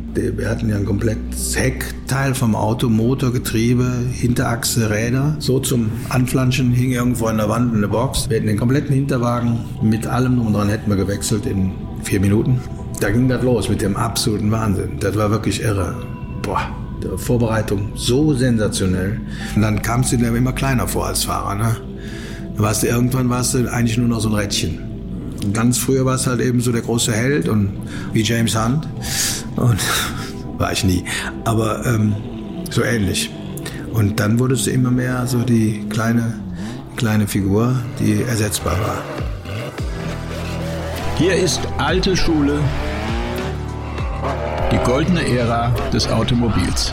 Wir hatten ja ein komplettes Heckteil vom Auto, Motor, Getriebe, Hinterachse, Räder. So zum Anflanschen hing irgendwo an der Wand eine Box. Wir hätten den kompletten Hinterwagen mit allem drum und dran hätten wir gewechselt in 4 Minuten. Da ging das los mit dem absoluten Wahnsinn. Das war wirklich irre. Boah, die Vorbereitung so sensationell. Und dann kamst du dir immer kleiner vor als Fahrer, ne? Irgendwann warst du eigentlich nur noch so ein Rädchen. Und ganz früher war es halt eben so der große Held und wie James Hunt. Und war ich nie. Aber so ähnlich. Und dann wurdest du immer mehr so die kleine Figur, die ersetzbar war. Hier ist alte Schule, die goldene Ära des Automobils.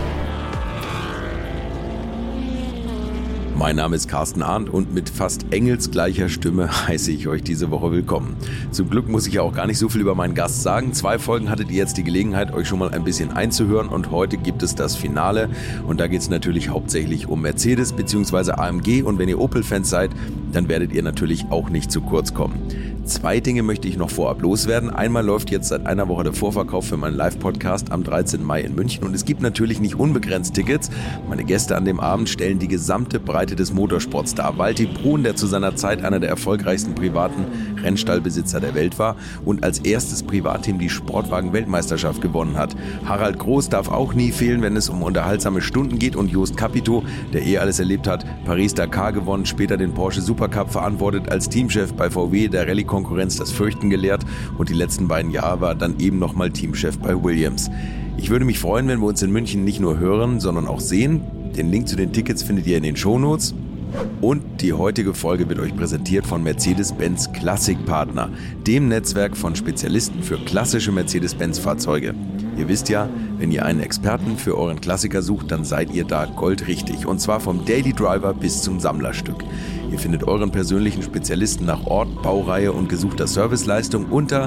Mein Name ist Carsten Arndt und mit fast engelsgleicher Stimme heiße ich euch diese Woche willkommen. Zum Glück muss ich ja auch gar nicht so viel über meinen Gast sagen. 2 Folgen hattet ihr jetzt die Gelegenheit, euch schon mal ein bisschen einzuhören und heute gibt es das Finale und da geht es natürlich hauptsächlich um Mercedes bzw. AMG und wenn ihr Opel-Fans seid, dann werdet ihr natürlich auch nicht zu kurz kommen. 2 Dinge möchte ich noch vorab loswerden. Einmal läuft jetzt seit einer Woche der Vorverkauf für meinen Live-Podcast am 13. Mai in München und es gibt natürlich nicht unbegrenzt Tickets. Meine Gäste an dem Abend stellen die gesamte Breite des Motorsports dar. Walter Brun, der zu seiner Zeit einer der erfolgreichsten privaten Rennstallbesitzer der Welt war und als erstes Privatteam die Sportwagen-Weltmeisterschaft gewonnen hat. Harald Groß darf auch nie fehlen, wenn es um unterhaltsame Stunden geht und Jost Capito, der alles erlebt hat, Paris-Dakar gewonnen, später den Porsche Supercup verantwortet, als Teamchef bei VW der Rallye-Konkurrenz das Fürchten gelehrt und die letzten 2 Jahre war dann eben nochmal Teamchef bei Williams. Ich würde mich freuen, wenn wir uns in München nicht nur hören, sondern auch sehen. Den Link zu den Tickets findet ihr in den Shownotes. Und die heutige Folge wird euch präsentiert von Mercedes-Benz Klassikpartner, dem Netzwerk von Spezialisten für klassische Mercedes-Benz-Fahrzeuge. Ihr wisst ja, wenn ihr einen Experten für euren Klassiker sucht, dann seid ihr da goldrichtig. Und zwar vom Daily Driver bis zum Sammlerstück. Ihr findet euren persönlichen Spezialisten nach Ort, Baureihe und gesuchter Serviceleistung unter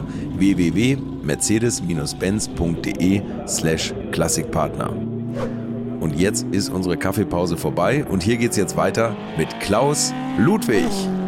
www.mercedes-benz.de/Klassikpartner. Und jetzt ist unsere Kaffeepause vorbei und hier geht's jetzt weiter mit Klaus Ludwig.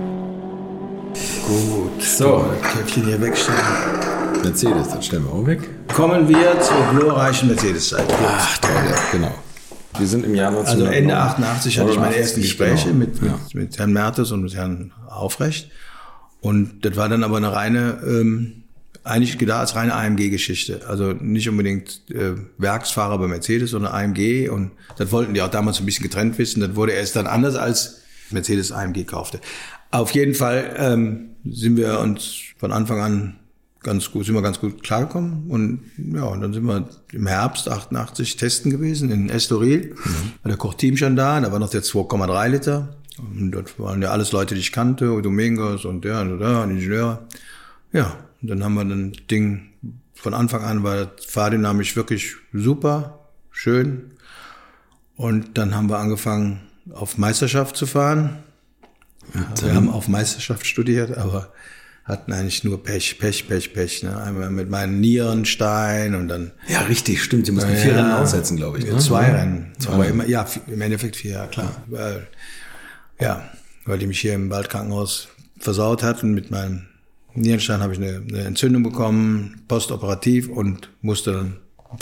Gut, so. Käffchen hier wegstellen. Mercedes, das stellen wir auch weg. Kommen wir zur glorreichen Mercedes-Zeit. Ach, toll, genau. Wir sind im Jahr 1989. Also Ende 88 hatte ich meine ersten Gespräche mit Herrn Mertes und mit Herrn Aufrecht. Und das war dann aber eine reine, eigentlich gedacht als reine AMG-Geschichte. Also nicht unbedingt Werksfahrer bei Mercedes, sondern AMG. Und das wollten die auch damals ein bisschen getrennt wissen. Das wurde erst dann anders, als Mercedes AMG kaufte. Auf jeden Fall sind wir uns von Anfang an ganz gut klargekommen. Und ja, und dann sind wir im Herbst 88 testen gewesen in Estoril. War der Koch-Team schon da war noch der 2,3 Liter. Und dort waren ja alles Leute, die ich kannte, Domingos und der und der, und Ingenieur. Ja, und dann haben wir das Ding, von Anfang an war das fahrdynamisch wirklich super, schön. Und dann haben wir angefangen, auf Meisterschaft zu fahren. Wir haben auf Meisterschaft studiert, aber hatten eigentlich nur Pech. Ne? Einmal mit meinem Nierenstein und dann... Ja, richtig, stimmt. Sie mussten 4 Rennen aussetzen, glaube ich. Ne? 2 Rennen. Aber immer, ja, im Endeffekt 4, ja klar. Weil die mich hier im Waldkrankenhaus versaut hatten. Mit meinem Nierenstein habe ich eine Entzündung bekommen, postoperativ und musste dann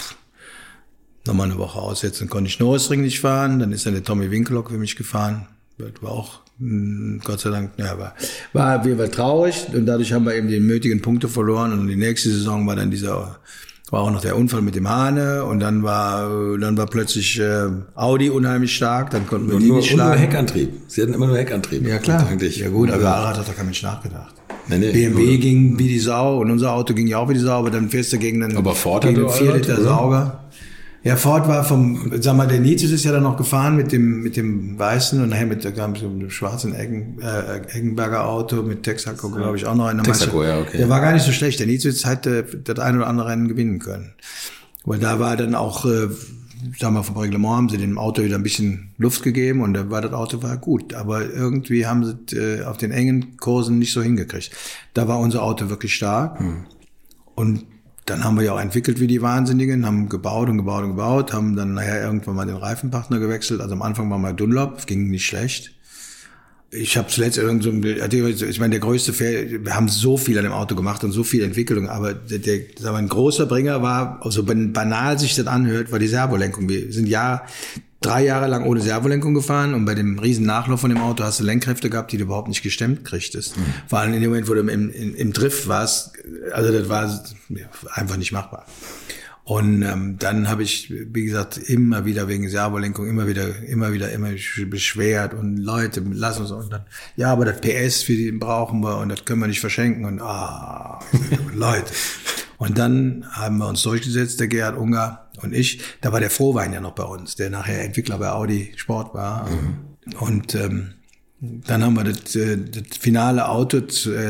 nochmal eine Woche aussetzen. Konnte ich Nürburgring nicht fahren. Dann ist dann der Tommy Winkelhock für mich gefahren. Das war auch Gott sei Dank, war traurig und dadurch haben wir eben die nötigen Punkte verloren und die nächste Saison war dann war auch noch der Unfall mit dem Hahne und dann war plötzlich Audi unheimlich stark, dann konnten wir die nicht schlagen. Nur Heckantrieb. Sie hatten immer nur Heckantrieb. Ja klar. Eigentlich. Ja gut, aber daran hat doch kein Mensch nachgedacht. Nee, BMW ging wie die Sau und unser Auto ging ja auch wie die Sau, aber dann fährst du gegen einen 4 Liter Sauger. Ja, Ford war der Nitius ist ja dann noch gefahren mit dem weißen und nachher mit dem schwarzen Eggenberger Auto mit Texaco, glaube ich, auch noch in der Texaco, ja, okay. Der war gar nicht so schlecht. Der Nitius hätte das ein oder andere Rennen gewinnen können. Weil da war dann auch, vom Reglement haben sie dem Auto wieder ein bisschen Luft gegeben und das Auto war gut. Aber irgendwie haben sie auf den engen Kursen nicht so hingekriegt. Da war unser Auto wirklich stark. Und dann haben wir ja auch entwickelt wie die Wahnsinnigen, haben gebaut, haben dann nachher irgendwann mal den Reifenpartner gewechselt. Also am Anfang war mal Dunlop, ging nicht schlecht. Ich habe zuletzt ich meine, der größte Fehler, wir haben so viel an dem Auto gemacht und so viel Entwicklung, aber ein großer Bringer war, so banal sich das anhört, war die Servolenkung. Wir sind 3 Jahre lang ohne Servolenkung gefahren und bei dem riesen Nachlauf von dem Auto hast du Lenkkräfte gehabt, die du überhaupt nicht gestemmt kriegtest. Vor allem in dem Moment, wo du im Drift warst, also das war einfach nicht machbar. Und dann habe ich, wie gesagt, immer wieder wegen Servolenkung immer wieder beschwert und Leute, lass uns und dann, ja, aber das PS für die brauchen wir und das können wir nicht verschenken und Leute. Und dann haben wir uns durchgesetzt, der Gerhard Unger und ich. Da war der Frohwein ja noch bei uns, der nachher Entwickler bei Audi Sport war. Und dann haben wir das finale Auto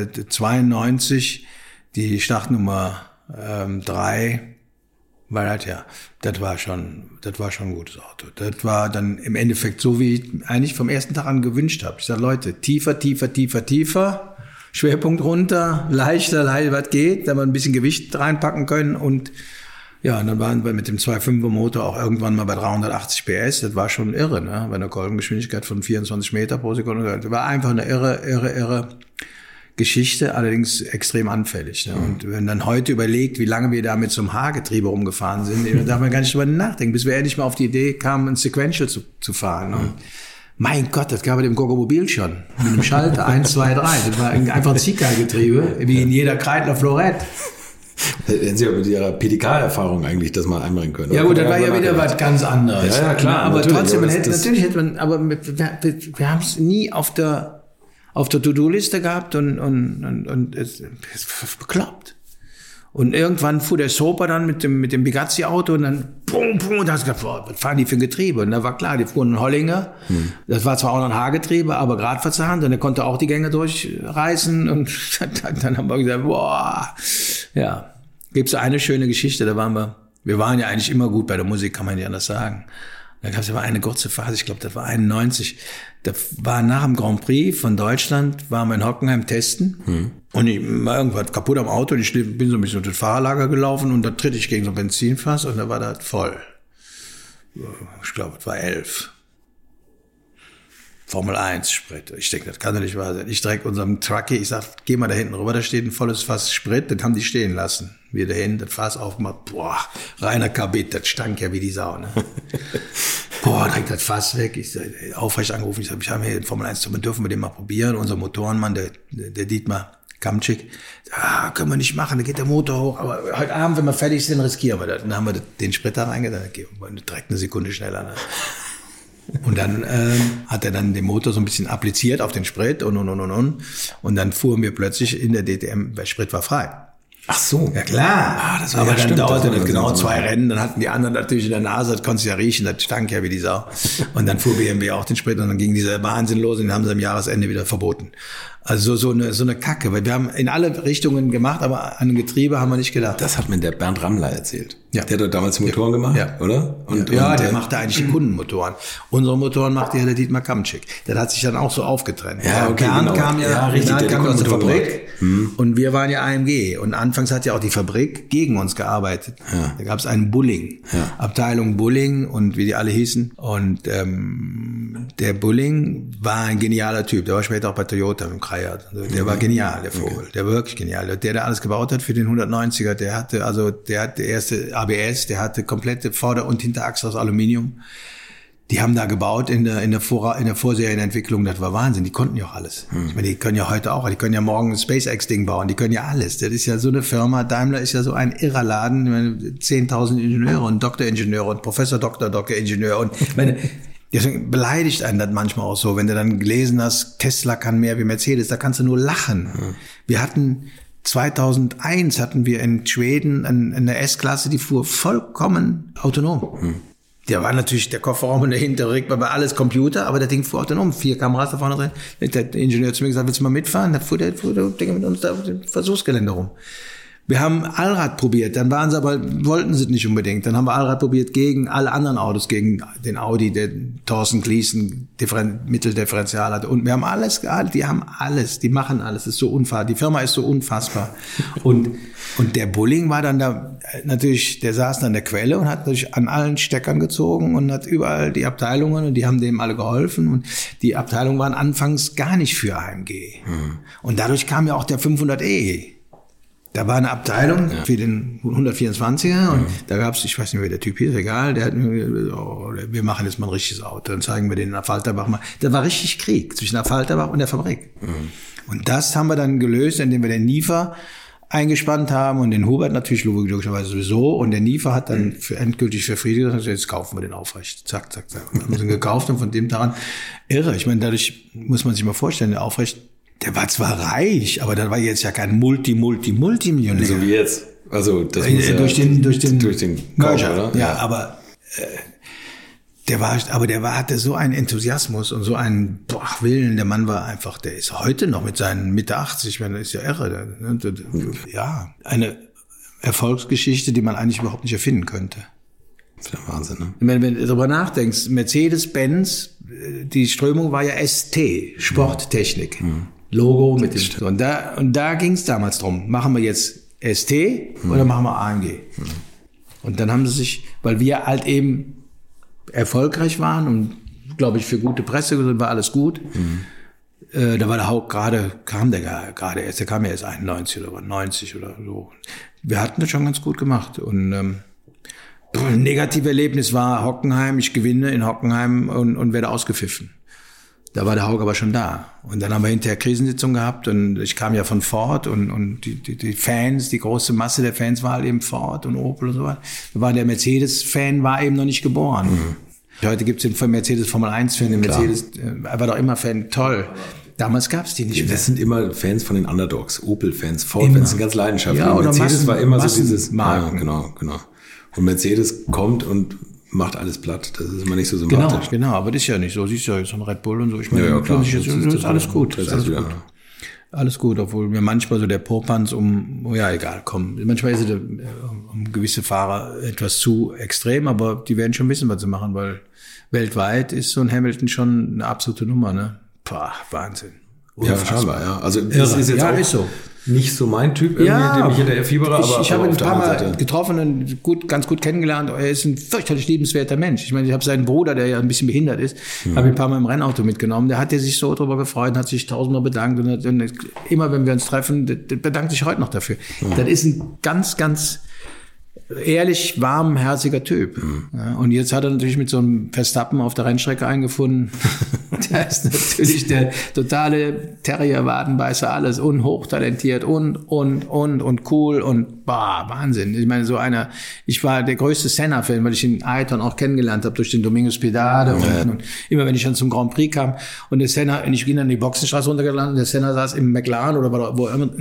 92, die Startnummer 3. Weil das war schon ein gutes Auto. Das war dann im Endeffekt so, wie ich eigentlich vom ersten Tag an gewünscht habe. Ich sage, Leute, tiefer, Schwerpunkt runter, leichter, was geht, da wir ein bisschen Gewicht reinpacken können und ja, und dann waren wir mit dem 2.5er Motor auch irgendwann mal bei 380 PS. Das war schon irre, ne? Bei einer Kolbengeschwindigkeit von 24 Meter pro Sekunde. Das war einfach eine irre Geschichte, allerdings extrem anfällig. Ne? Und wenn dann heute überlegt, wie lange wir da mit so einem Haargetriebe rumgefahren sind, da darf man gar nicht drüber nachdenken, bis wir endlich mal auf die Idee kamen, ein Sequential zu fahren. Und mein Gott, das gab es im Goggomobil schon. Mit einem Schalter 1, 2, 3. Das war einfach ein Ziehkeilgetriebe, wie in jeder Kreidler Florett. Hätten Sie ja mit Ihrer PDK-Erfahrung eigentlich das mal einbringen können. Ja gut, das war ja wieder was ganz anderes. Ja, klar. Aber trotzdem, aber wir haben es nie auf der To-Do-Liste gehabt und es ist bekloppt. Und irgendwann fuhr der Soper dann mit dem Bugatti-Auto und dann pum, und da hast du gedacht, boah, was fahren die für ein Getriebe? Und da war klar, die fuhren einen Hollinger. Das war zwar auch noch ein Haargetriebe, aber gerade verzahnt und er konnte auch die Gänge durchreißen und dann haben wir gesagt, boah, ja. Gibt's eine schöne Geschichte, wir waren ja eigentlich immer gut bei der Musik, kann man nicht anders sagen. Da gab es aber eine kurze Phase, ich glaube, das war 91. Da war nach dem Grand Prix von Deutschland, waren wir in Hockenheim testen. Und ich war irgendwas kaputt am Auto und ich bin so ein bisschen durch das Fahrerlager gelaufen und da tritt ich gegen so ein Benzinfass und da war das voll. Ich glaube, es war 11. Formel 1 Sprit. Ich denke, das kann doch nicht wahr sein. Ich direkt unserem Truckie, ich sag, geh mal da hinten rüber, da steht ein volles Fass Sprit, das haben die stehen lassen. Wir dahin, das Fass aufgemacht, boah, reiner Kabit, das stank ja wie die Sau, ne? Boah, direkt das Fass weg. Ich sag, aufrecht angerufen, ich sag, wir haben hier Formel 1, dürfen wir den mal probieren? Unser Motorenmann, der Dietmar Kamczyk, können wir nicht machen, da geht der Motor hoch, aber heute Abend, wenn wir fertig sind, riskieren wir das. Dann haben wir den Sprit da reingetan, direkt eine Sekunde schneller, ne? Und dann hat er dann den Motor so ein bisschen appliziert auf den Sprit und. Und dann fuhren wir plötzlich in der DTM, weil Sprit war frei. Ach so. Ja klar. Das war aber ja dann stimmt, dauerte das genau 2 Rennen, dann hatten die anderen natürlich in der Nase, das konntest du ja riechen, das stank ja wie die Sau. Und dann fuhr BMW auch den Sprit und dann ging dieser Wahnsinn los und den haben sie am Jahresende wieder verboten. Also so eine Kacke, weil wir haben in alle Richtungen gemacht, aber an Getriebe haben wir nicht gedacht. Das hat mir der Bernd Rammler erzählt. Ja. Der hat doch damals die Motoren gemacht, oder? Der machte eigentlich die Kundenmotoren. Unsere Motoren machte ja der Dietmar Kamczyk. Der hat sich dann auch so aufgetrennt. Ja, okay, Bernd genau. kam Bernd kam aus der Fabrik und wir waren ja AMG. Und anfangs hat ja auch die Fabrik gegen uns gearbeitet. Ja. Da gab es einen Bulling, Abteilung Bulling und wie die alle hießen. Und der Bulling war ein genialer Typ. Der war später auch bei Toyota im Kreis. Der war genial, der Vogel. Okay. Der war wirklich genial. Der alles gebaut hat für den 190er, der hatte erste ABS, der hatte komplette Vorder- und Hinterachse aus Aluminium. Die haben da gebaut in der Vorserienentwicklung, das war Wahnsinn. Die konnten ja auch alles. Ich meine, die können ja heute auch, die können ja morgen ein SpaceX-Ding bauen, die können ja alles. Das ist ja so eine Firma, Daimler ist ja so ein irrer Laden, ich meine, 10.000 Ingenieure und Doktoringenieure und Professor Doktoringenieure und ich meine, deswegen beleidigt einen das manchmal auch so, wenn du dann gelesen hast, Tesla kann mehr wie Mercedes, da kannst du nur lachen. Wir hatten 2001 hatten wir in Schweden eine S-Klasse, die fuhr vollkommen autonom. Der war natürlich der Kofferraum und der Hinterrück, war alles Computer, aber das Ding fuhr autonom. 4 Kameras da vorne drin. Der Ingenieur zu mir gesagt, willst du mal mitfahren? Da fuhr der Ding mit uns da auf dem Versuchsgelände rum. Wir haben Allrad probiert, dann wollten sie nicht unbedingt. Dann haben wir Allrad probiert gegen alle anderen Autos, gegen den Audi, der Thorsten Gleason Mitteldifferential hatte. Und wir haben alles, die machen alles, das ist so unfassbar. Die Firma ist so unfassbar. Und der Bulling war dann da, natürlich, der saß dann an der Quelle und hat natürlich an allen Steckern gezogen und hat überall die Abteilungen und die haben dem alle geholfen. Und die Abteilungen waren anfangs gar nicht für AMG. Und dadurch kam ja auch der 500e. Da war eine Abteilung für den 124er und da gab's, ich weiß nicht, wer der Typ hier ist, egal, der hat wir machen jetzt mal ein richtiges Auto, dann zeigen wir den Affalterbach mal. Da war richtig Krieg zwischen Affalterbach und der Fabrik. Und das haben wir dann gelöst, indem wir den Niefer eingespannt haben und den Hubert natürlich logischerweise sowieso und der Niefer hat dann endgültig verfriedigt gesagt, jetzt kaufen wir den Aufrecht. Zack, zack, zack. Und dann haben wir ihn gekauft und von dem daran irre. Ich meine, dadurch muss man sich mal vorstellen, der Aufrecht, der war zwar reich, aber der war jetzt ja kein Multimillionär. So wie jetzt. Also das durch den Merger, oder? Ja, aber der hatte so einen Enthusiasmus und so einen Willen. Der Mann war einfach, der ist heute noch mit seinen Mitte 80, ich meine, das ist ja irre. Ja, eine Erfolgsgeschichte, die man eigentlich überhaupt nicht erfinden könnte. Das ist ja Wahnsinn, ne? Wenn du darüber nachdenkst, Mercedes-Benz, die Strömung war ja ST, Sporttechnik. Logo mit dem. Und da ging es damals drum. Machen wir jetzt ST oder machen wir AMG? Und dann haben sie sich, weil wir halt eben erfolgreich waren und, glaube ich, für gute Presse war alles gut. Da war der Hauck kam ja erst 91 oder 90 oder so. Wir hatten das schon ganz gut gemacht. Und ein negatives Erlebnis war Hockenheim. Ich gewinne in Hockenheim und werde ausgepfiffen. Da war der Hauck aber schon da. Und dann haben wir hinterher Krisensitzung gehabt und ich kam ja von Ford und die Fans, die große Masse der Fans war halt eben Ford und Opel und so weiter. Da war der Mercedes-Fan war eben noch nicht geboren. Heute gibt's den Mercedes Formel 1-Fan, den Mercedes, er war doch immer Fan, toll. Damals gab's die nicht mehr. Das sind immer Fans von den Underdogs, Opel-Fans, Ford-Fans sind ganz leidenschaftlich. Ja, Mercedes war immer so dieses Marken. Ja, genau. Und Mercedes kommt und macht alles platt. Das ist immer nicht so sympathisch. Genau, aber das ist ja nicht so. Siehst du ja jetzt von Red Bull und so. Ich meine, klar. Das ist alles gut. Das ist alles gut. Alles gut, obwohl mir manchmal so der Popanz egal, komm. Manchmal ist es um gewisse Fahrer etwas zu extrem, aber die werden schon wissen, was sie machen, weil weltweit ist so ein Hamilton schon eine absolute Nummer, ne? Wahnsinn. Unfassbar. Ja, scheinbar, ja. Also das ist jetzt auch ist so. Nicht so mein Typ, den ich hinterher fiebere, aber ich habe ihn ein paar Mal getroffen und ganz gut kennengelernt. Er ist ein fürchterlich liebenswerter Mensch. Ich meine, ich habe seinen Bruder, der ja ein bisschen behindert ist, habe ihn ein paar Mal im Rennauto mitgenommen. Der hat sich so drüber gefreut, hat sich tausendmal bedankt und immer, wenn wir uns treffen, bedankt sich heute noch dafür. Das ist ein ganz, ganz ehrlich, warmherziger Typ. Ja, und jetzt hat er natürlich mit so einem Verstappen auf der Rennstrecke eingefunden. Der ist natürlich der totale Terrier-Wadenbeißer, alles und hochtalentiert und cool und Wahnsinn. Ich meine, ich war der größte Senna-Fan, weil ich den Ayrton auch kennengelernt habe durch den Domingos Piedade und immer wenn ich dann zum Grand Prix kam und der Senna, und ich bin dann die Boxenstraße runtergelandet und der Senna saß im McLaren oder wo immer,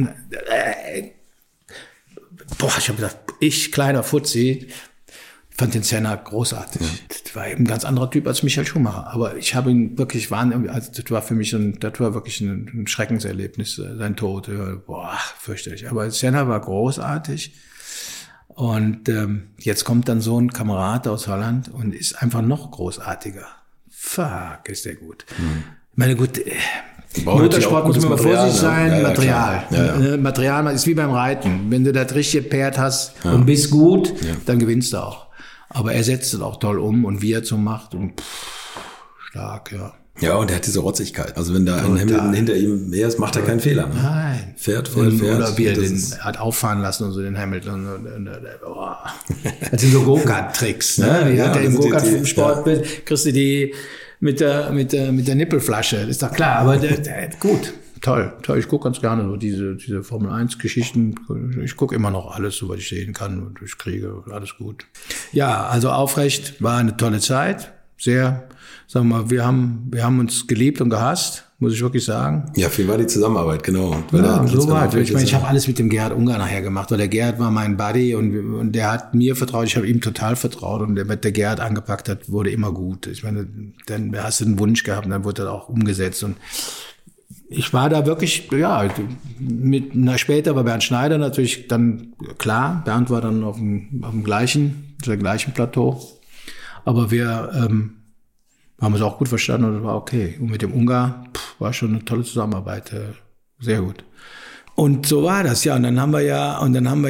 ich habe gedacht, kleiner Fuzzi, fand den Senna großartig. Ja. Das war eben ein ganz anderer Typ als Michael Schumacher. Aber ich habe ihn wirklich das war für mich wirklich ein Schreckenserlebnis, sein Tod. Fürchterlich. Aber Senna war großartig. Und jetzt kommt dann so ein Kamerad aus Holland und ist einfach noch großartiger. Fuck, ist der gut. Ich meine, gut, Motorsport muss man vorsichtig sein, Material. Ja. Material ist wie beim Reiten. Wenn du das richtige Pferd hast und bist gut, dann gewinnst du auch. Aber er setzt es auch toll um und wie er es so macht und stark, ja. Ja, und er hat diese Rotzigkeit. Also wenn da ein Hamilton hinter ihm mehr ist, macht er keinen Fehler. Ne? Nein. Fährt. Oder wie er den hat auffahren lassen und so den Hamilton. Das sind so Go-Kart-Tricks. Ne? Die hat er im Go-Kart-Sport, kriegst du die mit der Nippelflasche. Das ist doch klar, aber gut. Toll. Ich gucke ganz gerne so diese Formel-1-Geschichten. Ich gucke immer noch alles, so was ich sehen kann und ich kriege alles gut. Ja, also Aufrecht war eine tolle Zeit. Sehr, sagen wir mal, wir haben uns geliebt und gehasst, muss ich wirklich sagen. Ja, viel war die Zusammenarbeit, genau. Ja, so weit. Ich habe alles mit dem Gerhard Unger nachher gemacht, weil der Gerhard war mein Buddy und der hat mir vertraut, ich habe ihm total vertraut und was der Gerhard angepackt hat, wurde immer gut. Ich meine, dann hast du einen Wunsch gehabt und dann wurde das auch umgesetzt und ich war da wirklich, später war Bernd Schneider natürlich dann klar. Bernd war dann auf dem gleichen Plateau. Aber wir haben uns auch gut verstanden und das war okay. Und mit dem Ungar war schon eine tolle Zusammenarbeit. Sehr gut. Und so war das, ja. Und dann haben wir ja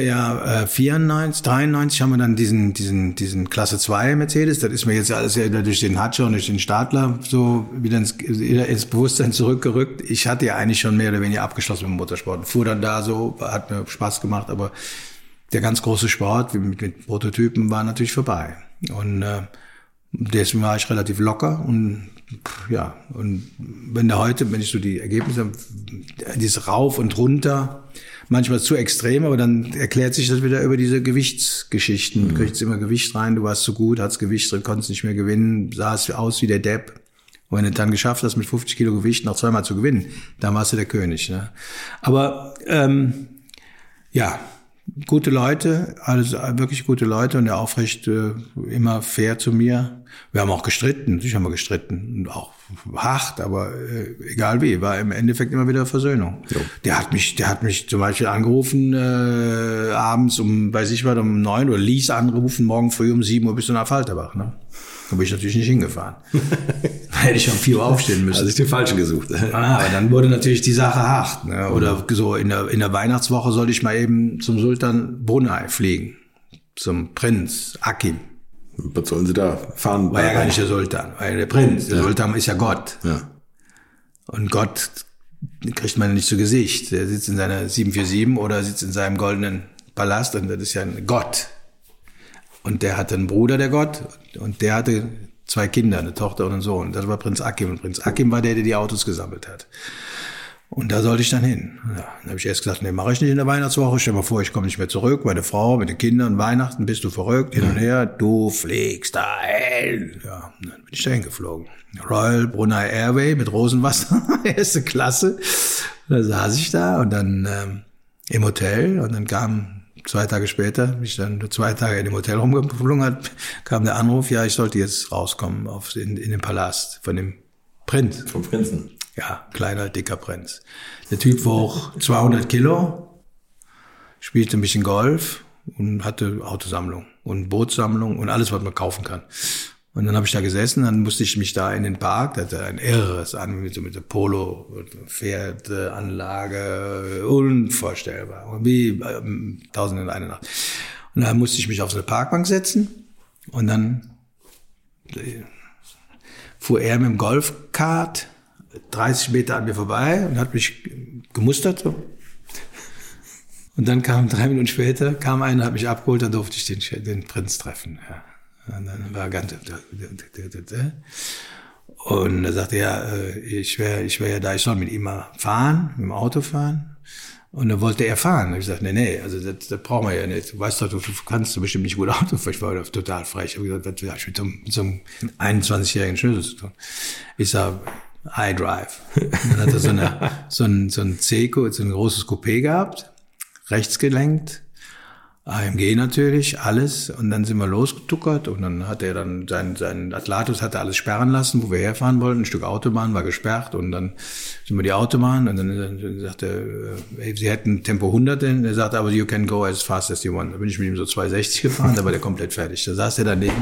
93 haben wir dann diesen Klasse 2 Mercedes. Das ist mir jetzt alles ja durch den Hatscher und durch den Stadler so wieder ins Bewusstsein zurückgerückt. Ich hatte ja eigentlich schon mehr oder weniger abgeschlossen mit dem Motorsport. Fuhr dann da so, hat mir Spaß gemacht, aber der ganz große Sport mit Prototypen war natürlich vorbei. Und deswegen war ich relativ locker und wenn ich so die Ergebnisse, dieses Rauf und runter, manchmal zu extrem, aber dann erklärt sich das wieder über diese Gewichtsgeschichten. Du kriegst immer Gewicht rein, du warst zu gut, hattest Gewicht drin, konntest nicht mehr gewinnen, sahst aus wie der Depp. Und wenn du dann geschafft hast, mit 50 Kilo Gewicht noch zweimal zu gewinnen, dann warst du der König. Ne? Aber gute Leute, also wirklich gute Leute und der Aufrecht immer fair zu mir. Wir haben auch gestritten, natürlich haben wir gestritten und auch hart, aber egal wie, war im Endeffekt immer wieder Versöhnung. Jo. Der hat mich zum Beispiel angerufen abends um 9 oder ließ anrufen, morgen früh um 7 Uhr bist du nach Falterbach. Ne? Da bin ich natürlich nicht hingefahren. Da hätte ich um 4 Uhr aufstehen müssen. Also ich den Falschen gesucht. Aber dann wurde natürlich die Sache hart. Ne? Oder so in der Weihnachtswoche sollte ich mal eben zum Sultan Brunei fliegen. Zum Prinz Akim. Was sollen Sie da fahren? War ja gar nicht der Sultan, war ja der Prinz. Der Sultan ist ja Gott. Ja. Und Gott kriegt man nicht zu Gesicht. Der sitzt in seiner 747 oder sitzt in seinem goldenen Palast und das ist ja ein Gott. Und der hatte einen Bruder, der Gott, und der hatte 2 Kinder, eine Tochter und einen Sohn. Das war Prinz Akim. Und Prinz Akim war der die Autos gesammelt hat. Und da sollte ich dann hin. Ja, dann habe ich erst gesagt, nee, mache ich nicht in der Weihnachtswoche. Stell dir mal vor, ich komme nicht mehr zurück. Meine Frau mit den Kindern, Weihnachten, bist du verrückt, hin und her. Du fliegst dahin. Ja, dann bin ich dahin geflogen. Royal Brunei Airway mit Rosenwasser, 1. Klasse. Da saß ich da und dann im Hotel und dann kam 2 Tage später, wie ich dann 2 Tage in dem Hotel rumgeflogen hat, kam der Anruf, ja, ich sollte jetzt rauskommen in den Palast von dem Prinz. Vom Prinzen. Ja, kleiner, dicker Prinz. Der Typ wog 200 Kilo, spielte ein bisschen Golf und hatte Autosammlung und Bootssammlung und alles, was man kaufen kann. Und dann habe ich da gesessen, dann musste ich mich da in den Park, da hatte ein irres an mit der Polo, Pferdeanlage, unvorstellbar, wie 1001 Nacht. Und dann musste ich mich auf so eine Parkbank setzen und dann fuhr er mit dem Golfkart 30 Meter an mir vorbei und hat mich gemustert. So. Und dann 3 Minuten später, kam einer, hat mich abgeholt, dann durfte ich den Prinz treffen. Ja. Und dann war ganz... Und er sagte, ja, ich wäre ja da, ich soll mit ihm mal fahren, mit dem Auto fahren. Und dann wollte er fahren. Und ich sagte, nee, also das brauchen wir ja nicht. Du weißt doch, du kannst du bestimmt nicht gut Auto fahren. Ich war total frech. Ich habe gesagt, was habe ich mit so einem 21-jährigen Schnösel zu tun? Ich sage, iDrive. Und dann hat er so ein C-Coupé, so ein großes Coupé gehabt, rechts gelenkt, AMG natürlich, alles. Und dann sind wir losgetuckert und dann hat er dann sein Atlatus hat er alles sperren lassen, wo wir herfahren wollten. Ein Stück Autobahn war gesperrt und dann sind wir die Autobahn und dann sagte er, sie hätten Tempo 100 denn. Er sagte, aber you can go as fast as you want. Da bin ich mit ihm so 260 gefahren, da war der komplett fertig. Da saß er daneben.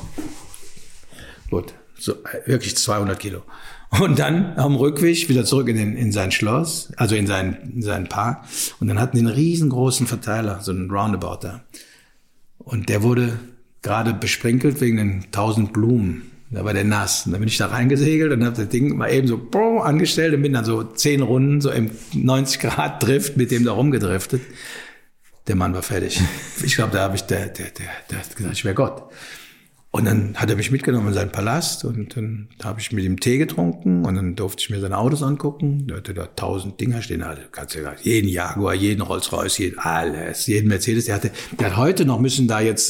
Gut, so wirklich 200 Kilo. Und dann am Rückweg wieder zurück in sein Schloss, also in seinen Park. Und dann hatten die einen riesengroßen Verteiler, so einen Roundabout da. Und der wurde gerade besprinkelt wegen den 1000 Blumen. Da war der nass. Und dann bin ich da reingesegelt und habe das Ding mal eben so angestellt und bin dann so 10 Runden so im 90-Grad-Drift mit dem da rumgedriftet. Der Mann war fertig. Ich glaube, der hat gesagt, ich wäre Gott. Und dann hat er mich mitgenommen in seinen Palast und dann habe ich mit ihm Tee getrunken und dann durfte ich mir seine Autos angucken. Da hatte da 1000 Dinger stehen, also kannst du ja jeden Jaguar, jeden Rolls-Royce, jeden Mercedes. Der hat heute noch müssen da jetzt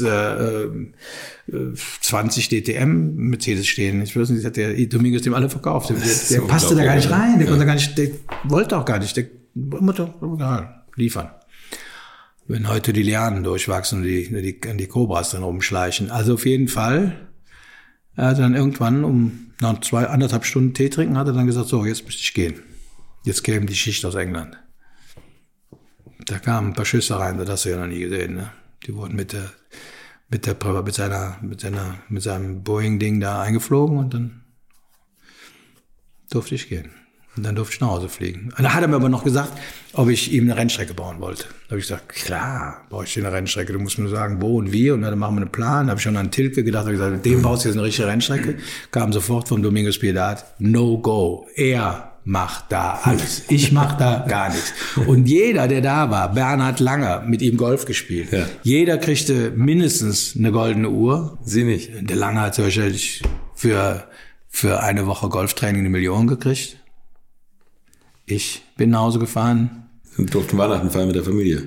20 DTM Mercedes stehen. Ich weiß nicht, hat der Domingos dem alle verkauft. Der passte da gar nicht rein, der konnte gar nicht, der wollte auch gar nicht, der wollte liefern. Wenn heute die Lianen durchwachsen und die Kobras dann rumschleichen. Also auf jeden Fall, er hat dann irgendwann nach 1,5 Stunden Tee trinken, hat er dann gesagt, so, jetzt müsste ich gehen. Jetzt käme die Schicht aus England. Da kamen ein paar Schüsse rein, das hast du ja noch nie gesehen, ne? Die wurden mit seinem Boeing-Ding da eingeflogen und dann durfte ich gehen. Und dann durfte ich nach Hause fliegen. Und da hat er mir aber noch gesagt, ob ich ihm eine Rennstrecke bauen wollte. Da habe ich gesagt, klar, baue ich dir eine Rennstrecke. Du musst mir nur sagen, wo und wie. Und dann machen wir einen Plan. Da habe ich schon an Tilke gedacht, habe gesagt, mit dem baust du jetzt eine richtige Rennstrecke. Kam sofort vom Domingos Piedad, no go. Er macht da alles. Ich mach da gar nichts. Und jeder, der da war, Bernhard Langer, mit ihm Golf gespielt. Ja. Jeder kriegte mindestens eine goldene Uhr. Sie nicht. Der Langer hat wahrscheinlich für eine Woche Golftraining 1 Million gekriegt. Ich bin nach Hause gefahren. Und durften Weihnachten feiern mit der Familie.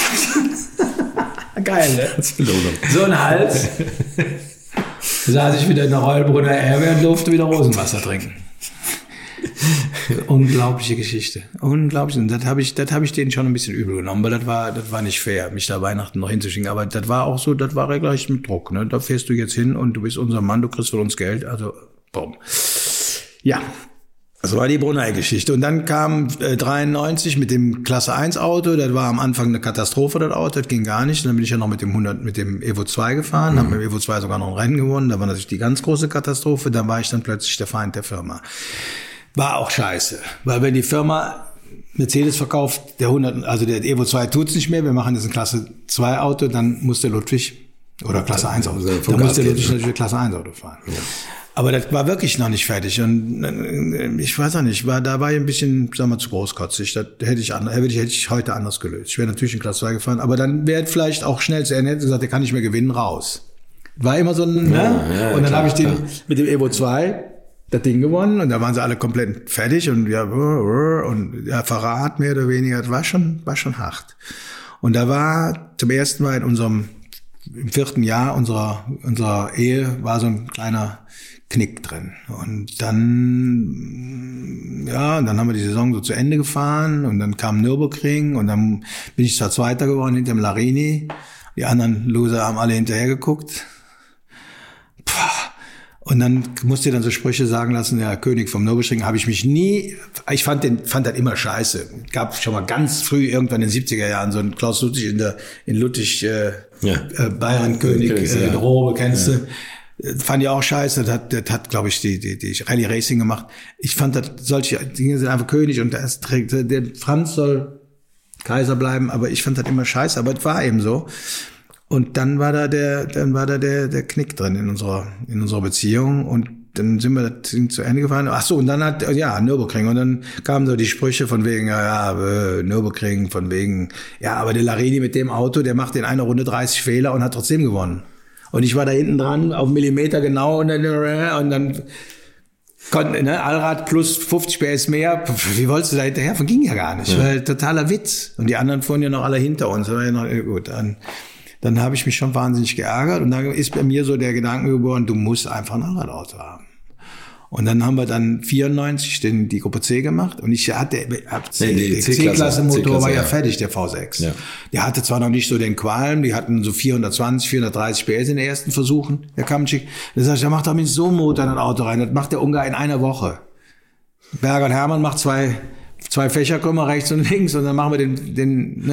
Geil, ne? So ein Hals. Saß ich wieder in der Heulbrunner Erbe und durfte wieder Rosenwasser trinken. Unglaubliche Geschichte. Unglaublich. Und das hab ich denen schon ein bisschen übel genommen, weil das war nicht fair, mich da Weihnachten noch hinzuschicken. Aber das war auch so, das war regelrecht mit Druck, ne? Da fährst du jetzt hin und du bist unser Mann, du kriegst von uns Geld. Also, boom. Ja. Das war die Brunei-Geschichte. Und dann kam 93 mit dem Klasse 1 Auto. Das war am Anfang eine Katastrophe, das Auto. Das ging gar nicht. Und dann bin ich ja noch mit dem Evo 2 gefahren. Habe mit dem Evo 2 sogar noch ein Rennen gewonnen. Da war natürlich die ganz große Katastrophe. Da war ich dann plötzlich der Feind der Firma. War auch scheiße. Weil wenn die Firma Mercedes verkauft, der Evo 2 tut's nicht mehr. Wir machen jetzt ein Klasse 2 Auto. Dann muss der Ludwig, oder Klasse 1 Auto. Dann muss der Ludwig natürlich Klasse 1 Auto fahren. Ja. Aber das war wirklich noch nicht fertig und ich weiß auch nicht, da war ich ein bisschen, sagen wir, zu großkotzig. Das hätte ich heute anders gelöst. Ich wäre natürlich in Klasse 2 gefahren, aber dann wäre vielleicht auch schnell zu Ende gesagt, der kann nicht mehr gewinnen, raus. War immer so ein, ne? Und dann habe ich mit dem Evo 2 das Ding gewonnen und da waren sie alle komplett fertig und Verrat mehr oder weniger, das war schon hart. Und da war zum ersten Mal im 4. Jahr unserer Ehe war so ein kleiner Knick drin. Und dann haben wir die Saison so zu Ende gefahren und dann kam Nürburgring und dann bin ich zwar Zweiter geworden hinter dem Larini. Die anderen Loser haben alle hinterher geguckt. Und dann musste ich dann so Sprüche sagen lassen, der König vom Nürburgring habe ich mich nie, ich fand das immer scheiße. Gab schon mal ganz früh irgendwann in den 70er Jahren so einen Klaus Ludwig in Ludwig, Bayern-König, Robe, kennst du? Fand ich auch scheiße, das hat glaube ich, die Rallye Racing gemacht. Ich fand solche Dinge sind einfach König und der Franz soll Kaiser bleiben, aber ich fand das immer scheiße, aber es war eben so. Und dann war da der Knick drin in unserer Beziehung und dann sind wir das Ding zu Ende gefahren. Ach so, und dann Nürburgring und dann kamen so die Sprüche von wegen Nürburgring, von wegen aber der Larini mit dem Auto, der macht in einer Runde 30 Fehler und hat trotzdem gewonnen. Und ich war da hinten dran, auf Millimeter genau, und dann konnte, Allrad plus 50 PS mehr. Wie wolltest du da hinterher? Das ging ja gar nicht, weil totaler Witz. Und die anderen fuhren ja noch alle hinter uns. Das war ja noch, gut, dann habe ich mich schon wahnsinnig geärgert. Und dann ist bei mir so der Gedanke geboren, du musst einfach ein Allradauto haben. Und dann haben wir dann 94 die Gruppe C gemacht und ich der C-Klasse Motor war ja fertig, der V6. Ja. Der hatte zwar noch nicht so den Qualm, die hatten so 420, 430 PS in den ersten Versuchen, der Kamczyk. Da sag ich, der macht doch mit so einem Motor in ein Auto rein, das macht der Ungar in einer Woche. Berger und Hermann macht zwei Fächerkrümmer rechts und links und dann machen wir den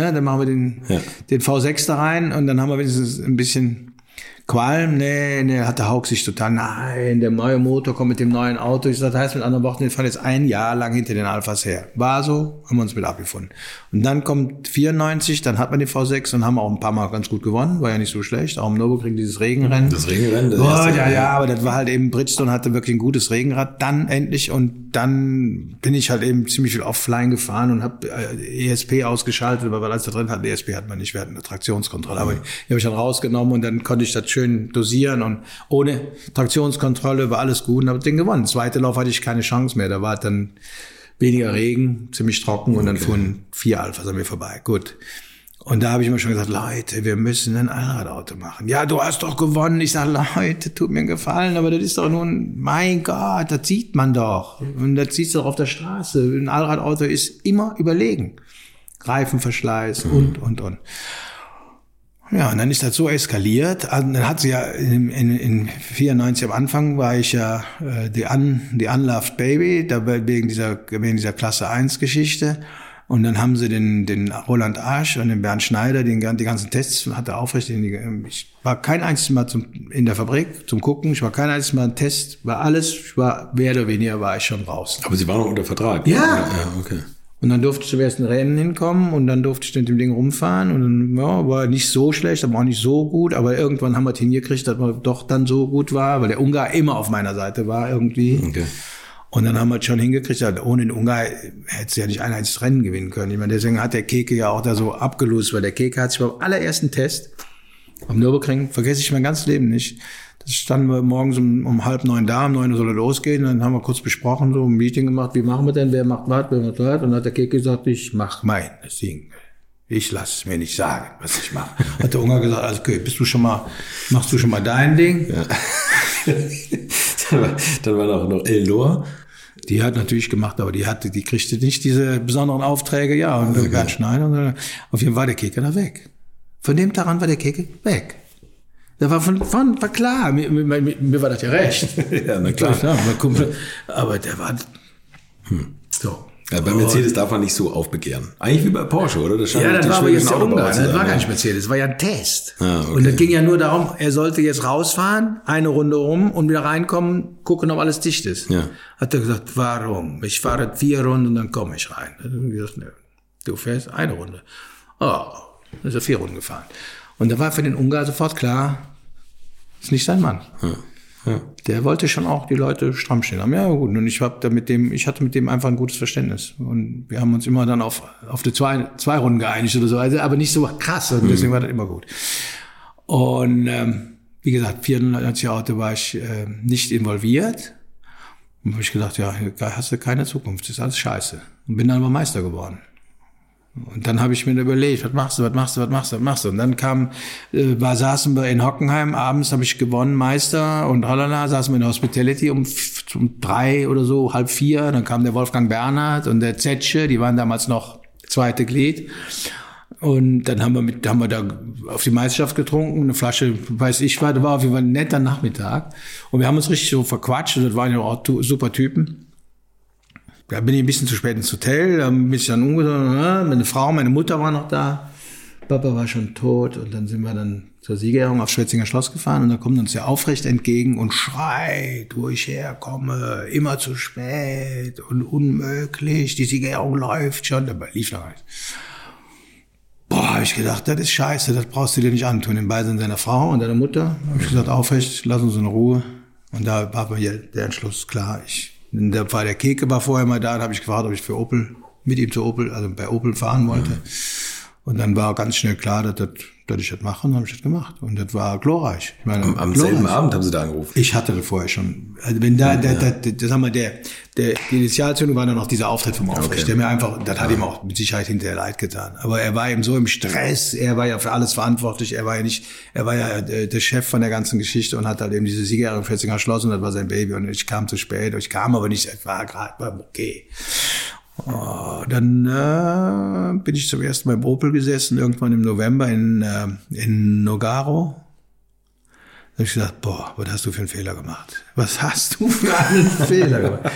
V6 da rein und dann haben wir wenigstens ein bisschen Qualm, nee, hat der Haug sich total, nein, der neue Motor kommt mit dem neuen Auto. Ich sag, das heißt mit anderen Worten, wir fahren jetzt 1 Jahr lang hinter den Alphas her. War so, haben wir uns mit abgefunden. Und dann kommt 94, dann hat man den V6 und haben auch ein paar Mal ganz gut gewonnen, war ja nicht so schlecht. Auch im Nürburgring dieses Regenrennen. Das Regenrennen, aber das war halt eben, Bridgestone hatte wirklich ein gutes Regenrad, dann endlich und dann bin ich halt eben ziemlich viel Offline gefahren und habe ESP ausgeschaltet, weil alles da drin hat, ESP hat man nicht, wir hatten eine Traktionskontrolle, aber die habe ich dann rausgenommen und dann konnte ich das schön dosieren und ohne Traktionskontrolle war alles gut und habe den gewonnen. Zweite Lauf hatte ich keine Chance mehr, da war dann weniger Regen, ziemlich trocken und dann fuhren 4 Alphas an mir vorbei. Gut. Und da habe ich mir schon gesagt, Leute, wir müssen ein Allradauto machen. Ja, du hast doch gewonnen. Ich sage, Leute, tut mir einen Gefallen, aber das ist doch nun, mein Gott, das sieht man doch. Und das siehst du doch auf der Straße. Ein Allradauto ist immer überlegen. Reifenverschleiß und. Ja, und dann ist das so eskaliert. Also dann hat sie ja in 94 am Anfang war ich ja die Unloved Baby, da wegen dieser Klasse 1 Geschichte. Und dann haben sie den Roland Asch und den Bernd Schneider, die ganzen Tests hat er aufrecht. Ich war kein einziges Mal in der Fabrik zum Gucken. Ich war kein einziges Mal im Test, war alles. Ich war mehr oder weniger war ich schon raus. Aber Sie waren noch unter Vertrag? Ja, okay. Und dann durfte ich zum ersten Rennen hinkommen und dann durfte ich mit dem Ding rumfahren und dann war nicht so schlecht, aber auch nicht so gut, aber irgendwann haben wir es hingekriegt, dass man doch dann so gut war, weil der Ungar immer auf meiner Seite war irgendwie. Okay. Und dann haben wir es schon hingekriegt, also ohne den Ungar hätte sie ja nicht ein einziges Rennen gewinnen können. Ich meine, deswegen hat der Keke ja auch da so abgelost, weil der Keke hat sich beim allerersten Test am Nürburgring, vergesse ich mein ganzes Leben nicht, da standen wir morgens um 8:30 da, um 9 Uhr soll er losgehen. Dann haben wir kurz besprochen, so ein Meeting gemacht, wie machen wir denn, wer macht was, wer macht was. Und dann hat der Keke gesagt, ich mach mein Ding. Ich lasse es mir nicht sagen, was ich mache. Hat der Ungar gesagt, also okay, machst du schon mal dein Ding? Ja. Dann war noch Elnor. Die hat natürlich gemacht, aber die kriegte nicht diese besonderen Aufträge, ja. Und okay. Bernd Schneider, auf jeden Fall war der Keke da weg. Von dem Tag an war der Keke weg. Da war war klar, mir war das ja recht. Ja, na klar. Aber der war so. Ja, bei Mercedes darf man nicht so aufbegehren. Eigentlich wie bei Porsche, oder? Das war aber jetzt der Ungar. Das war gar nicht Mercedes, das war ja ein Test. Ah, okay. Und das ging ja nur darum, er sollte jetzt rausfahren, eine Runde rum und wieder reinkommen, gucken, ob alles dicht ist. Ja. Hat er gesagt, warum? Ich fahre 4 Runden und dann komme ich rein. Hat er gesagt, ne, du fährst eine Runde. Oh, dann ist er 4 Runden gefahren. Und da war für den Ungar sofort klar, ist nicht sein Mann. Ja. Ja. Der wollte schon auch die Leute stramm stehen haben. Ja, gut. Und ich hatte mit dem einfach ein gutes Verständnis. Und wir haben uns immer dann auf die zwei Runden geeinigt oder so. Also, aber nicht so krass. Und deswegen war das immer gut. Und, wie gesagt, 94 Auto war ich, nicht involviert. Und habe ich gedacht, ja, da hast du keine Zukunft. Das ist alles scheiße. Und bin dann aber Meister geworden. Und dann habe ich mir überlegt, was machst du? Und dann saßen wir in Hockenheim, abends habe ich gewonnen, Meister, und saßen wir in Hospitality um 3 oder so, 3:30, dann kam der Wolfgang Bernhard und der Zetsche, die waren damals noch zweite Glied. Und dann haben wir da auf die Meisterschaft getrunken, eine Flasche, weiß ich, war auf jeden Fall ein netter Nachmittag. Und wir haben uns richtig so verquatscht, und das waren ja auch super Typen. Da bin ich ein bisschen zu spät ins Hotel, da bin ich dann umgezogen, meine Frau, meine Mutter war noch da, Papa war schon tot, und dann sind wir dann zur Siegerehrung auf Schwetzinger Schloss gefahren, und da kommt uns der Aufrecht entgegen und schreit, wo ich herkomme, immer zu spät und unmöglich, die Siegerehrung läuft schon, dabei lief noch nicht. Boah, hab ich gedacht, das ist scheiße, das brauchst du dir nicht antun, im Beisein seiner Frau und deiner Mutter. Hab ich gesagt, Aufrecht, lass uns in Ruhe, und da war mir der Entschluss klar, der Keke war vorher mal da, da habe ich gefragt, ob ich für Opel, mit ihm zu Opel, also bei Opel fahren wollte. Und dann war ganz schnell klar, dass ich das mache, und habe ich das gemacht. Und das war glorreich. Ich meine, am selben Abend haben Sie da angerufen? Ich hatte das vorher schon. Also wenn die Initialzündung war dann noch dieser Auftritt vom Aufrecht, okay. Der mir einfach, das hat ihm auch mit Sicherheit hinterher leid getan. Aber er war eben so im Stress, er war ja für alles verantwortlich, er war ja der Chef von der ganzen Geschichte und hat halt eben diese Siegerehrung Schwetzinger Schloss, und das war sein Baby, und ich kam zu spät, ich kam aber nicht, es war okay. Oh, dann bin ich zum ersten Mal im Opel gesessen, irgendwann im November in Nogaro. Da habe ich gesagt, boah, was hast du für einen Fehler gemacht? Was hast du für einen Fehler gemacht?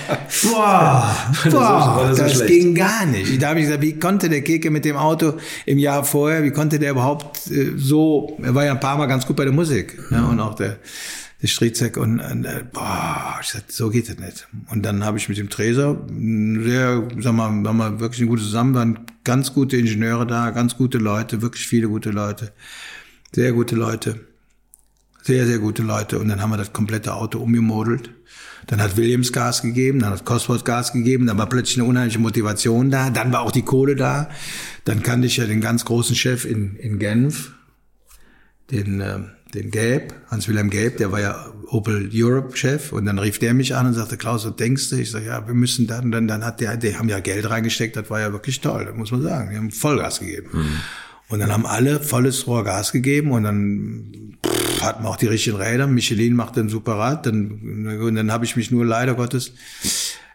Boah, das ging gar nicht. Da habe ich gesagt, wie konnte der Keke mit dem Auto im Jahr vorher, wie konnte der überhaupt er war ja ein paar Mal ganz gut bei der Musik, ja, und auch der Striezek, und ich sagte, so geht das nicht. Und dann habe ich mit dem Treser haben wir wirklich eine gute Zusammen, waren ganz gute Ingenieure da, ganz gute Leute, wirklich viele gute Leute, sehr gute Leute, sehr, sehr gute Leute. Und dann haben wir das komplette Auto umgemodelt. Dann hat Williams Gas gegeben, dann hat Cosworth Gas gegeben, dann war plötzlich eine unheimliche Motivation da, dann war auch die Kohle da. Dann kannte ich ja den ganz großen Chef in Genf, den Gabe, Hans-Wilhelm Gabe, der war ja Opel Europe Chef, und dann rief der mich an und sagte, Klaus, was denkst du? Ich sage, ja, wir müssen dann hat die haben ja Geld reingesteckt, das war ja wirklich toll, das muss man sagen, die haben Vollgas gegeben. Und dann haben alle volles Rohr Gas gegeben, und dann hatten wir auch die richtigen Räder, Michelin macht ein super Rad, und dann habe ich mich nur leider Gottes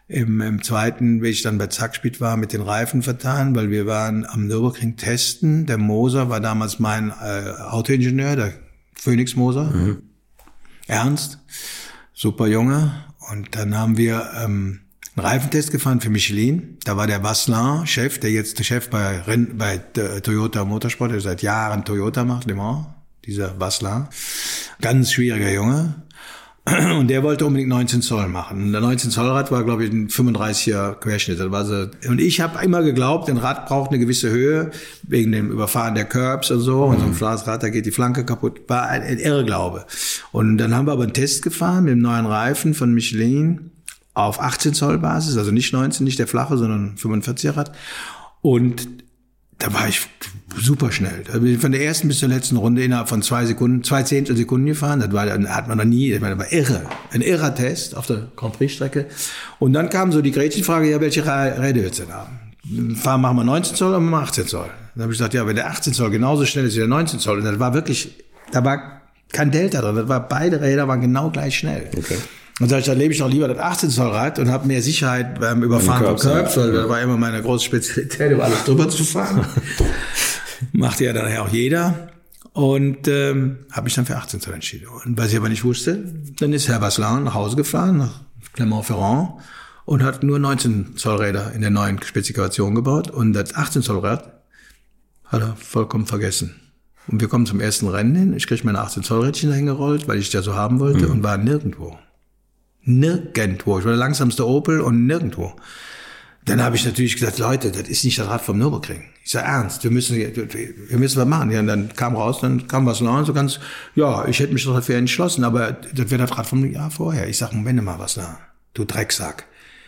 Im zweiten, wie ich dann bei Zackspeed war, mit den Reifen vertan, weil wir waren am Nürburgring testen. Der Moser war damals mein Autoingenieur, der Phoenix Moser. Ernst, super Junge. Und dann haben wir einen Reifentest gefahren für Michelin. Da war der Vasselin Chef, der jetzt der Chef bei Toyota Motorsport, der seit Jahren Toyota macht, Le Mans, dieser Vasselin. Ganz schwieriger Junge. Und der wollte unbedingt 19 Zoll machen. Und der 19 Zoll Rad war, glaube ich, ein 35er Querschnitt. Das war so. Und ich habe immer geglaubt, ein Rad braucht eine gewisse Höhe, wegen dem Überfahren der Curbs und so. Und so ein Flasrad, da geht die Flanke kaputt. War ein Irrglaube. Und dann haben wir aber einen Test gefahren mit dem neuen Reifen von Michelin auf 18 Zoll Basis, also nicht 19, nicht der flache, sondern 45er Rad. Und da war ich super schnell. Da bin ich von der ersten bis zur letzten Runde innerhalb von 2 Zehntelsekunden gefahren. Das hat man noch nie, das war irre. Ein irrer Test auf der Grand Prix-Strecke. Und dann kam so die Gretchenfrage, ja, welche Räder willst du denn haben? Machen wir 19 Zoll oder machen wir 18 Zoll? Dann habe ich gesagt, ja, wenn der 18 Zoll genauso schnell ist wie der 19 Zoll. Und das war wirklich, da war kein Delta drin. Das war, beide Räder waren genau gleich schnell. Okay. Und dann lebe ich noch lieber das 18 Zoll Rad und habe mehr Sicherheit beim Überfahren von Curbs, weil das war immer meine große Spezialität, über alles drüber zu fahren. Macht ja dann auch jeder. Und habe mich dann für 18 Zoll entschieden. Und was ich aber nicht wusste, dann ist Herr Vasselin nach Hause gefahren, nach Clermont-Ferrand, und hat nur 19 Zoll Räder in der neuen Spezifikation gebaut. Und das 18 Zoll Rad hat er vollkommen vergessen. Und wir kommen zum ersten Rennen hin. Ich kriege meine 18 Zoll Rädchen dahin gerollt, weil ich das so haben wollte, und war nirgendwo. Nirgendwo. Ich war der langsamste Opel und nirgendwo. Dann habe ich natürlich gesagt, Leute, das ist nicht das Rad vom Nürburgring. Ich sage, ernst, wir müssen was machen. Ja, und dann kam was und so ganz, ja, ich hätte mich doch dafür entschlossen, aber das wäre das Rad vom Jahr vorher. Ich sage, Moment mal, was da, du Drecksack.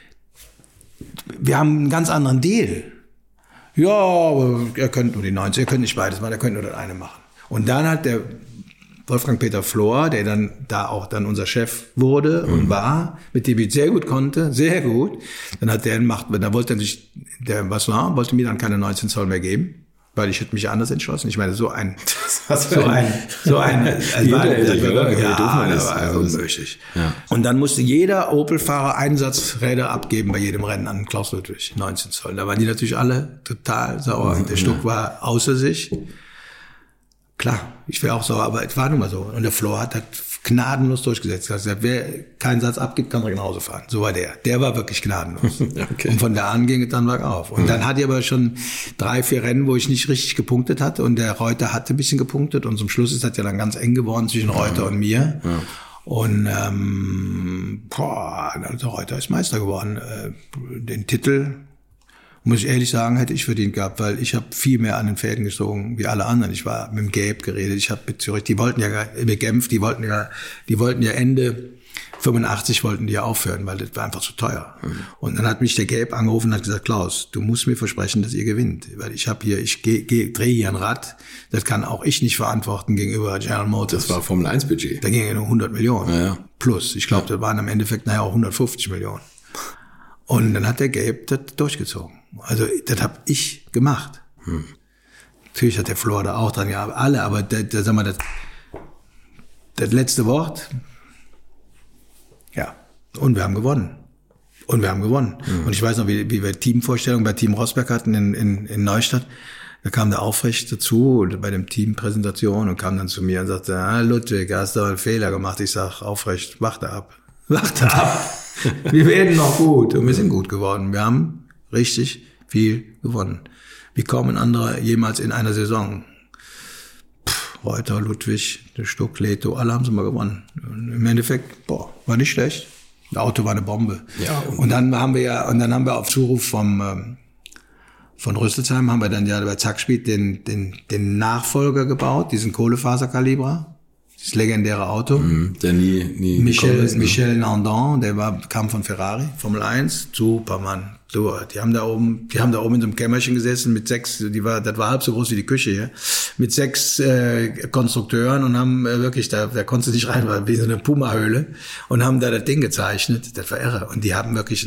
Wir haben einen ganz anderen Deal. Ja, aber er könnte nur die 90, er könnte nicht beides machen, er könnte nur das eine machen. Und dann hat der Wolfgang-Peter Flor, der dann da auch dann unser Chef wurde und war, mit dem ich sehr gut konnte, sehr gut. Dann hat der gemacht, da wollte der Vasselin wollte mir dann keine 19 Zoll mehr geben, weil ich hätte mich anders entschlossen. Ich meine, das war unmöglich. Ja. Und dann musste jeder Opel-Fahrer einen Satz Räder abgeben bei jedem Rennen an Klaus Ludwig, 19 Zoll. Da waren die natürlich alle total sauer. Der Stuck war außer sich. Klar, ich wäre auch sauer, aber es war nun mal so. Und der Flor hat das gnadenlos durchgesetzt. Er hat gesagt, wer keinen Satz abgibt, kann direkt nach Hause fahren. So war der. Der war wirklich gnadenlos. Okay. Und von da an ging es dann bergauf. Und dann hatte ich aber schon 3, 4 Rennen, wo ich nicht richtig gepunktet hatte. Und der Reuter hatte ein bisschen gepunktet. Und zum Schluss ist das ja dann ganz eng geworden zwischen Reuter und mir. Ja. Und der Reuter ist Meister geworden. Den Titel, muss ich ehrlich sagen, hätte ich verdient gehabt, weil ich habe viel mehr an den Fäden gezogen wie alle anderen. Ich war mit dem Gabe geredet, ich habe mit Zürich, die wollten ja mit Genf, die wollten ja Ende 85 wollten die ja aufhören, weil das war einfach zu teuer. Und dann hat mich der Gabe angerufen und hat gesagt, Klaus, du musst mir versprechen, dass ihr gewinnt, weil ich drehe hier ein Rad, das kann auch ich nicht verantworten gegenüber General Motors. Das war Formel 1 Budget. Da ging ja nur 100 Millionen. Ja. Plus, ich glaube, das waren im Endeffekt auch 150 Millionen. Und dann hat der Gabe das durchgezogen. Also das habe ich gemacht. Natürlich hat der Flor da auch dran gearbeitet, alle, aber sag mal, das letzte Wort, ja, und wir haben gewonnen. Und ich weiß noch, wie wir Teamvorstellungen bei Team Rosberg hatten in Neustadt. Da kam der Aufrecht dazu bei dem Teampräsentation und kam dann zu mir und sagte, Ludwig, hast du einen Fehler gemacht. Ich sag, Aufrecht, warte ab. Wir werden noch gut. Und wir sind gut geworden. Wir haben richtig viel gewonnen. Wie kaum ein anderer jemals in einer Saison. Reuter, Ludwig, der Stuck, Leto, alle haben sie mal gewonnen. Und im Endeffekt, war nicht schlecht. Das Auto war eine Bombe. Ja, und dann haben wir auf Zuruf von Rüsselsheim haben wir dann ja bei Zackspeed den Nachfolger gebaut, diesen Kohlefaserkalibra. Das legendäre Auto. Der nie Michel Nandon, kam von Ferrari, Formel 1, super Mann. So, die haben da oben in so einem Kämmerchen gesessen mit 6, das war halb so groß wie die Küche hier, mit 6 Konstrukteuren und haben wirklich, da konntest du nicht rein, war wie so eine Puma-Höhle, und haben da das Ding gezeichnet. Das war irre. Und die haben wirklich,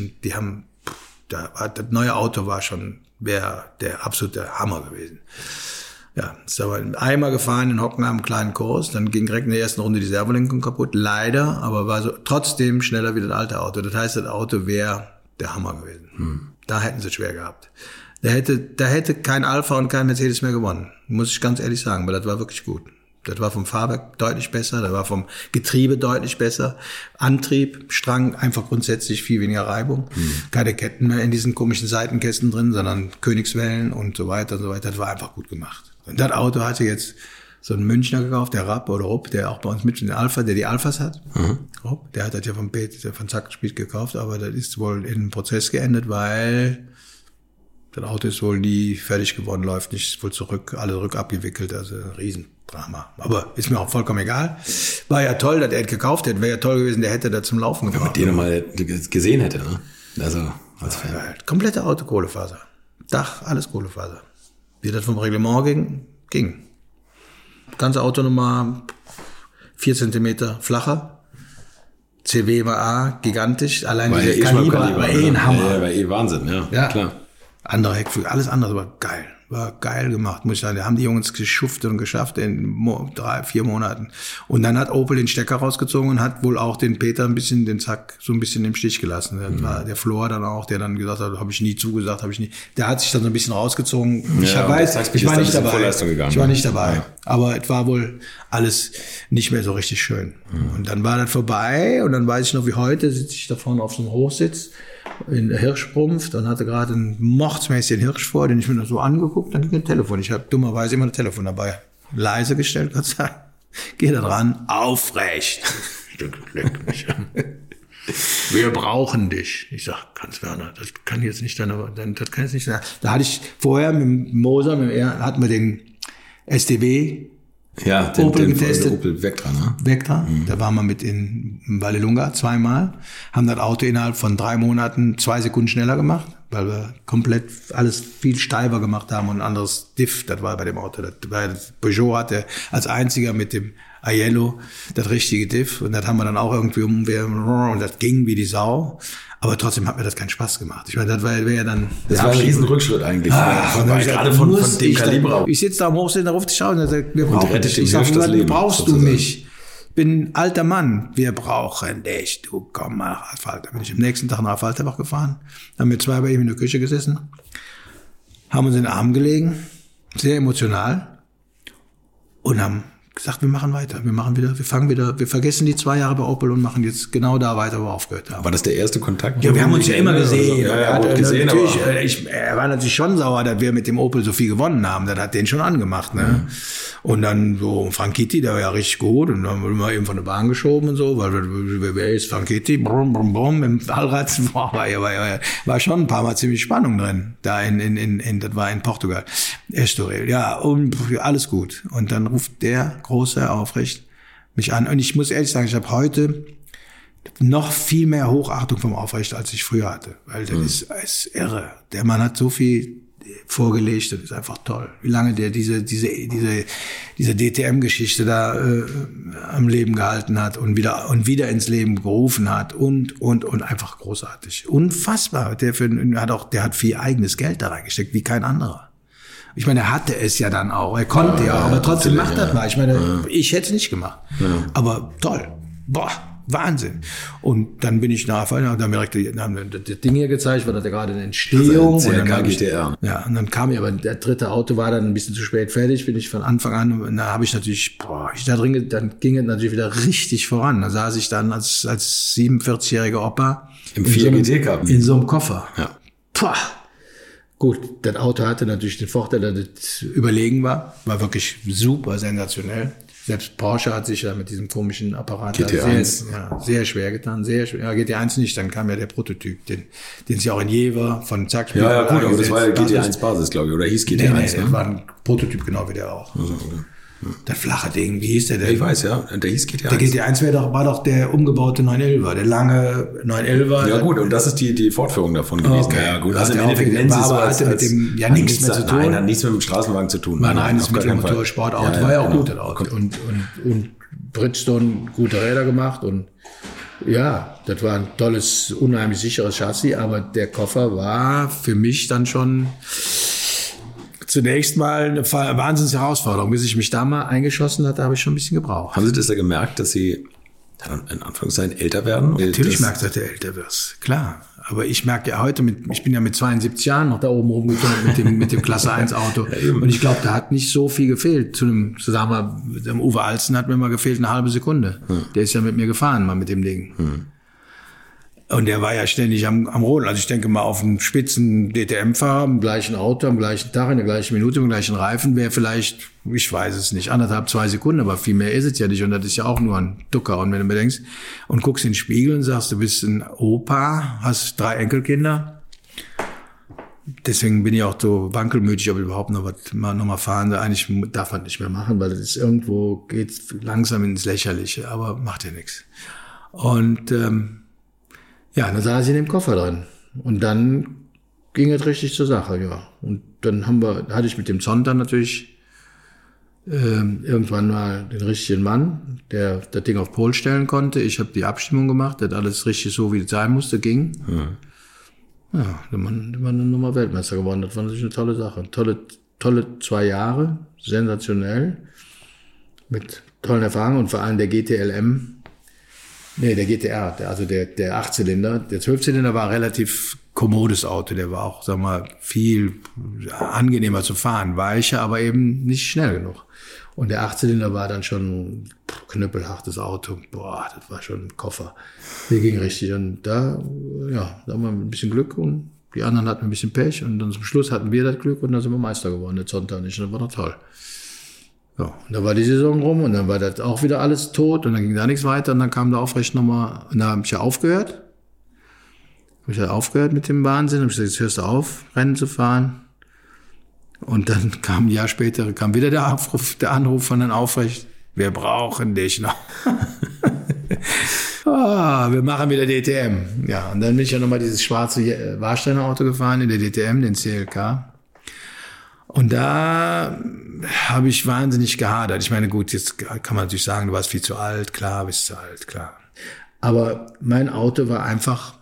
das neue Auto wäre der absolute Hammer gewesen. Ja, ist aber einmal gefahren in Hockenheim, einen kleinen Kurs, dann ging direkt in der ersten Runde die Servolenkung kaputt, leider, aber war so trotzdem schneller wie das alte Auto. Das heißt, das Auto wäre der Hammer gewesen. Da hätten sie schwer gehabt. Da hätte kein Alpha und kein Mercedes mehr gewonnen. Muss ich ganz ehrlich sagen, weil das war wirklich gut. Das war vom Fahrwerk deutlich besser, das war vom Getriebe deutlich besser. Antrieb, Strang, einfach grundsätzlich viel weniger Reibung. Keine Ketten mehr in diesen komischen Seitenkästen drin, sondern Königswellen und so weiter und so weiter. Das war einfach gut gemacht. Und das Auto hatte jetzt so einen Münchner gekauft, der Rapp oder Rupp, der auch bei uns mit den Alpha, der die Alphas hat. Rupp, der hat das ja von Zack Speed gekauft, aber das ist wohl in einem Prozess geendet, weil das Auto ist wohl nie fertig geworden, läuft nicht, ist wohl alle rückabgewickelt, also ein Riesendrama. Aber ist mir auch vollkommen egal. War ja toll, dass er es gekauft hätte, wäre ja toll gewesen, der hätte da zum Laufen gebracht. Wenn man den nochmal gesehen hätte, ne? Also, als Fan. Ja, komplette Auto Kohlefaser. Dach, alles Kohlefaser. Wie das vom Reglement ging. Ganze Auto nochmal 4 Zentimeter flacher. CW war A, gigantisch. Allein war diese Kaliber war ein Hammer. Ja, war Wahnsinn, ja, klar. Andere Heckflügel, alles andere war geil. War geil gemacht, muss ich sagen. Da haben die Jungs geschuftet und geschafft in 3-4 Monaten. Und dann hat Opel den Stecker rausgezogen und hat wohl auch den Peter den Zack so ein bisschen im Stich gelassen. Das war der Flor dann auch, der dann gesagt hat, habe ich nie zugesagt, der hat sich dann so ein bisschen rausgezogen. Ich war nicht dabei. Ich war nicht dabei. Ja. Aber es war wohl alles nicht mehr so richtig schön. Und dann war das vorbei und dann weiß ich noch wie heute, sitze ich da vorne auf so einem Hochsitz in der Hirschsprumpf, dann hatte gerade ein mordsmäßigen Hirsch vor, den ich mir so angeguckt, dann ging ein Telefon. Ich habe dummerweise immer ein Telefon dabei. Leise gestellt, Gott sei Dank. Geh da dran, aufrecht. Leck mich an. Wir brauchen dich. Ich sag, Hans-Werner, das kann jetzt nicht sein. Da hatte ich vorher mit Moser, hatten wir den STW Opel getestet. Opel Vectra, ne? Vectra. Da waren wir mit in Vallelunga 2-mal. Haben das Auto innerhalb von 3 Monaten 2 Sekunden schneller gemacht, weil wir komplett alles viel steifer gemacht haben und ein anderes Diff, das war bei dem Auto. Das Peugeot hatte als einziger mit dem Aiello das richtige Diff und das haben wir dann auch irgendwie und das ging wie die Sau. Aber trotzdem hat mir das keinen Spaß gemacht. Ich meine, das wäre ja dann... Das war ein Riesenrückschritt eigentlich. Gerade von dem Kaliber. Ich sitze da am Hochsitz auf die Schauen und sage, wir brauchen dich. Ich sage, was brauchst du mich? Ich bin ein alter Mann. Wir brauchen dich. Du komm mal nach Alfalter. Bin ich am nächsten Tag nach Alfalterbach gefahren. Haben wir 2 bei ihm in der Küche gesessen. Haben uns in den Arm gelegen. Sehr emotional. Und haben gesagt, wir machen weiter, wir vergessen die 2 Jahre bei Opel und machen jetzt genau da weiter, wo wir aufgehört haben. War das der erste Kontakt? Ja, wir haben uns ja immer gesehen. Also, er war natürlich schon sauer, dass wir mit dem Opel so viel gewonnen haben. Das hat den schon angemacht, ne? Und dann so Franchitti, der war ja richtig gut und dann wurden wir eben von der Bahn geschoben und so, weil wer ist Franchitti? Brumm, brumm, brumm, im Allrad, war schon ein paar Mal ziemlich Spannung drin. Da das war in Portugal. Estoril, ja, und alles gut. Und dann ruft der Große Aufrecht mich an. Und ich muss ehrlich sagen, ich habe heute noch viel mehr Hochachtung vom Aufrecht, als ich früher hatte. Weil das ist irre. Der Mann hat so viel vorgelegt, das ist einfach toll. Wie lange der diese DTM-Geschichte da am Leben gehalten hat und wieder ins Leben gerufen hat und einfach großartig. Unfassbar. Der hat viel eigenes Geld da reingesteckt, wie kein anderer. Ich meine, er hatte es ja dann auch, er konnte ja, aber trotzdem macht das mal. Ich meine, ich hätte es nicht gemacht. Ja. Aber toll. Boah, Wahnsinn. Und dann bin ich nachher, haben wir das Ding hier gezeigt, war das ja gerade eine Entstehung. Also GTR. Ja, und dann kam aber der dritte Auto war dann ein bisschen zu spät fertig, bin ich von Anfang an, und da habe ich natürlich, dann ging es natürlich wieder richtig voran. Da saß ich dann als 47-jähriger Opa im 4 GT-Cup in so einem Koffer. Ja. Puh. Gut, das Auto hatte natürlich den Vorteil, dass es überlegen war wirklich super sensationell. Selbst Porsche hat sich ja mit diesem komischen Apparat sehr schwer getan. Sehr schwer. Ja, GT1 nicht, dann kam ja der Prototyp, den es ja auch in Jever von Zack Speed. Ja, gut, aber das war ja GT1-Basis, glaube ich, oder hieß GT1? Nee, das war ein Prototyp genau wie der auch. Also, okay. Das flache Ding, wie hieß der denn? Ich weiß, ja, der hieß GT1. Der GT1 war doch der umgebaute 911er, der lange 911er. Ja gut, und das ist die Fortführung davon gewesen. Okay. Ja gut, also im Endeffekt hatte mit dem ja nichts mehr zu tun. Nein, hat nichts mit dem Straßenwagen zu tun. War ein reines Mittelmotor-Sportauto, war ja auch gut, das Auto. Und Bridgestone gute Räder gemacht und ja, das war ein tolles, unheimlich sicheres Chassis, aber der Koffer war für mich dann schon zunächst mal eine Wahnsinnsherausforderung. Bis ich mich da mal eingeschossen hatte, habe ich schon ein bisschen gebraucht. Haben Sie das ja gemerkt, dass Sie Dann in Anführungszeichen älter werden? Natürlich merkst du, dass du älter wirst, klar. Aber ich merke ja heute, ich bin ja mit 72 Jahren noch da oben rumgekommen mit dem Klasse 1 Auto. Und ich glaube, da hat nicht so viel gefehlt. Sagen wir, dem Uwe Alzen hat mir mal gefehlt eine halbe Sekunde. Der ist ja mit mir gefahren, mal mit dem Ding. Und der war ja ständig am Rodeln. Also ich denke mal, auf einem spitzen DTM-Fahrer, im gleichen Auto, am gleichen Tag, in der gleichen Minute, im gleichen Reifen, wäre vielleicht, ich weiß es nicht, 1,5, 2 Sekunden, aber viel mehr ist es ja nicht. Und das ist ja auch nur ein Ducker. Und wenn du bedenkst und guckst in den Spiegel und sagst, du bist ein Opa, hast 3 Enkelkinder. Deswegen bin ich auch so wankelmütig, ob ich überhaupt noch mal fahren. Eigentlich darf man nicht mehr machen, weil das ist irgendwo, geht langsam ins Lächerliche, aber macht ja nichts. Und, ja, dann saß ich in dem Koffer drin. Und dann ging es richtig zur Sache, ja. Und dann hatte ich mit dem Zonta natürlich irgendwann mal den richtigen Mann, der das Ding auf Pol stellen konnte. Ich habe die Abstimmung gemacht, das alles richtig so, wie es sein musste, ging. Ja, der Mann dann nochmal Weltmeister geworden. Das war natürlich eine tolle Sache. Tolle 2 Jahre, sensationell, mit tollen Erfahrungen und vor allem der GTLM. Nee, der GTR, also der 8-Zylinder. Der 12-Zylinder war ein relativ kommodes Auto. Der war auch, sag mal, viel angenehmer zu fahren. Weicher, aber eben nicht schnell genug. Und der 8-Zylinder war dann schon ein knüppelhartes Auto. Boah, das war schon ein Koffer. Der ging richtig. Und da haben wir ein bisschen Glück und die anderen hatten ein bisschen Pech. Und dann zum Schluss hatten wir das Glück und dann sind wir Meister geworden, der Zonta nicht. Und das war doch toll. Ja, und dann war die Saison rum und dann war das auch wieder alles tot und dann ging da nichts weiter und dann kam da aufrecht nochmal, und da habe ich ja aufgehört. Mit dem Wahnsinn, habe ich gesagt, jetzt hörst du auf, Rennen zu fahren. Und dann kam ein Jahr später, wieder der Anruf von den Aufrecht, wir brauchen dich noch. Wir machen wieder DTM. Ja, und dann bin ich ja nochmal dieses schwarze Warsteiner Auto gefahren in der DTM, den CLK. Und da habe ich wahnsinnig gehadert. Ich meine, gut, jetzt kann man natürlich sagen, du warst viel zu alt, klar, bist zu alt, klar. Aber mein Auto war einfach,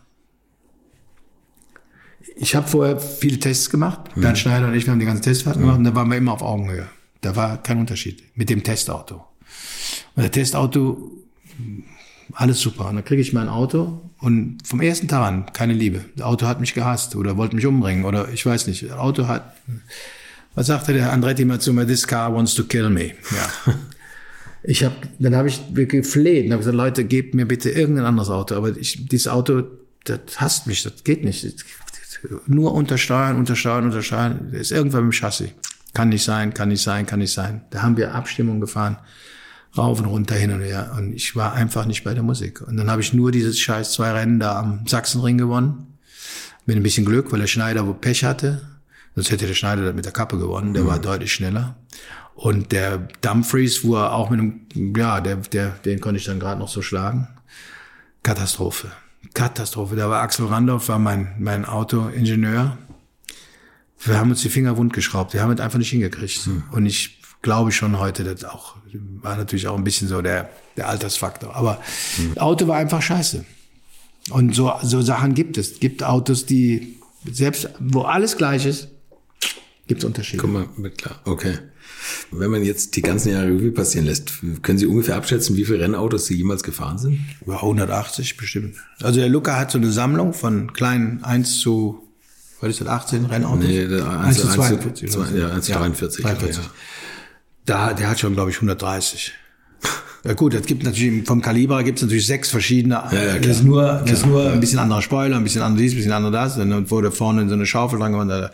ich habe vorher viele Tests gemacht, Bernd Schneider und ich, wir haben die ganzen Testfahrten gemacht und da waren wir immer auf Augenhöhe. Da war kein Unterschied mit dem Testauto. Und der Testauto, alles super. Und dann kriege ich mein Auto und vom ersten Tag an keine Liebe. Das Auto hat mich gehasst oder wollte mich umbringen oder ich weiß nicht. Das Auto hat... Was sagte der Andretti mal zu mir? This car wants to kill me. Ja. Dann habe ich gefleht und habe gesagt, Leute, gebt mir bitte irgendein anderes Auto. Aber dieses Auto, das hasst mich, das geht nicht. Nur untersteuern. Das ist irgendwann mit dem Chassis. Kann nicht sein. Da haben wir Abstimmungen gefahren. Rauf und runter, hin und her. Und ich war einfach nicht bei der Musik. Und dann habe ich nur dieses scheiß 2 Rennen da am Sachsenring gewonnen. Mit ein bisschen Glück, weil der Schneider wo Pech hatte. Sonst hätte der Schneider mit der Kappe gewonnen, der war deutlich schneller. Und der Dumfries, wo er auch mit einem, den konnte ich dann gerade noch so schlagen. Katastrophe. Da war Axel Randolph, war mein Autoingenieur. Wir haben uns die Finger wund geschraubt, wir haben es einfach nicht hingekriegt. Und ich glaube schon heute, das auch, war natürlich auch ein bisschen so der Altersfaktor. Aber das Auto war einfach scheiße. Und so Sachen gibt es. Es gibt Autos, die, selbst wo alles gleich ist, gibt es Unterschiede. Guck mal, mit klar. Okay. Wenn man jetzt die ganzen Jahre Revue passieren lässt, können Sie ungefähr abschätzen, wie viele Rennautos Sie jemals gefahren sind? Über 180 bestimmt. Also der Luca hat so eine Sammlung von kleinen 1 zu, was ist das, 18 Rennautos? Nee, 1 zu 42. 1 zu 43. 43. Der hat schon, glaube ich, 130. Ja gut, es gibt natürlich, vom Kaliber gibt es natürlich 6 verschiedene. Das ist nur ein bisschen anderer Spoiler, ein bisschen anderes dies, ein bisschen anderes das. Dann wurde vorne in so eine Schaufel dran gemacht.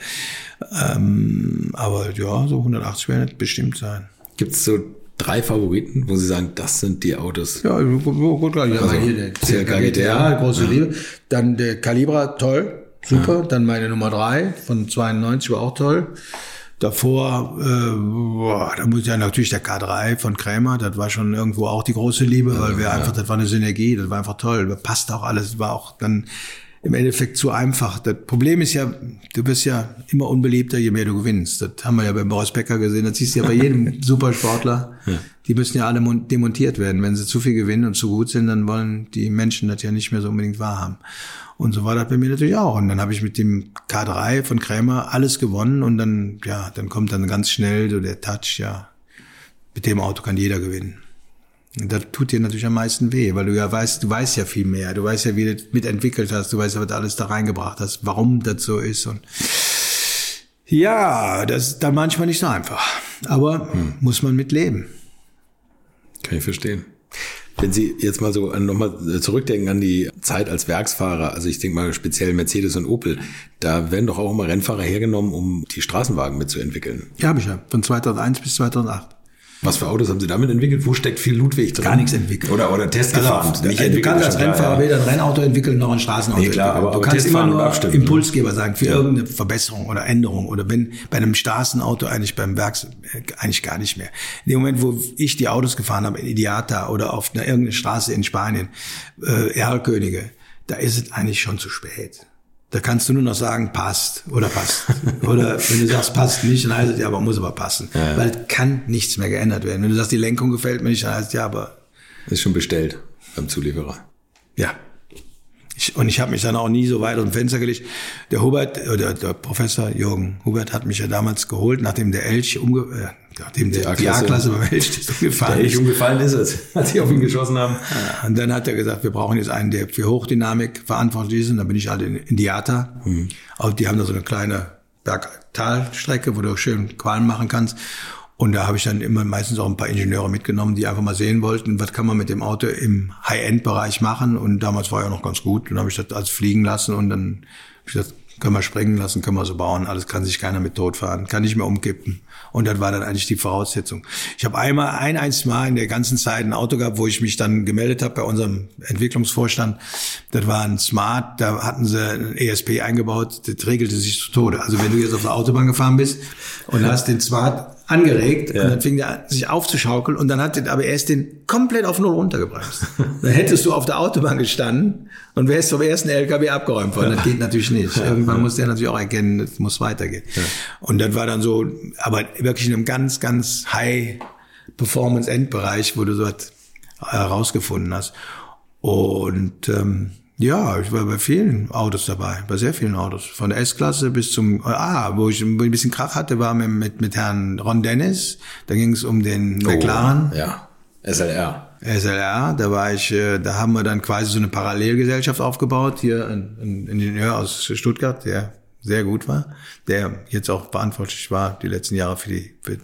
Aber ja, so 180 werden es bestimmt sein. Gibt es so 3 Favoriten, wo Sie sagen, das sind die Autos? Ja, gut, klar. Also hier der CLK GTR, große Liebe. Dann der Calibra, toll, super. Dann meine Nummer 3 von 92 war auch toll. Davor, da muss ja natürlich der K3 von Krämer, das war schon irgendwo auch die große Liebe, weil wir einfach, das war eine Synergie, das war einfach toll, das passt auch alles, war auch dann im Endeffekt zu einfach. Das Problem ist ja, du bist ja immer unbeliebter, je mehr du gewinnst. Das haben wir ja beim Boris Becker gesehen, das siehst du ja bei jedem Supersportler. Die müssen ja alle demontiert werden. Wenn sie zu viel gewinnen und zu gut sind, dann wollen die Menschen das ja nicht mehr so unbedingt wahrhaben. Und so war das bei mir natürlich auch. Und dann habe ich mit dem K3 von Krämer alles gewonnen und dann kommt dann ganz schnell so der Touch, mit dem Auto kann jeder gewinnen. Das tut dir natürlich am meisten weh, weil du weißt ja viel mehr. Du weißt ja, wie du das mitentwickelt hast. Du weißt ja, was du alles da reingebracht hast, warum das so ist. Und ja, das ist dann manchmal nicht so einfach. Aber muss man mit leben. Kann ich verstehen. Wenn Sie jetzt mal so nochmal zurückdenken an die Zeit als Werksfahrer, also ich denke mal speziell Mercedes und Opel, da werden doch auch immer Rennfahrer hergenommen, um die Straßenwagen mitzuentwickeln. Ja, habe ich ja. Von 2001 bis 2008. Was für Autos haben Sie damit entwickelt? Wo steckt viel Ludwig drin? Gar nichts entwickelt. Oder Test gefahren. Also, du kannst als Rennfahrer weder ein Rennauto entwickeln noch ein Straßenauto entwickeln. Aber du kannst immer nur Impulsgeber sein für irgendeine Verbesserung oder Änderung. Oder wenn bei einem Straßenauto eigentlich beim Werks eigentlich gar nicht mehr. In dem Moment, wo ich die Autos gefahren habe in Ideata oder auf irgendeiner Straße in Spanien, Erlkönige, da ist es eigentlich schon zu spät. Da kannst du nur noch sagen, passt oder passt. Oder wenn du sagst, passt nicht, dann heißt es, ja, aber muss aber passen. Ja. Weil es kann nichts mehr geändert werden. Wenn du sagst, die Lenkung gefällt mir nicht, dann heißt es, ja, aber... Ist schon bestellt beim Zulieferer. Ja. Ich habe mich dann auch nie so weit aus dem Fenster gelegt. Der Hubert, oder der Professor Jürgen Hubert hat mich ja damals geholt, nachdem der Elch nachdem die A-Klasse beim Elch umgefallen ist. Der Elch umgefallen ist es, als sie auf ihn geschossen haben. Ja, und dann hat er gesagt, wir brauchen jetzt einen, der für Hochdynamik verantwortlich ist. Und dann bin ich halt in Diata. Auch die haben da so eine kleine Berg-Tal-Strecke, wo du schön Qualen machen kannst. Und da habe ich dann immer meistens auch ein paar Ingenieure mitgenommen, die einfach mal sehen wollten, was kann man mit dem Auto im High-End-Bereich machen. Und damals war ja noch ganz gut. Dann habe ich das alles fliegen lassen und dann habe ich gesagt, können wir springen lassen, können wir so bauen. Alles kann sich keiner mit tot fahren, kann nicht mehr umkippen. Und das war dann eigentlich die Voraussetzung. Ich habe ein einziges Mal in der ganzen Zeit ein Auto gehabt, wo ich mich dann gemeldet habe bei unserem Entwicklungsvorstand. Das war ein Smart, da hatten sie ein ESP eingebaut, das regelte sich zu Tode. Also wenn du jetzt auf der Autobahn gefahren bist und hast den Smart angeregt, und dann fing der sich aufzuschaukeln und dann hat der ABS den komplett auf Null runtergebremst. Dann hättest du auf der Autobahn gestanden und wärst vom ersten LKW abgeräumt worden. Das geht natürlich nicht. Irgendwann muss der natürlich auch erkennen, es muss weitergehen. Ja. Und das war dann so, aber wirklich in einem ganz, ganz High-Performance-Endbereich, wo du so was herausgefunden hast. Und ja, ich war bei vielen Autos dabei, bei sehr vielen Autos. Von der S-Klasse bis zum wo ich ein bisschen Krach hatte, war mit Herrn Ron Dennis. Da ging es um den McLaren. Ja, SLR, da war ich, da haben wir dann quasi so eine Parallelgesellschaft aufgebaut. Hier ein Ingenieur aus Stuttgart, der sehr gut war, der jetzt auch verantwortlich war die letzten Jahre für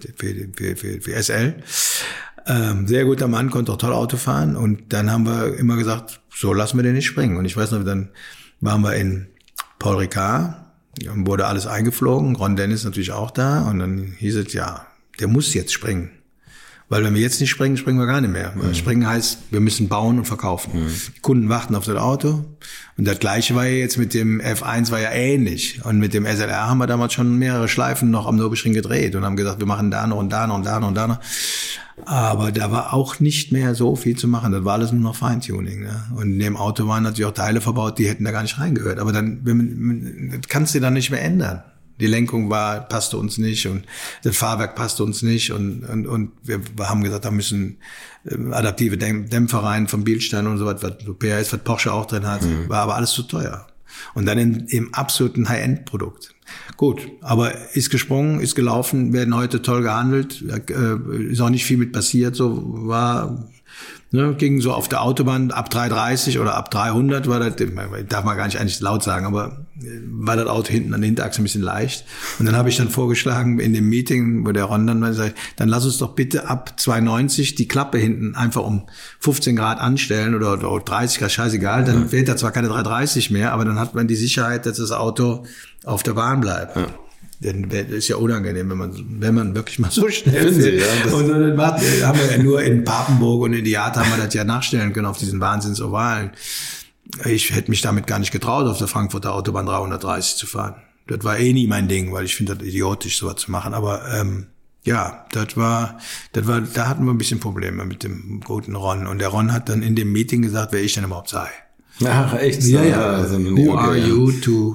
SL. Sehr guter Mann, konnte auch toll Auto fahren. Und dann haben wir immer gesagt, so lassen wir den nicht springen. Und ich weiß noch, dann waren wir in Paul Ricard, wurde alles eingeflogen, Ron Dennis natürlich auch da. Und dann hieß es, ja, der muss jetzt springen. Weil wenn wir jetzt nicht springen, springen wir gar nicht mehr. Weil springen heißt, wir müssen bauen und verkaufen. Die Kunden warten auf das Auto. Und das Gleiche war ja jetzt mit dem F1 war ja ähnlich. Und mit dem SLR haben wir damals schon mehrere Schleifen noch am Nürburgring gedreht und haben gesagt, wir machen da noch und da noch und da noch und da noch. Aber da war auch nicht mehr so viel zu machen. Das war alles nur noch Feintuning. Ne? Und in dem Auto waren natürlich auch Teile verbaut, die hätten da gar nicht reingehört. Aber dann das kannst du dann nicht mehr ändern. Die Lenkung passte uns nicht und das Fahrwerk passte uns nicht und wir haben gesagt, da müssen adaptive Dämpfer rein vom Bilstein und so was PRS, was Porsche auch drin hat, war aber alles zu teuer. Und dann im absoluten High-End-Produkt. Gut, aber ist gesprungen, ist gelaufen, werden heute toll gehandelt, ist auch nicht viel mit passiert, so war... Ne, ging so auf der Autobahn ab 330 oder ab 300 war das, darf man gar nicht eigentlich laut sagen, aber war das Auto hinten an der Hinterachse ein bisschen leicht. Und dann habe ich dann vorgeschlagen in dem Meeting, wo der Ron dann sagt, dann lass uns doch bitte ab 290 die Klappe hinten einfach um 15 Grad anstellen oder 30 Grad, scheißegal. Dann fehlt da zwar keine 330 mehr, aber dann hat man die Sicherheit, dass das Auto auf der Bahn bleibt. Ja. Denn das ist ja unangenehm, wenn man wirklich mal so schnell fährt. Ja, und dann haben wir ja nur in Papenburg und in Diata haben wir das ja nachstellen können auf diesen Wahnsinnsovalen. Ich hätte mich damit gar nicht getraut, auf der Frankfurter Autobahn 330 zu fahren. Das war eh nie mein Ding, weil ich finde das idiotisch, sowas zu machen. Aber ja, da hatten wir ein bisschen Probleme mit dem guten Ron. Und der Ron hat dann in dem Meeting gesagt, wer ich denn überhaupt sei. Ach, echt? Ja. Also, who are you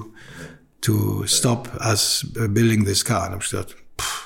to stop us building this car? Und hab ich gesagt,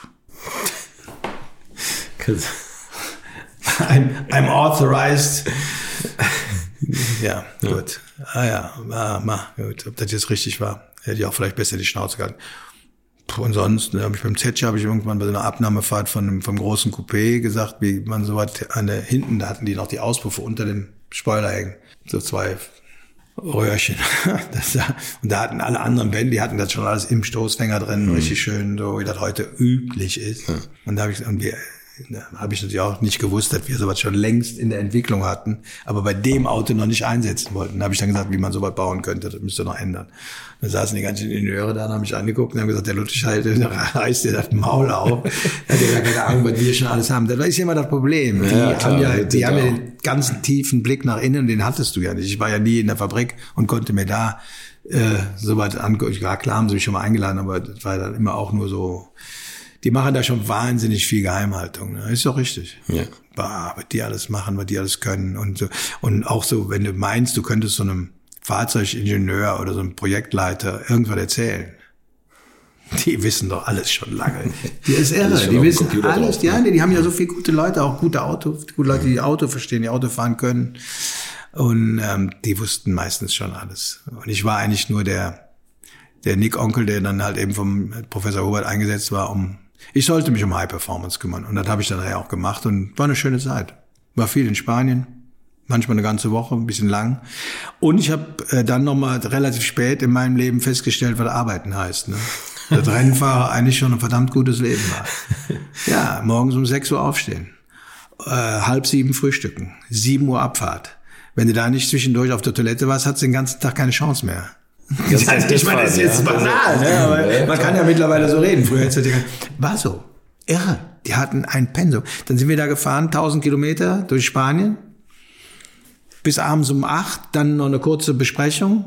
I'm authorized. Ja, gut. Gut. Ob das jetzt richtig war, hätte ich auch vielleicht besser die Schnauze gehalten. Und sonst habe ich beim Zetsche irgendwann bei so einer Abnahmefahrt vom großen Coupé gesagt, wie man so was hinten, da hatten die noch die Auspuffe unter dem Spoiler hängen. So 2 Röhrchen. Und da hatten alle anderen Bände, die hatten das schon alles im Stoßfänger drin, richtig schön, so wie das heute üblich ist. Ja. Und da habe ich natürlich auch nicht gewusst, dass wir sowas schon längst in der Entwicklung hatten, aber bei dem Auto noch nicht einsetzen wollten. Da habe ich dann gesagt, wie man sowas bauen könnte, das müsste noch ändern. Da saßen die ganzen Ingenieure da und haben mich angeguckt und haben gesagt, der Ludwig reißt dir das Maul auf. Er hat ja keine Ahnung, was wir schon alles haben. Das ist immer das Problem. Die haben ja den ganzen tiefen Blick nach innen, den hattest du ja nicht. Ich war ja nie in der Fabrik und konnte mir da sowas angucken. Ja, klar haben sie mich schon mal eingeladen, aber das war dann immer auch nur so. Die machen da schon wahnsinnig viel Geheimhaltung. Ne? Ist doch richtig. Ja. Was die alles machen, was die alles können und so. Und auch so, wenn du meinst, du könntest so einem Fahrzeugingenieur oder so einem Projektleiter irgendwas erzählen. Die wissen doch alles schon lange. Die ist irre. Die wissen alles. Ja, die haben ja so viele gute Leute, auch gute Leute, die Auto verstehen, die Auto fahren können. Und die wussten meistens schon alles. Und ich war eigentlich nur der Nick Onkel, der dann halt eben vom Professor Hubert eingesetzt war, ich sollte mich um High Performance kümmern. Und das habe ich dann auch gemacht und war eine schöne Zeit. War viel in Spanien, manchmal eine ganze Woche, ein bisschen lang. Und ich habe dann nochmal relativ spät in meinem Leben festgestellt, was Arbeiten heißt. Ne? Das Rennfahrer eigentlich schon ein verdammt gutes Leben war. Ja, morgens um 6 Uhr aufstehen, 6:30 frühstücken, 7 Uhr Abfahrt. Wenn du da nicht zwischendurch auf der Toilette warst, hast du den ganzen Tag keine Chance mehr. Ich meine, das ist jetzt banal, ne? Aber man kann ja mittlerweile so reden. Früher war so. Irre. Die hatten ein Pensum. Dann sind wir da gefahren, 1000 Kilometer durch Spanien. Bis abends um 8, dann noch eine kurze Besprechung.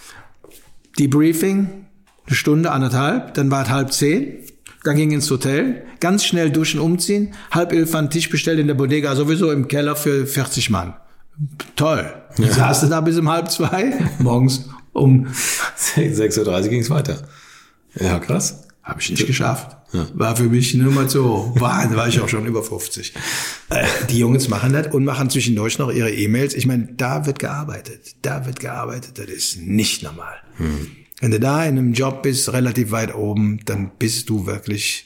Debriefing, 1 Stunde, 1,5. Dann war es 9:30. Dann ging ins Hotel. Ganz schnell duschen, umziehen. 10:30 einen Tisch bestellt in der Bodega, sowieso im Keller für 40 Mann. Toll. Ja. Saß du da bis um 1:30 morgens. Um 6:30 Uhr ging es weiter. Ja, krass. Habe ich nicht geschafft. Ja. War für mich nur mal so. Da war ich auch schon über 50. Die Jungs machen das und machen zwischendurch noch ihre E-Mails. Ich meine, da wird gearbeitet. Das ist nicht normal. Wenn du da in einem Job bist, relativ weit oben, dann bist du wirklich,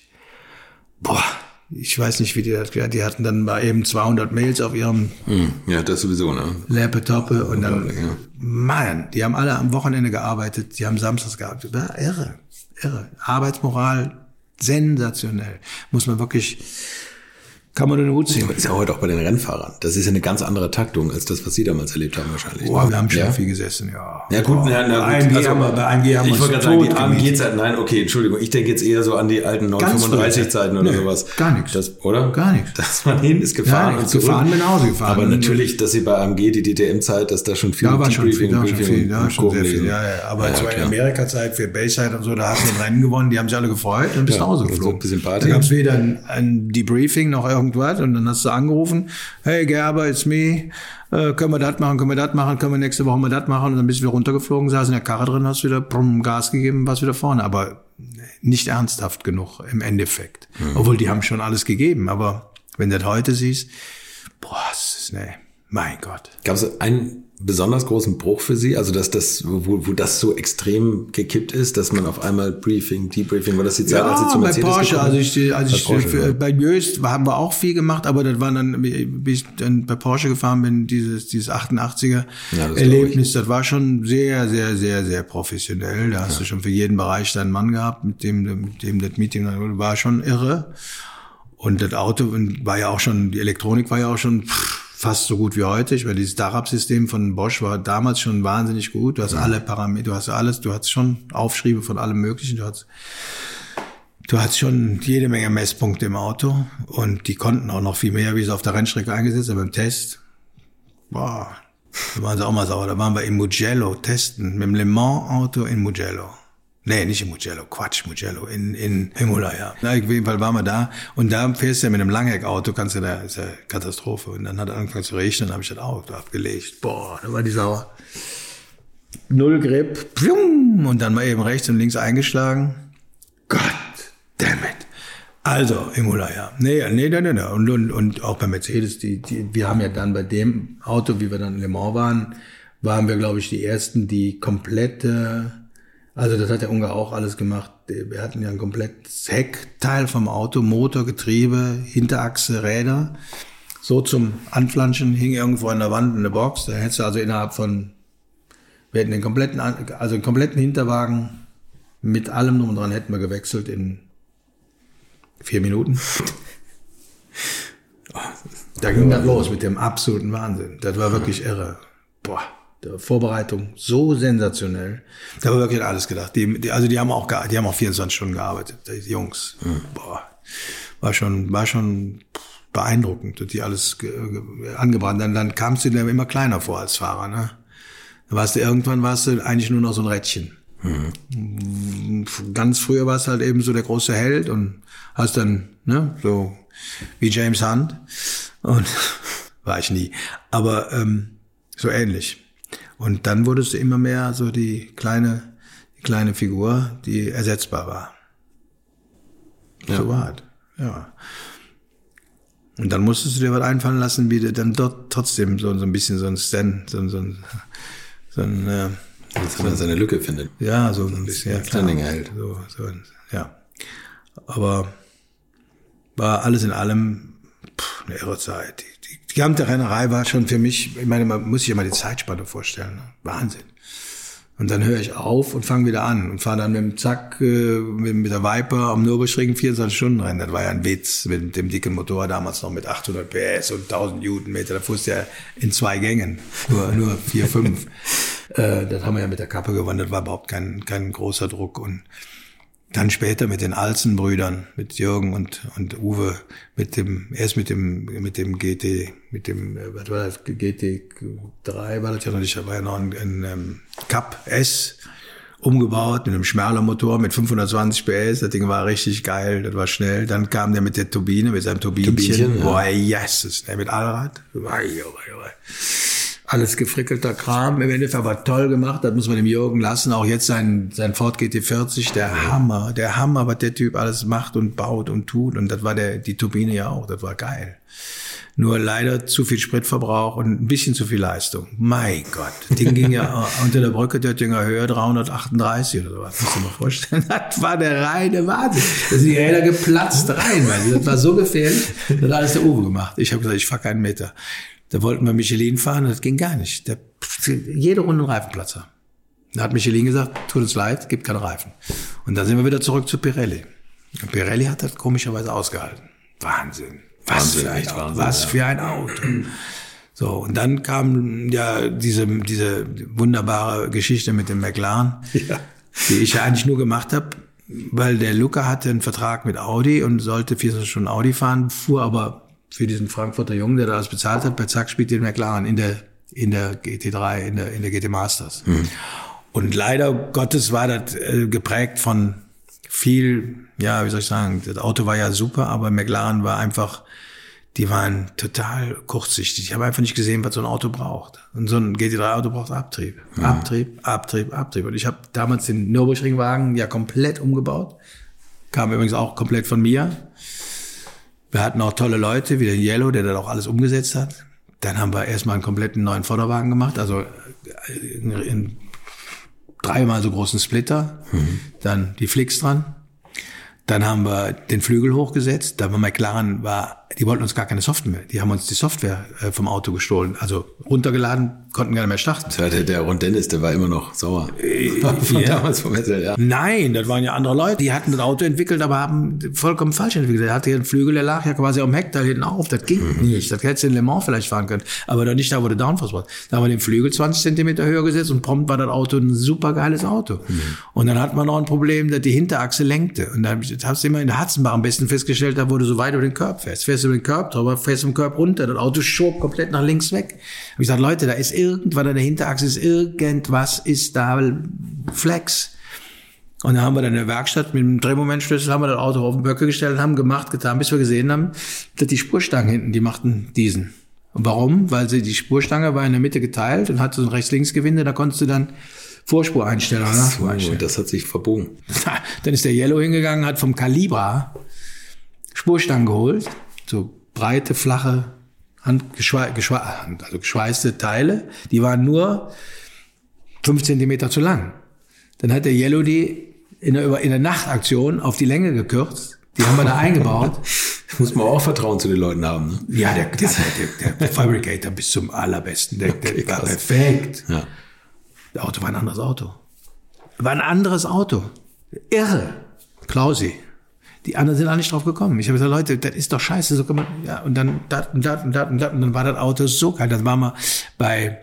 ich weiß nicht, wie die hatten dann mal eben 200 Mails auf ihrem ja, das sowieso, ne? Laptop und dann, Mann, die haben alle am Wochenende gearbeitet, die haben samstags gearbeitet. Ja, irre. Arbeitsmoral, sensationell. Muss man wirklich, kann man den Hut ziehen. Ist ja heute auch bei den Rennfahrern. Das ist ja eine ganz andere Taktung als das, was Sie damals erlebt haben wahrscheinlich. Wir haben schon viel gesessen, ja. Ja gut, bei AMG haben wir ich wollte gerade sagen, die AMG-Zeiten, nein, okay, Entschuldigung, ich denke jetzt eher so an die alten 935-Zeiten oder sowas. Gar nichts. Oder? Gar nichts. Dass man hin ist gefahren und zurück. Bin nach Hause gefahren. Aber natürlich, dass Sie bei AMG die DTM-Zeit, dass da schon viel Debriefing, schon sehr viel. Ja. Aber es war in Amerika-Zeit für Bayside und so, da hast du ein Rennen gewonnen, die haben sich alle gefreut und bist nach Hause geflogen. Da gab es weder ein Debriefing noch irgendwas und dann hast du angerufen, hey Gerber, it's me, können wir das machen, können wir nächste Woche mal das machen und dann bist du wieder runtergeflogen, saß in der Karre drin, hast wieder Gas gegeben, warst wieder vorne, aber nicht ernsthaft genug im Endeffekt. Obwohl die haben schon alles gegeben, aber wenn du das heute siehst, mein Gott. Gab es einen besonders großen Bruch für Sie? Also, dass wo das so extrem gekippt ist, dass man auf einmal Debriefing, war das die Zeit, als Sie zu Mercedes gekommen sind? Bei Jöst haben wir auch viel gemacht, aber das war dann, wie ich dann bei Porsche gefahren bin, dieses 88er Erlebnis, das war schon sehr, sehr, sehr, sehr professionell. Da hast du schon für jeden Bereich deinen Mann gehabt, mit dem das Meeting war schon irre. Und das Auto war ja auch schon, die Elektronik war ja auch schon fast so gut wie heute. Ich meine, dieses Darab-System von Bosch war damals schon wahnsinnig gut. Du hast alle Parameter, du hast alles, du hast schon Aufschriebe von allem Möglichen. Du hast schon jede Menge Messpunkte im Auto und die konnten auch noch viel mehr, wie sie auf der Rennstrecke eingesetzt haben. Beim Test, da waren sie auch mal sauer. Da waren wir in Mugello testen, mit dem Le Mans Auto in Mugello. Nee, nicht in Mugello, Mugello, in Imola, ja. Na, auf jeden Fall waren wir da und da fährst du ja mit einem Langheckauto, ist ja Katastrophe. Und dann hat er angefangen zu regnen, dann habe ich das Auto abgelegt. Da war die sauer. 0 Grip, und dann mal eben rechts und links eingeschlagen. God damn it. Also, Imola, ja. Nee. Und auch bei Mercedes, wir haben ja dann bei dem Auto, wie wir dann in Le Mans waren wir, glaube ich, die ersten, die komplette Also das hat der Ungar auch alles gemacht. Wir hatten ja ein komplettes Heckteil vom Auto, Motor, Getriebe, Hinterachse, Räder. So zum Anflanschen hing irgendwo an der Wand eine Box. Da hättest du also innerhalb von, wir hätten den kompletten Hinterwagen mit allem drum und dran hätten wir gewechselt in 4 Minuten. Da ging das los mit dem absoluten Wahnsinn. Das war wirklich irre. Boah, die Vorbereitung so sensationell. Da war wirklich alles gedacht. Die haben auch 24 Stunden gearbeitet, die Jungs. Boah, war schon beeindruckend, die alles angebracht. Dann kamst du dir immer kleiner vor als Fahrer, ne? Irgendwann warst du eigentlich nur noch so ein Rädchen. Ganz früher warst du halt eben so der große Held und hast dann, ne, so wie James Hunt. Und war ich nie. Aber so ähnlich. Und dann wurdest du immer mehr so die kleine Figur, die ersetzbar war. Ja. So war es. Ja. Und dann musstest du dir was einfallen lassen, wie du dann dort trotzdem so ein bisschen so ein Stand, dass man seine Lücke findet. Ja, so ein bisschen. Ja, Standing hält. So, ja. Aber war alles in allem eine irre Zeit. Die gesamte Rennerei war schon für mich, ich meine, man muss sich ja mal die Zeitspanne vorstellen. Ne? Wahnsinn. Und dann höre ich auf und fange wieder an und fahre dann mit dem Zack, mit der Viper am Nürburgring 24-Stunden-Rennen. Das war ja ein Witz mit dem dicken Motor, damals noch mit 800 PS und 1000 Newtonmeter. Da fuhrst du ja in 2 Gängen, nur 4, 5. Das haben wir ja mit der Kappe gewonnen, das war überhaupt kein großer Druck. Und dann später mit den Alsen-Brüdern, mit Jürgen und Uwe, was war das, GT3 war das ja noch nicht, da war ja noch ein Cup S umgebaut mit einem Schmerler-Motor mit 520 PS, das Ding war richtig geil, das war schnell. Dann kam der mit der Turbine, mit seinem Turbinchen. Boah, yes, mit Allrad. Alles gefrickelter Kram, im Endeffekt aber toll gemacht, das muss man dem Jürgen lassen. Auch jetzt sein Ford GT40, der Hammer, was der Typ alles macht und baut und tut. Und das war die Turbine ja auch, das war geil. Nur leider zu viel Spritverbrauch und ein bisschen zu viel Leistung. Mein Gott, das Ding ging ja unter der Brücke Döttinger Höhe 338 oder so was. Musst du dir mal vorstellen, das war der reine Wahnsinn. Da sind die Räder geplatzt rein, weil das war so gefährlich. Das hat alles der Uwe gemacht. Ich habe gesagt, ich fahre keinen Meter. Da wollten wir Michelin fahren, das ging gar nicht. Jede Runde ein Reifenplatzer. Da hat Michelin gesagt, tut uns leid, gibt keine Reifen. Und dann sind wir wieder zurück zu Pirelli. Und Pirelli hat das komischerweise ausgehalten. Wahnsinn. Was für ein Auto. So, und dann kam ja diese wunderbare Geschichte mit dem McLaren, die ich ja eigentlich nur gemacht habe, weil der Luca hatte einen Vertrag mit Audi und sollte 24 Stunden Audi fahren, fuhr aber für diesen Frankfurter Jungen, der da alles bezahlt hat, bei Zack spielt den McLaren in der GT3, in der GT Masters. Und leider Gottes war das geprägt von viel, ja, wie soll ich sagen, das Auto war ja super, aber McLaren war einfach, die waren total kurzsichtig. Ich habe einfach nicht gesehen, was so ein Auto braucht. Und so ein GT3-Auto braucht Abtrieb. Abtrieb. Und ich habe damals den Nürburgringwagen ja komplett umgebaut. Kam übrigens auch komplett von mir. Wir hatten auch tolle Leute, wie den Yellow, der das auch alles umgesetzt hat. Dann haben wir erstmal einen kompletten neuen Vorderwagen gemacht, also in 3-mal so großen Splitter. Dann die Flicks dran. Dann haben wir den Flügel hochgesetzt. Da war McLaren, die wollten uns gar keine Software mehr. Die haben uns die Software vom Auto gestohlen. Also runtergeladen, konnten gar nicht mehr starten. Der Ron Dennis, der war immer noch sauer. Damals vom SL, ja. Nein, das waren ja andere Leute. Die hatten das Auto entwickelt, aber haben vollkommen falsch entwickelt. Der hatte ja einen Flügel, der lag ja quasi am Heckteil hinten auf. Das ging nicht. Das hättest du in Le Mans vielleicht fahren können. Aber doch nicht da, wo der Downforce war. Da haben wir den Flügel 20 Zentimeter höher gesetzt und prompt war das Auto ein super geiles Auto. Und dann hat man noch ein Problem, dass die Hinterachse lenkte. Und dann hast du immer in der Hatzenbach am besten festgestellt, da wurde so weit über den Curb fährst. Fährst du über den Curb drüber, fährst du den Curb runter, das Auto schob komplett nach links weg. Hab ich gesagt, Leute, da ist irgendwas an der Hinterachse, irgendwas ist da Flex. Und dann haben wir dann in der Werkstatt mit dem Drehmomentschlüssel haben wir das Auto auf den Böcke gestellt, haben gemacht, getan, bis wir gesehen haben, dass die Spurstangen hinten, die machten diesen. Und warum? Weil die Spurstange war in der Mitte geteilt und hatte so ein Rechts-Links-Gewinde, da konntest du dann Vorspur einstellen oder Nachspur einstellen. Das hat sich verbogen. Dann ist der Yellow hingegangen, hat vom Calibra Spurstangen geholt, so breite, flache, geschweißte Teile, die waren nur 5 Zentimeter zu lang. Dann hat der Yellow die in der Nachtaktion auf die Länge gekürzt. Die haben wir da eingebaut. Muss man auch Vertrauen zu den Leuten haben, ne? Ja, der Fabricator bis zum allerbesten. Der war perfekt. Ja. Das Auto war ein anderes Auto. War ein anderes Auto. Irre. Klausi. Die anderen sind auch nicht drauf gekommen. Ich habe gesagt, Leute, das ist doch scheiße. So kann man, ja, und dann dat und dann war das Auto so geil. Dann waren wir bei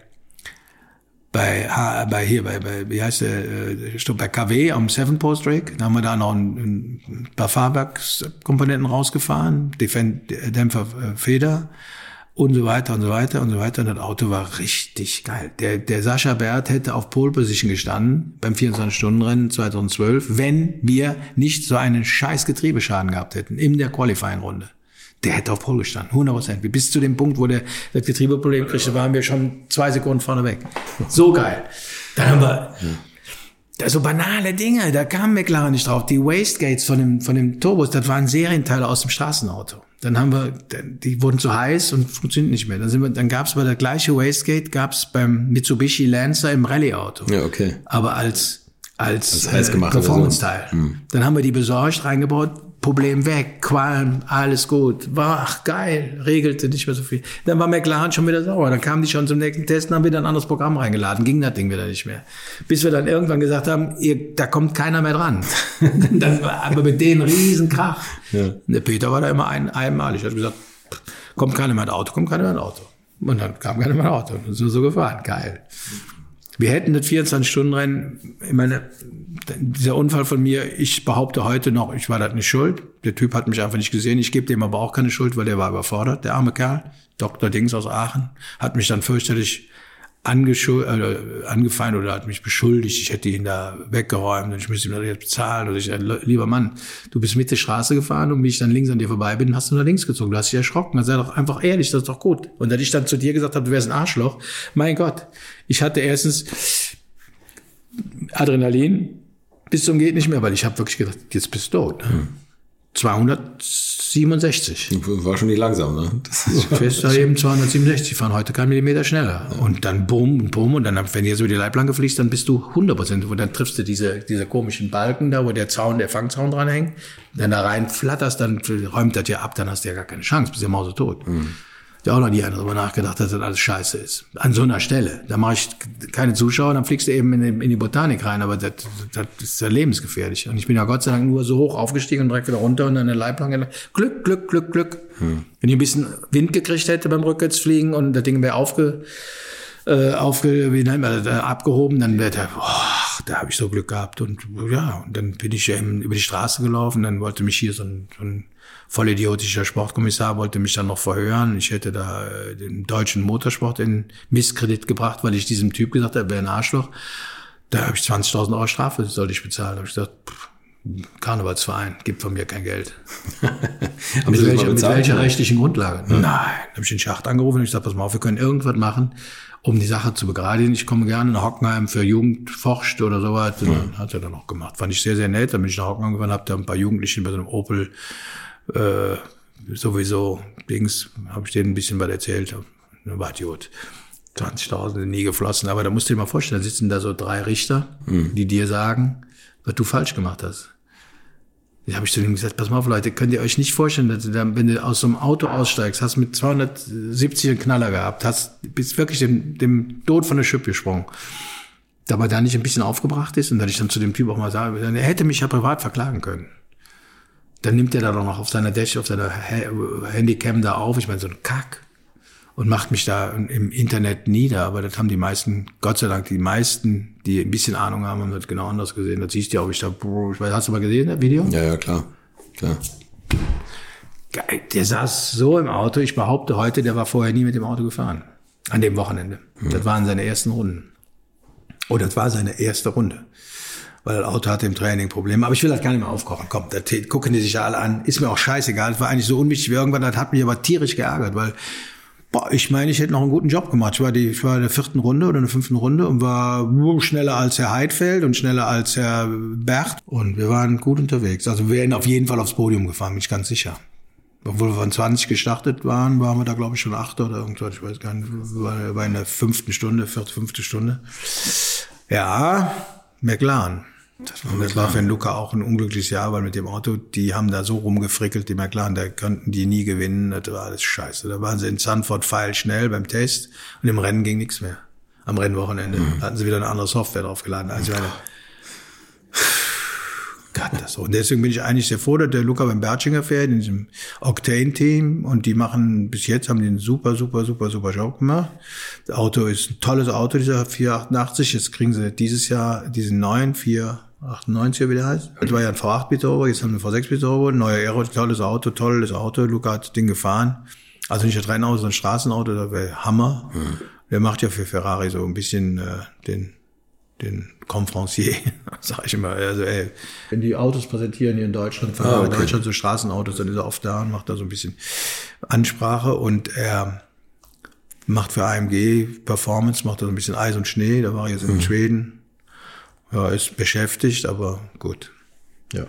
KW am Seven Post Rig. Da haben wir da noch ein paar Fahrwerkskomponenten rausgefahren, Dämpfer, Feder und so weiter und so weiter und so weiter. Und das Auto war richtig geil. Der Sascha Bert hätte auf Pole Position gestanden beim 24-Stunden-Rennen 2012, wenn wir nicht so einen scheiß Getriebeschaden gehabt hätten in der Qualifying-Runde. Der hätte auf Pole gestanden, 100%. Bis zu dem Punkt, wo der das Getriebeproblem kriegte, waren wir schon 2 Sekunden vorne weg. So geil. Dann haben wir da so banale Dinge, da kam McLaren nicht drauf. Die Wastegates von dem Turbos, das waren Serienteile aus dem Straßenauto. Dann haben wir, die wurden zu heiß und funktionieren nicht mehr. Dann gab es bei der gleiche Wastegate, gab's beim Mitsubishi Lancer im Rallye-Auto. Ja, okay. Aber als Performance-Teil. Dann haben wir die besorgt, reingebaut, Problem weg, Qualm, alles gut. War geil, regelte nicht mehr so viel. Dann war McLaren schon wieder sauer. Dann kamen die schon zum nächsten Test und haben wieder ein anderes Programm reingeladen. Ging das Ding wieder nicht mehr. Bis wir dann irgendwann gesagt haben, da kommt keiner mehr dran. Dann war aber mit denen riesen Krach. Ja. Der Peter war da immer einmalig. Er hat gesagt, kommt keiner mehr ins Auto, kommt keiner mehr ins Auto. Und dann kam keiner mehr ins Auto. Und sind wir so gefahren. Geil. Wir hätten das 24-Stunden-Rennen, ich meine, dieser Unfall von mir, ich behaupte heute noch, ich war das nicht schuld. Der Typ hat mich einfach nicht gesehen. Ich gebe dem aber auch keine Schuld, weil der war überfordert, der arme Kerl. Dr. Dings aus Aachen hat mich dann fürchterlich angefeindet oder hat mich beschuldigt. Ich hätte ihn da weggeräumt und ich müsste ihm das jetzt bezahlen. Und ich sage, lieber Mann, du bist mit der Straße gefahren und wie ich dann links an dir vorbei bin, hast du nach links gezogen. Du hast dich erschrocken. Dann sei doch einfach ehrlich, das ist doch gut. Und als ich dann zu dir gesagt habe, du wärst ein Arschloch, mein Gott, ich hatte erstens Adrenalin bis zum geht nicht mehr, weil ich habe wirklich gedacht, jetzt bist du tot. 267. War schon nicht langsam, ne? Fest da eben 267 fahren, heute kein Millimeter schneller. Ja. Und dann bumm, und dann, wenn du jetzt über die Leitplanke fliegst, dann bist du 100%. Und dann triffst du diese komischen Balken da, wo der Fangzaun dran hängt. Dann da rein flatterst, dann räumt das ja ab, dann hast du ja gar keine Chance, bist ja mausetot. Da auch noch nie einer darüber nachgedacht, dass das alles scheiße ist. An so einer Stelle. Da mache ich keine Zuschauer, dann fliegst du eben in die Botanik rein, aber das ist ja lebensgefährlich. Und ich bin ja Gott sei Dank nur so hoch aufgestiegen und direkt wieder runter und dann eine Leitplanke. Glück. Wenn ich ein bisschen Wind gekriegt hätte beim Rückwärtsfliegen und das Ding wäre abgehoben, dann wäre da habe ich so Glück gehabt. Und ja, und dann bin ich ja eben über die Straße gelaufen, dann wollte mich hier so ein vollidiotischer Sportkommissar wollte mich dann noch verhören. Ich hätte da den deutschen Motorsport in Misskredit gebracht, weil ich diesem Typ gesagt habe, er wäre ein Arschloch. Da habe ich 20.000 Euro Strafe, sollte ich bezahlen. Da habe ich gesagt, Karnevalsverein, gibt von mir kein Geld. mit welcher rechtlichen Grundlage? Ja. Nein, da habe ich den Schacht angerufen und ich gesagt, pass mal auf, wir können irgendwas machen, um die Sache zu begradigen. Ich komme gerne nach Hockenheim für Jugend forscht oder sowas. Und dann hat er dann auch gemacht. Fand ich sehr, sehr nett. Dann bin ich nach Hockenheim gefahren, habe da ein paar Jugendliche bei so einem Opel sowieso Dings, habe ich denen ein bisschen was erzählt. War gut. 20.000 sind nie geflossen. Aber da musst du dir mal vorstellen, da sitzen da so 3 Richter, die dir sagen, was du falsch gemacht hast. Da habe ich zu denen gesagt, pass mal auf, Leute, könnt ihr euch nicht vorstellen, dass du dann, wenn du aus so einem Auto aussteigst, hast mit 270 einen Knaller gehabt, bist wirklich dem Tod von der Schippe gesprungen. Dabei da nicht ein bisschen aufgebracht ist und dass ich dann zu dem Typ auch mal sage, er hätte mich ja privat verklagen können. Dann nimmt er da doch noch auf seiner Handycam da auf, ich meine, so ein Kack, und macht mich da im Internet nieder. Aber das haben die meisten, Gott sei Dank, die meisten, die ein bisschen Ahnung haben das genau anders gesehen. Das siehst du ja auch, hast du mal gesehen, das Video? Ja, klar. Geil, der saß so im Auto, ich behaupte heute, der war vorher nie mit dem Auto gefahren. An dem Wochenende. Das waren seine ersten Runden. Oh, das war seine erste Runde. Weil das Auto hatte im Training Probleme. Aber ich will das gar nicht mehr aufkochen. Komm, da gucken die sich ja alle an. Ist mir auch scheißegal. Das war eigentlich so unwichtig wie irgendwann. Das hat mich aber tierisch geärgert, weil, ich meine, ich hätte noch einen guten Job gemacht. Ich war in der 4. Runde oder in der 5. Runde und war schneller als Herr Heidfeld und schneller als Herr Bert. Und wir waren gut unterwegs. Also wir wären auf jeden Fall aufs Podium gefahren, bin ich ganz sicher. Obwohl wir von 20 gestartet waren wir da, glaube ich, schon 8. oder irgendwas. Ich weiß gar nicht. Wir waren in der 5. Stunde, 4., 5. Stunde. Ja. McLaren. Das war für den Luca auch ein unglückliches Jahr, weil mit dem Auto, die haben da so rumgefrickelt, die McLaren, da konnten die nie gewinnen, das war alles scheiße. Da waren sie in Zandvoort feilschnell beim Test und im Rennen ging nichts mehr. Am Rennwochenende hatten sie wieder eine andere Software draufgeladen. Also Katastrophe. Und deswegen bin ich eigentlich sehr froh, dass der Luca beim Bertschinger fährt, in diesem Octane-Team, und die machen, bis jetzt haben die einen super Job gemacht. Das Auto ist ein tolles Auto, dieser 488, jetzt kriegen sie dieses Jahr diesen neuen 498er, wie der heißt. Das war ja ein V8 Biturbo, jetzt haben wir einen V6 Biturbo, neuer Aero, tolles Auto. Luca hat das Ding gefahren. Also nicht das Rennauto, sondern ein Straßenauto, das wäre Hammer. Der macht ja für Ferrari so ein bisschen den Conferencier, sag ich immer. Also wenn die Autos präsentieren hier in Deutschland, in Deutschland so Straßenautos, dann ist er oft da und macht da so ein bisschen Ansprache, und er macht für AMG Performance, macht da so ein bisschen Eis und Schnee, da war er jetzt in Schweden. Ja, ist beschäftigt, aber gut. Ja.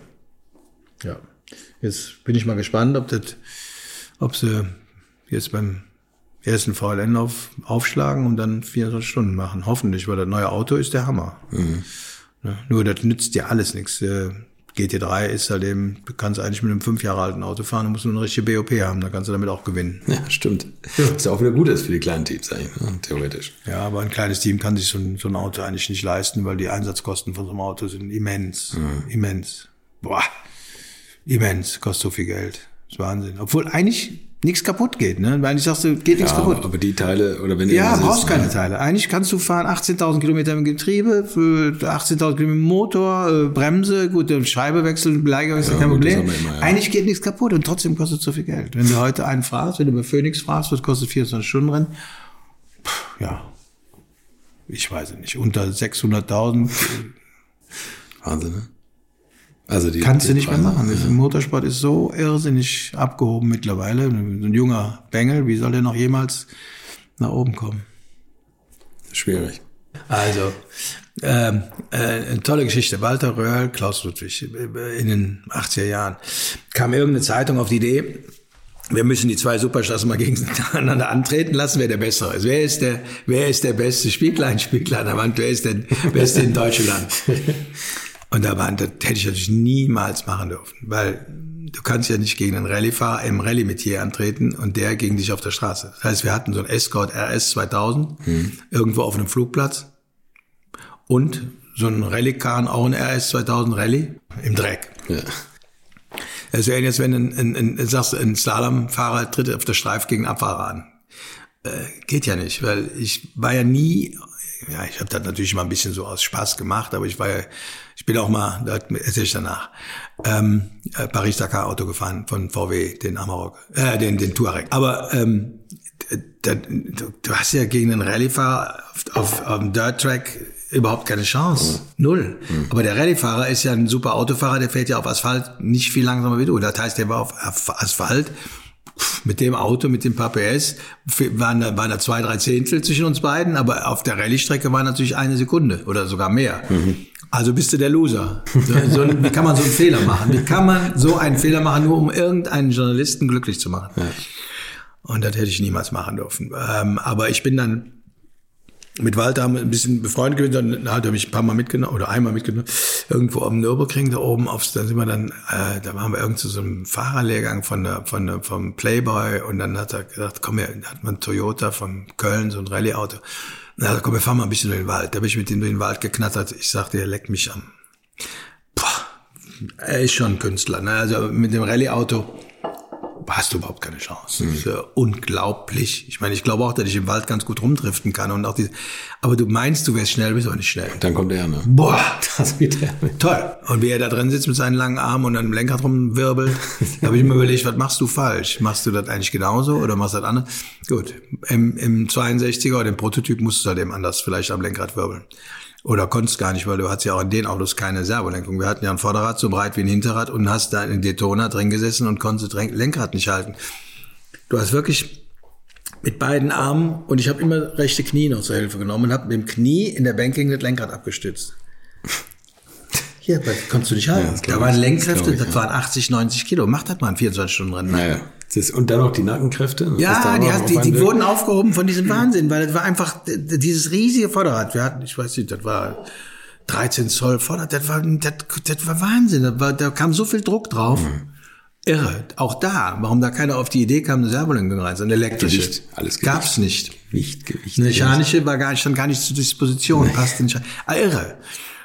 Jetzt bin ich mal gespannt, ob sie jetzt beim ersten VLN-Lauf aufschlagen und dann 24 Stunden machen. Hoffentlich, weil das neue Auto ist der Hammer. Nur das nützt dir alles nichts. GT3 ist halt eben, du kannst eigentlich mit einem 5 Jahre alten Auto fahren, du musst nur eine richtige BOP haben, dann kannst du damit auch gewinnen. Ja, stimmt. Was ja auch wieder gut ist für die kleinen Teams eigentlich, ne? Theoretisch. Ja, aber ein kleines Team kann sich so ein Auto eigentlich nicht leisten, weil die Einsatzkosten von so einem Auto sind immens. Immens. Immens. Kostet so viel Geld. Das ist Wahnsinn. Obwohl eigentlich nichts kaputt geht, ne? Weil ich sagst, geht nichts kaputt. Aber die Teile, oder wenn ja, brauchst keine Teile. Eigentlich kannst du fahren 18.000 Kilometer im Getriebe, für 18.000 Kilometer im Motor, Bremse, gut, Scheibe wechseln, Bleiwechsel, kein Problem. Eigentlich geht nichts kaputt und trotzdem kostet es so viel Geld. Wenn du heute einen fragst, wenn du bei Phoenix fragst, was kostet 24-Stunden-Rennen? Ja, ich weiß es nicht. Unter 600.000. Wahnsinn, ne? Also kannst du nicht mehr machen. Ja. Motorsport ist so irrsinnig abgehoben mittlerweile. So ein junger Bengel, wie soll der noch jemals nach oben kommen? Schwierig. Also, eine tolle Geschichte. Walter Röhrl, Klaus Ludwig, in den 80er Jahren kam irgendeine Zeitung auf die Idee, wir müssen die zwei Superstars mal gegeneinander antreten lassen, wer der Bessere ist. Wer ist der beste Spielklein an der Wand? Wer ist der Beste in Deutschland? Und das hätte ich natürlich niemals machen dürfen, weil du kannst ja nicht gegen einen Rallye-Fahrer im Rallye-Metier antreten und der gegen dich auf der Straße. Das heißt, wir hatten so ein Escort RS 2000 irgendwo auf einem Flugplatz und so ein Rallye-Kahn, auch ein RS 2000 Rallye im Dreck. Ja. Das wäre jetzt, wenn ein Slalomfahrer tritt auf der Streife gegen einen Abfahrer an. Geht ja nicht, weil ich war ja nie, ja, ich habe das natürlich mal ein bisschen so aus Spaß gemacht, aber ich bin auch mal, das erzähle ich danach, Paris-Dakar-Auto gefahren von VW, den Amarok, den Touareg. Aber du hast ja gegen einen Rallye-Fahrer auf dem Dirt-Track überhaupt keine Chance. Null. Aber der Rallye-Fahrer ist ja ein super Autofahrer, der fährt ja auf Asphalt nicht viel langsamer wie du. Das heißt, der war auf Asphalt mit dem Auto, mit dem paar PS, waren da 2-3 Zehntel zwischen uns beiden, aber auf der Rallye-Strecke war natürlich 1 Sekunde oder sogar mehr. Also bist du der Loser. Wie kann man so einen Fehler machen? Wie kann man so einen Fehler machen, nur um irgendeinen Journalisten glücklich zu machen? Ja. Und das hätte ich niemals machen dürfen. Aber ich bin dann mit Walter ein bisschen befreundet gewesen, dann hat er mich ein paar Mal mitgenommen, oder einmal mitgenommen, irgendwo am Nürburgring da oben, da sind wir dann, da waren wir irgend zu so einem Fahrerlehrgang vom Playboy, und dann hat er gesagt, komm her, hat man Toyota von Köln, so ein Rallye-Auto. Dann hat er gesagt, komm, wir fahren mal ein bisschen durch den Wald. Da bin ich mit ihm durch den Wald geknattert. Ich sagte, er leckt mich an. Er ist schon ein Künstler, ne? Also mit dem Rallye-Auto hast du überhaupt keine Chance. Das ist ja unglaublich. Ich meine, ich glaube auch, dass ich im Wald ganz gut rumdriften kann und auch aber du meinst, du wärst schnell, bist aber nicht schnell. Dann kommt er, ne? Boah, das geht er. Toll. Und wie er da drin sitzt mit seinen langen Armen und dann im Lenkrad rumwirbelt, da habe ich mir überlegt, was machst du falsch? Machst du das eigentlich genauso oder machst du das anders? Gut, im 62er oder im Prototyp musst du halt eben anders vielleicht am Lenkrad wirbeln. Oder konntest gar nicht, weil du hattest ja auch in den Autos keine Servolenkung. Wir hatten ja ein Vorderrad so breit wie ein Hinterrad und hast da in Daytona drin gesessen und konntest das Lenkrad nicht halten. Du hast wirklich mit beiden Armen, und ich habe immer rechte Knie noch zur Hilfe genommen und habe mit dem Knie in der Banking das Lenkrad abgestützt. Hier, konntest du nicht halten. Ja, da waren Lenkkräfte, das waren 80, 90 Kilo. Macht das mal ein 24-Stunden-Rennen. Naja. Und dann noch die Nackenkräfte? Ja, die wurden aufgehoben von diesem Wahnsinn, weil das war einfach dieses riesige Vorderrad. Wir hatten, ich weiß nicht, das war 13 Zoll vorne, das war Wahnsinn. Da kam so viel Druck drauf. Irre. Auch da, warum da keiner auf die Idee kam, eine Servolenkung rein, so eine elektrische. Gewicht, alles Gewicht. Gab's nicht. Gewicht. Eine mechanische stand gar nicht zur Disposition, passte nicht. Irre.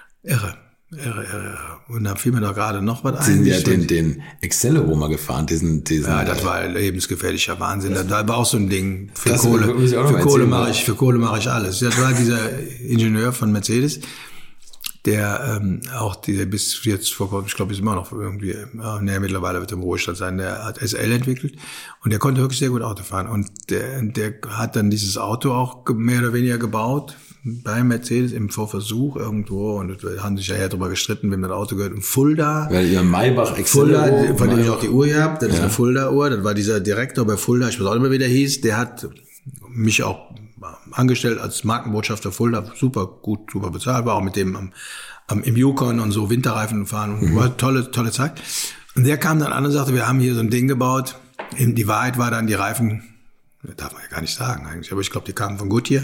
Und da fiel mir doch gerade noch was ein. Sie sind ja den Accelero gefahren, diesen. Ja, das war lebensgefährlicher Wahnsinn. Das war auch so ein Ding. Für Kohle mache ich alles. Das war dieser Ingenieur von Mercedes, der auch bis jetzt vor, ich glaube, ist immer noch irgendwie, mittlerweile wird er im Ruhestand sein, der hat SL entwickelt und der konnte wirklich sehr gut Auto fahren. Und der hat dann dieses Auto auch mehr oder weniger gebaut bei Mercedes im Vorversuch irgendwo, und wir haben sich ja darüber gestritten, wem das Auto gehört. Und Fulda. Weil ihr Maybach Fulda, von dem ich auch die Uhr hier habe, das ist eine Fulda-Uhr, das war dieser Direktor bei Fulda, ich weiß auch nicht mehr, wie der hieß, der hat mich auch angestellt als Markenbotschafter Fulda, super bezahlt, war auch mit dem im Yukon und so Winterreifen fahren und war tolle Zeit. Und der kam dann an und sagte, wir haben hier so ein Ding gebaut. Die Wahrheit war dann, die Reifen, das darf man ja gar nicht sagen eigentlich, aber ich glaube, die kamen von Goodyear.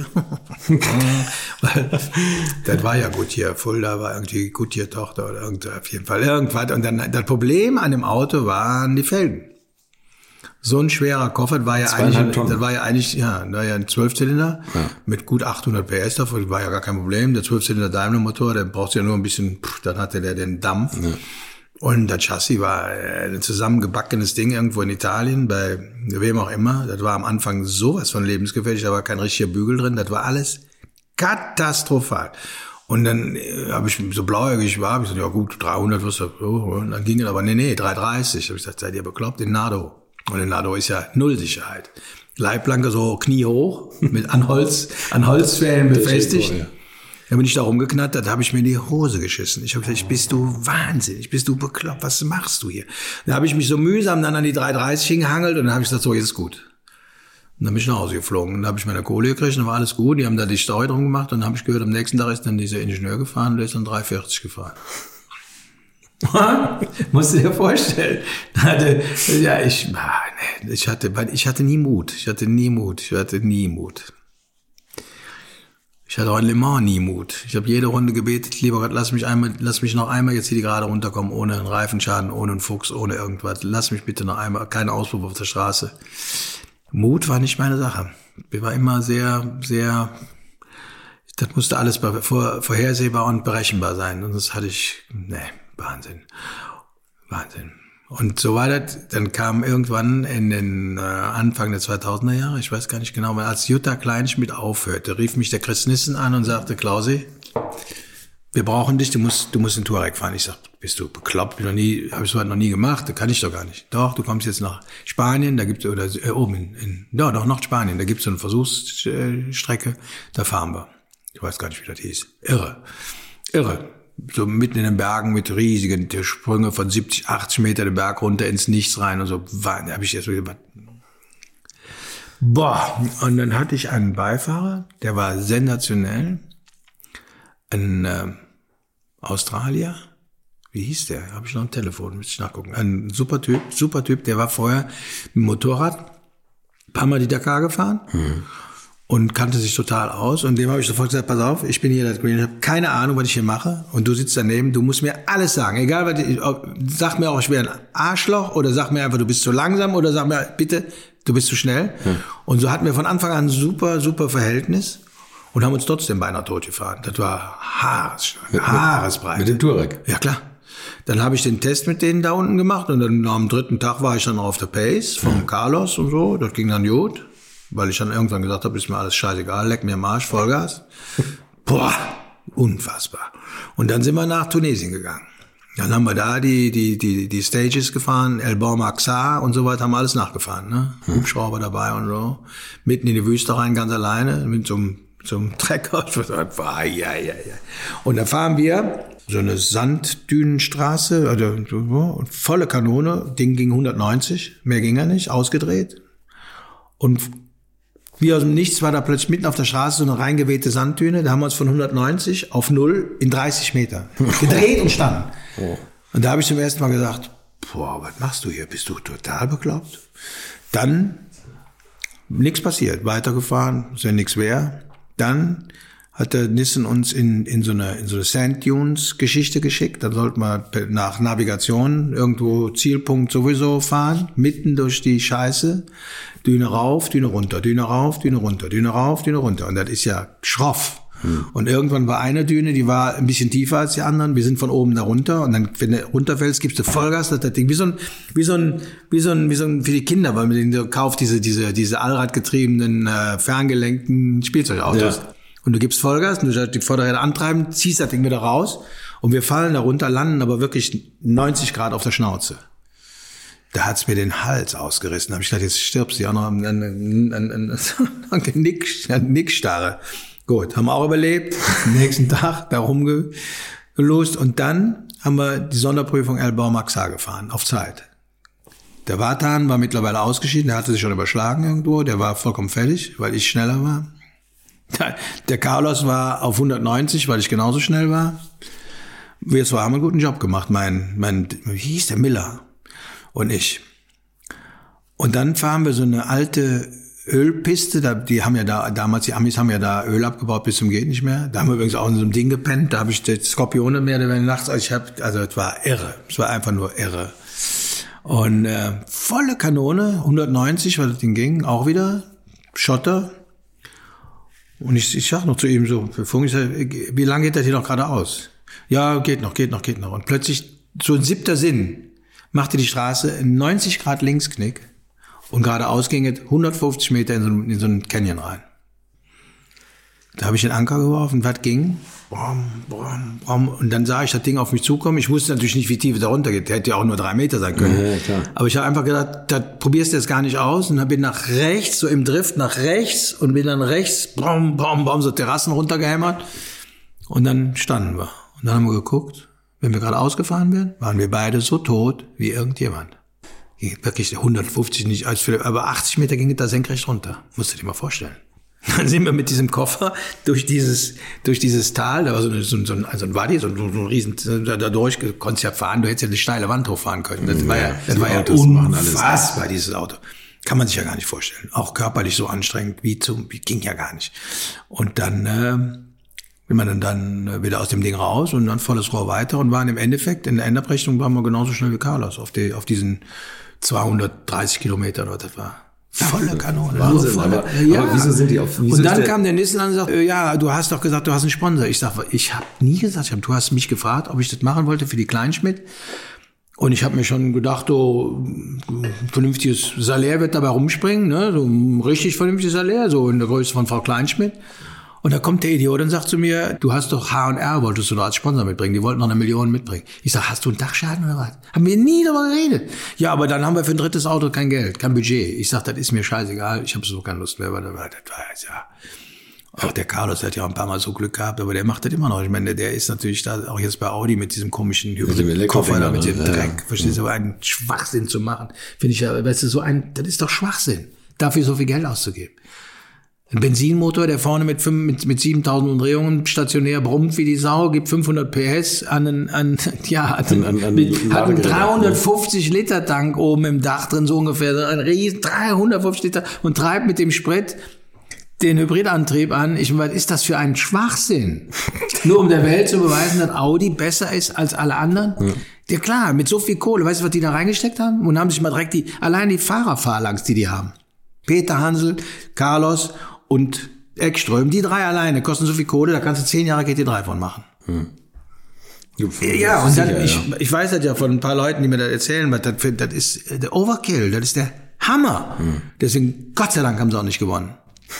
Das war ja Goodyear, Fulda war irgendwie Goodyear-Tochter oder auf jeden Fall irgendwas. Und dann das Problem an dem Auto waren die Felgen. So ein schwerer Koffer, das war ja eigentlich ein 12-Zylinder mit gut 800 PS, das war ja gar kein Problem. Der 12-Zylinder Daimler-Motor, der braucht ja nur ein bisschen, dann hatte der den Dampf. Ja. Und das Chassis war ein zusammengebackenes Ding irgendwo in Italien, bei wem auch immer. Das war am Anfang sowas von lebensgefährlich, da war kein richtiger Bügel drin, das war alles katastrophal. Und dann habe ich so blauäugig war, habe ich gesagt, ja gut, 300 wirst du, und dann ging es aber, nee, 330. Habe ich gesagt, seid ihr bekloppt, den Nardo. Und in Nardo ist ja null Sicherheit. Leitplanke so kniehoch, mit an Holzfällen befestigt. Da bin ich da rumgeknattert, da habe ich mir in die Hose geschissen. Ich habe gesagt, bist du wahnsinnig, bist du bekloppt, was machst du hier? Da habe ich mich so mühsam dann an die 330 hingehangelt und dann habe ich gesagt, so, jetzt ist gut. Und dann bin ich nach Hause geflogen. Dann habe ich meine Kohle gekriegt, dann war alles gut. Die haben da die Steuerung gemacht und dann habe ich gehört, am nächsten Tag ist dann dieser Ingenieur gefahren, der ist dann 340 gefahren. Musst du dir vorstellen. Ich hatte nie Mut. Ich hatte auch in Le Mans nie Mut. Ich habe jede Runde gebetet, lieber Gott, lass mich noch einmal jetzt hier die gerade runterkommen, ohne einen Reifenschaden, ohne einen Fuchs, ohne irgendwas. Lass mich bitte noch einmal, kein Auspuff auf der Straße. Mut war nicht meine Sache. Ich war immer sehr, sehr, das musste alles vorhersehbar und berechenbar sein. Und das hatte ich, Wahnsinn. Und so war das, dann kam irgendwann in den Anfang der 2000er Jahre, ich weiß gar nicht genau, als Jutta Kleinschmidt aufhörte, rief mich der Chris Nissen an und sagte, Klausi, wir brauchen dich, du musst den Touareg fahren. Ich sag, bist du bekloppt? Habe ich so noch nie gemacht, das kann ich doch gar nicht. Doch, du kommst jetzt nach Spanien, da gibt's, oder oben nach Spanien, da gibt's so eine Versuchsstrecke, da fahren wir. Ich weiß gar nicht, wie das hieß. Irre. So mitten in den Bergen mit riesigen Sprünge von 70, 80 Meter den Berg runter ins Nichts rein und so. Da habe ich jetzt so gedacht, und dann hatte ich einen Beifahrer, der war sensationell. Ein Australier, wie hieß der? Habe ich noch am Telefon, müsste ich nachgucken. Ein super Typ, der war vorher mit dem Motorrad ein paar Mal die Dakar gefahren. Und kannte sich total aus. Und dem habe ich sofort gesagt, pass auf, ich bin hier das Green, ich habe keine Ahnung, was ich hier mache. Und du sitzt daneben, du musst mir alles sagen. Egal, sag mir auch, ich wäre ein Arschloch, oder sag mir einfach, du bist zu langsam, oder sag mir, bitte, du bist zu schnell. Und so hatten wir von Anfang an ein super Verhältnis und haben uns trotzdem beinahe tot gefahren. Das war haaresbreit. Mit dem Touareg? Ja, klar. Dann habe ich den Test mit denen da unten gemacht und dann am 3. Tag war ich dann auf der Pace vom Carlos und so. Das ging dann gut. Weil ich dann irgendwann gesagt habe, ist mir alles scheißegal, leck mir am Arsch, Vollgas. Unfassbar. Und dann sind wir nach Tunesien gegangen. Dann haben wir da die Stages gefahren, El Baum-Aksar und so weiter, haben wir alles nachgefahren, ne? Hubschrauber dabei und so. Mitten in die Wüste rein, ganz alleine, mit so einem Trecker. Und da fahren wir so eine Sanddünenstraße, und volle Kanone, Ding ging 190, mehr ging er nicht, ausgedreht. Und wie aus dem Nichts war da plötzlich mitten auf der Straße so eine reingewehte Sanddüne. Da haben wir uns von 190 auf 0 in 30 Meter gedreht und standen. Und da habe ich zum ersten Mal gesagt, was machst du hier? Bist du total bekloppt? Dann nichts passiert. Weitergefahren, ist ja nichts wäre. Dann hat der Nissen uns in so eine Sand Dunes Geschichte geschickt. Dann sollten wir nach Navigation irgendwo Zielpunkt sowieso fahren, mitten durch die Scheiße. Düne rauf, Düne runter, Düne rauf, Düne runter, Düne rauf, Düne runter. Und das ist ja schroff. Und irgendwann war eine Düne, die war ein bisschen tiefer als die anderen. Wir sind von oben da runter und dann, wenn du runterfällst, gibst du Vollgas, das Ding wie so ein für die Kinder, weil man den kauft diese allradgetriebenen, ferngelenkten Spielzeugautos. Ja. Und du gibst Vollgas, du sollst die Vorderräder antreiben, ziehst das Ding wieder raus und wir fallen da runter, landen aber wirklich 90 Grad auf der Schnauze. Da hat's mir den Hals ausgerissen. Da habe ich gedacht, jetzt stirbst du ja noch an Nickstarre. Gut, haben wir auch überlebt. Am nächsten Tag da rumgelost. Und dann haben wir die Sonderprüfung Elbau-Maxa gefahren, auf Zeit. Der Vatan war mittlerweile ausgeschieden, der hatte sich schon überschlagen irgendwo, der war vollkommen fertig, weil ich schneller war. Der Carlos war auf 190, weil ich genauso schnell war. Wir zwei haben einen guten Job gemacht, wie hieß der, Miller und ich. Und dann fahren wir so eine alte Ölpiste, die haben ja da, damals die Amis haben ja da Öl abgebaut bis zum geht nicht mehr. Da haben wir übrigens auch in so einem Ding gepennt, da habe ich die Skorpione mehr oder weniger nachts, es war irre, es war einfach nur irre. Und volle Kanone, 190, weil das Ding ging, auch wieder, Schotter. Und ich sag noch zu ihm so, wie lange geht das hier noch geradeaus? Ja, geht noch. Und plötzlich, so ein 7. Sinn, machte die Straße einen 90 Grad Linksknick und geradeaus ging es 150 Meter in so einen Canyon rein. Da habe ich den Anker geworfen, was ging? Und dann sah ich das Ding auf mich zukommen. Ich wusste natürlich nicht, wie tief es da runter geht. Der hätte ja auch nur 3 Meter sein können. Ja, klar. Aber ich habe einfach gedacht, da probierst du jetzt gar nicht aus. Und dann bin nach rechts, so im Drift nach rechts und bin dann rechts, so Terrassen runtergehämmert. Und dann standen wir. Und dann haben wir geguckt, wenn wir gerade ausgefahren wären, waren wir beide so tot wie irgendjemand. Wirklich 150 nicht, aber 80 Meter ging es da senkrecht runter. Musst du dir mal vorstellen. Dann sind wir mit diesem Koffer durch dieses Tal, da war so ein Wadi, so ein riesen, dadurch konntest du ja fahren, du hättest ja eine steile Wand hochfahren können. Das war ja unfassbar, dieses Auto. Kann man sich ja gar nicht vorstellen. Auch körperlich so anstrengend, wie ging ja gar nicht. Und dann, wenn man dann wieder aus dem Ding raus und dann volles Rohr weiter und waren im Endeffekt, in der Endabrechnung waren wir genauso schnell wie Carlos auf diesen 230 Kilometern, oder das war. Volle Kanone. Wahnsinn, aber wieso sind die auf... Und dann kam der Nissan an und sagte, ja, du hast doch gesagt, du hast einen Sponsor. Ich sag, ich habe nie gesagt, du hast mich gefragt, ob ich das machen wollte für die Kleinschmidt. Und ich habe mir schon gedacht, so vernünftiges Salär wird dabei rumspringen, ne? So ein richtig vernünftiges Salär, so in der Größe von Frau Kleinschmidt. Und da kommt der Idiot und sagt zu mir, du hast doch H&R, wolltest du da als Sponsor mitbringen, die wollten noch 1 Million mitbringen. Ich sag, hast du einen Dachschaden oder was? Haben wir nie darüber geredet. Ja, aber dann haben wir für ein 3. Auto kein Geld, kein Budget. Ich sag, das ist mir scheißegal, ich habe so keine Lust mehr, weil das war ja. Auch der Carlos hat ja auch ein paar Mal so Glück gehabt, aber der macht das immer noch. Ich meine, der ist natürlich da auch jetzt bei Audi mit diesem komischen Hybrid-Koffer da, mit dem Dreck. Verstehst du, aber einen Schwachsinn zu machen, finde ich ja, weißt du, das ist doch Schwachsinn, dafür so viel Geld auszugeben. Ein Benzinmotor, der vorne mit 7.000 Umdrehungen stationär brummt wie die Sau, gibt 500 PS hat einen 350 Liter Tank oben im Dach drin, so ungefähr, ein riesen 350 Liter und treibt mit dem Sprit den Hybridantrieb an. Was ist das für ein Schwachsinn? Nur um der Welt zu beweisen, dass Audi besser ist als alle anderen? Ja. Ja klar, mit so viel Kohle, weißt du, was die da reingesteckt haben? Und haben sich mal direkt allein die Fahrerphalanx, die haben. Peter Hansel, Carlos und Ekström, die 3 alleine kosten so viel Kohle, da kannst du 10 Jahre GT3 von machen. Ja, und dann, ich weiß das ja von ein paar Leuten, die mir das erzählen, das ist der Overkill, das ist der Hammer. Deswegen, Gott sei Dank, haben sie auch nicht gewonnen.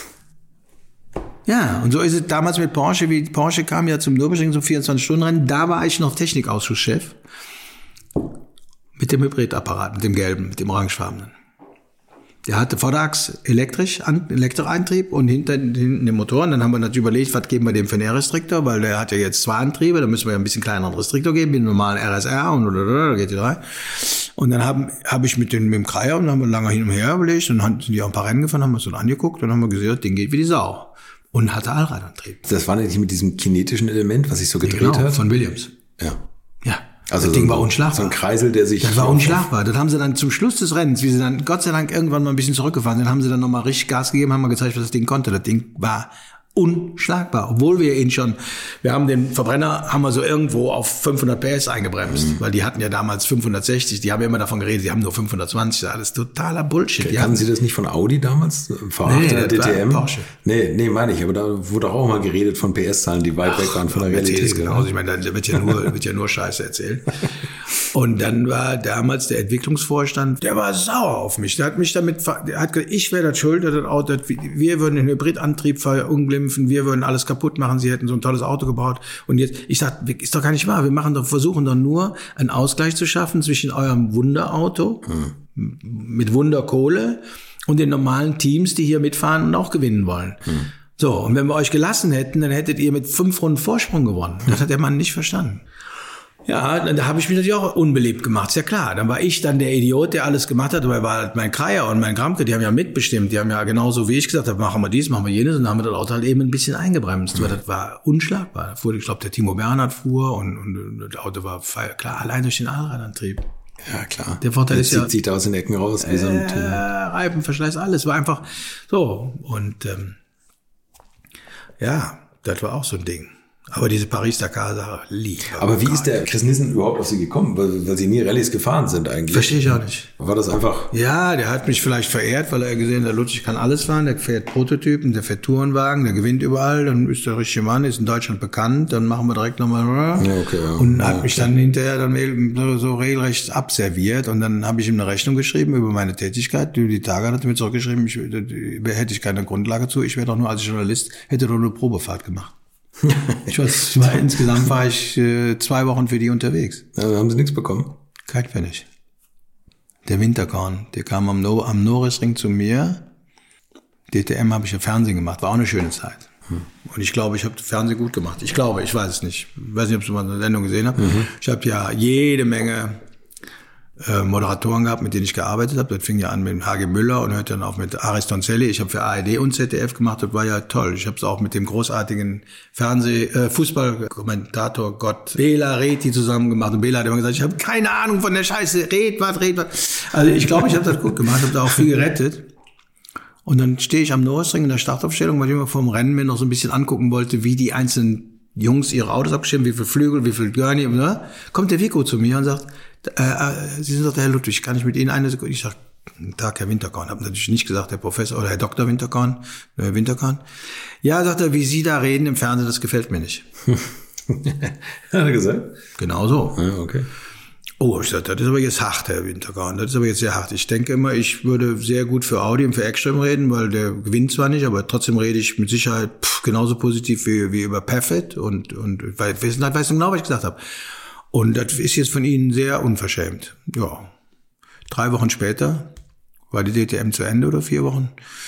Ja, und so ist es damals mit Porsche, Porsche kam ja zum Nürburgring, so 24-Stunden-Rennen, da war ich noch Technikausschuschef. Mit dem Hybridapparat, mit dem gelben, mit dem orangefarbenen. Der hatte Vorderachs Elektroantrieb und hinten den Motor. Und dann haben wir natürlich überlegt, was geben wir dem für einen R-Restriktor, weil der hat ja jetzt 2 Antriebe, da müssen wir ja ein bisschen kleineren Restriktor geben, den normalen RSR und GT3. Und dann hab ich mit dem Kreier und dann haben wir lange hin und her überlegt und sind die auch ein paar Rennen gefahren, haben wir uns dann angeguckt und haben wir gesehen, das Ding geht wie die Sau. Und hatte Allradantrieb. Das war nicht mit diesem kinetischen Element, was sich so gedreht hat? Von Williams. Ja. Ja. Also das Ding war unschlagbar. So ein Kreisel, der sich... Das war unschlagbar. Das haben sie dann zum Schluss des Rennens, wie sie dann Gott sei Dank irgendwann mal ein bisschen zurückgefahren sind, haben sie dann nochmal richtig Gas gegeben, haben mal gezeigt, was das Ding konnte. Das Ding war unschlagbar, obwohl wir haben den Verbrenner, haben wir so irgendwo auf 500 PS eingebremst, weil die hatten ja damals 560, die haben ja immer davon geredet, die haben nur 520, alles totaler Bullshit. Hatten Sie das nicht von Audi damals? V8 oder DTM? Porsche. Nee, meine ich, aber da wurde auch mal geredet von PS-Zahlen, die weit weg waren von der Realität. Genauso, ich meine, da wird ja nur Scheiße erzählt. Und dann war damals der Entwicklungsvorstand, der war sauer auf mich. Der hat mich der hat gesagt, ich wäre das schuld, wir würden den Hybridantrieb verunglimpfen, wir würden alles kaputt machen, sie hätten so ein tolles Auto gebaut. Und jetzt, ich sag, ist doch gar nicht wahr, versuchen doch nur einen Ausgleich zu schaffen zwischen eurem Wunderauto mit Wunderkohle und den normalen Teams, die hier mitfahren und auch gewinnen wollen. So, und wenn wir euch gelassen hätten, dann hättet ihr mit 5 Runden Vorsprung gewonnen. Das hat der Mann nicht verstanden. Ja, da habe ich mich natürlich auch unbeliebt gemacht, ist ja klar. Dann war ich dann der Idiot, der alles gemacht hat, weil war halt mein Kreier und mein Gramke, die haben ja mitbestimmt, die haben ja genauso wie ich gesagt habe, machen wir dies, machen wir jenes, und dann haben wir das Auto halt eben ein bisschen eingebremst, weil das war unschlagbar. Ich glaube, der Timo Bernhard fuhr und das Auto war klar, allein durch den Allradantrieb. Ja, klar. Der Vorteil ist ja, zieht sich da aus den Ecken raus, wie so ein Reifenverschleiß, alles war einfach so. Und ja, das war auch so ein Ding. Aber diese Paris-Dakar-Sache lieb. Aber wie ist der Chris Nissen überhaupt auf Sie gekommen? Weil Sie nie Rallyes gefahren sind eigentlich. Verstehe ich auch nicht. War das einfach? Ja, der hat mich vielleicht verehrt, weil er gesehen hat, der Ludwig kann alles fahren, der fährt Prototypen, der fährt Tourenwagen, der gewinnt überall, dann ist der richtige Mann, ist in Deutschland bekannt, dann machen wir direkt nochmal. Ja, okay, ja. Und hat mich dann hinterher dann so regelrecht abserviert und dann habe ich ihm eine Rechnung geschrieben über meine Tätigkeit. Die Tage hat er mir zurückgeschrieben, hätte ich keine Grundlage zu, ich wäre doch nur als Journalist, hätte doch nur Probefahrt gemacht. Insgesamt war ich 2 Wochen für die unterwegs. Also haben Sie nichts bekommen? Kein Pfennig. Der Winterkorn, der kam am Norrisring zu mir. DTM habe ich ja Fernsehen gemacht, war auch eine schöne Zeit. Und ich glaube, ich habe Fernsehen gut gemacht. Ich weiß es nicht. Ich weiß nicht, ob Sie mal eine Sendung gesehen haben. Ich habe ja jede Menge Moderatoren gehabt, mit denen ich gearbeitet habe. Das fing ja an mit H.G. Müller und hörte dann auf mit Aris Donzelli. Ich habe für ARD und ZDF gemacht, das war ja toll. Ich habe es auch mit dem großartigen Fußballkommentator Gott Bela Reti zusammen gemacht. Und Bela hat immer gesagt, ich habe keine Ahnung von der Scheiße, red was. Also ich glaube, ich habe das gut gemacht, habe da auch viel gerettet. Und dann stehe ich am Norrisring in der Startaufstellung, weil ich immer vorm Rennen mir noch so ein bisschen angucken wollte, wie die einzelnen Jungs ihre Autos abgestimmt, wie viel Flügel, wie viel Gurney. Ne? Kommt der Vico zu mir und sagt, Sie sind doch der Herr Ludwig, kann ich mit Ihnen eine Sekunde? Ich sag, guten Tag, Herr Winterkorn. Habe natürlich nicht gesagt, Herr Professor oder Herr Dr. Winterkorn. Ja, sagt er, wie Sie da reden im Fernsehen, das gefällt mir nicht. Hat er gesagt? Genau so. Ja, okay. Oh, ich sag, das ist aber jetzt hart, Herr Winterkorn. Das ist aber jetzt sehr hart. Ich denke immer, ich würde sehr gut für Audi und für Extreme reden, weil der gewinnt zwar nicht, aber trotzdem rede ich mit Sicherheit genauso positiv wie über Perfect und weil weißt du genau, was ich gesagt habe. Und das ist jetzt von Ihnen sehr unverschämt. Ja. 3 Wochen später war die DTM zu Ende oder 4 Wochen,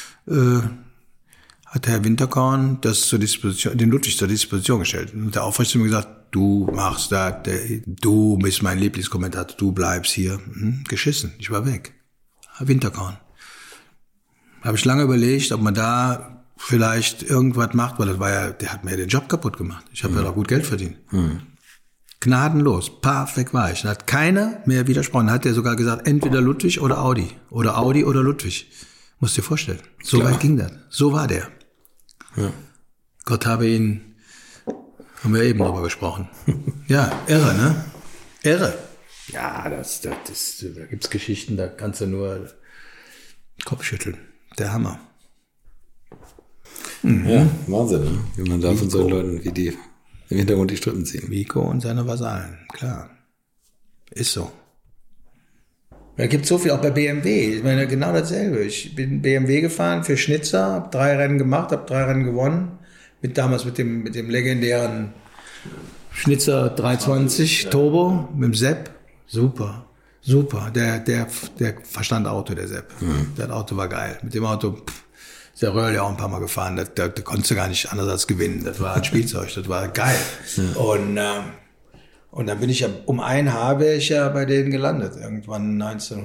hat Herr Winterkorn den Ludwig zur Disposition gestellt. Und der Aufrecht zu mir gesagt, du machst das, du bist mein Lieblingskommentator, du bleibst hier. Geschissen, ich war weg. Herr Winterkorn. Habe ich lange überlegt, ob man da vielleicht irgendwas macht, weil der hat mir den Job kaputt gemacht. Ich habe ja auch gut Geld verdient. Gnadenlos, perfekt war ich. Da hat keiner mehr widersprochen. Da hat er sogar gesagt, entweder Ludwig oder Audi. Oder Audi oder Ludwig. Musst dir vorstellen. So weit ging das. So war der. Ja. Gott habe ihn, haben wir eben drüber gesprochen. Ja, irre, ne? Irre. Ja, da gibt's Geschichten, da kannst du nur Kopf schütteln. Der Hammer. Ja, Wahnsinn, ne? Wie man da von solchen Leuten wie die im Hintergrund die Strippen ziehen. Vico und seine Vasallen, klar. Ist so. Da gibt so viel, auch bei BMW. Ich meine, genau dasselbe. Ich bin BMW gefahren für Schnitzer, habe 3 Rennen gemacht, habe 3 Rennen gewonnen. Damals mit dem legendären Schnitzer 320 Turbo, mit dem Sepp. Super. Der verstand Auto, der Sepp. Das Auto war geil. Mit dem Auto ist der Röhrl ja auch ein paar Mal gefahren. Da konntest du gar nicht anders als gewinnen. Das war ein Spielzeug, das war geil. Und dann bin ich um 1 Haar wäre ich ja bei denen gelandet. Irgendwann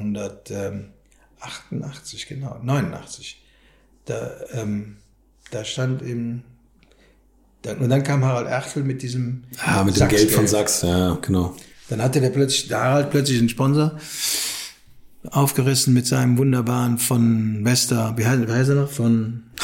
1988, genau, 89. Da stand und dann kam Harald Ertl mit diesem mit dem Geld von Sachs, ja, genau. Dann hatte Harald plötzlich einen Sponsor aufgerissen mit seinem wunderbaren von Vesta, wie heißt er noch?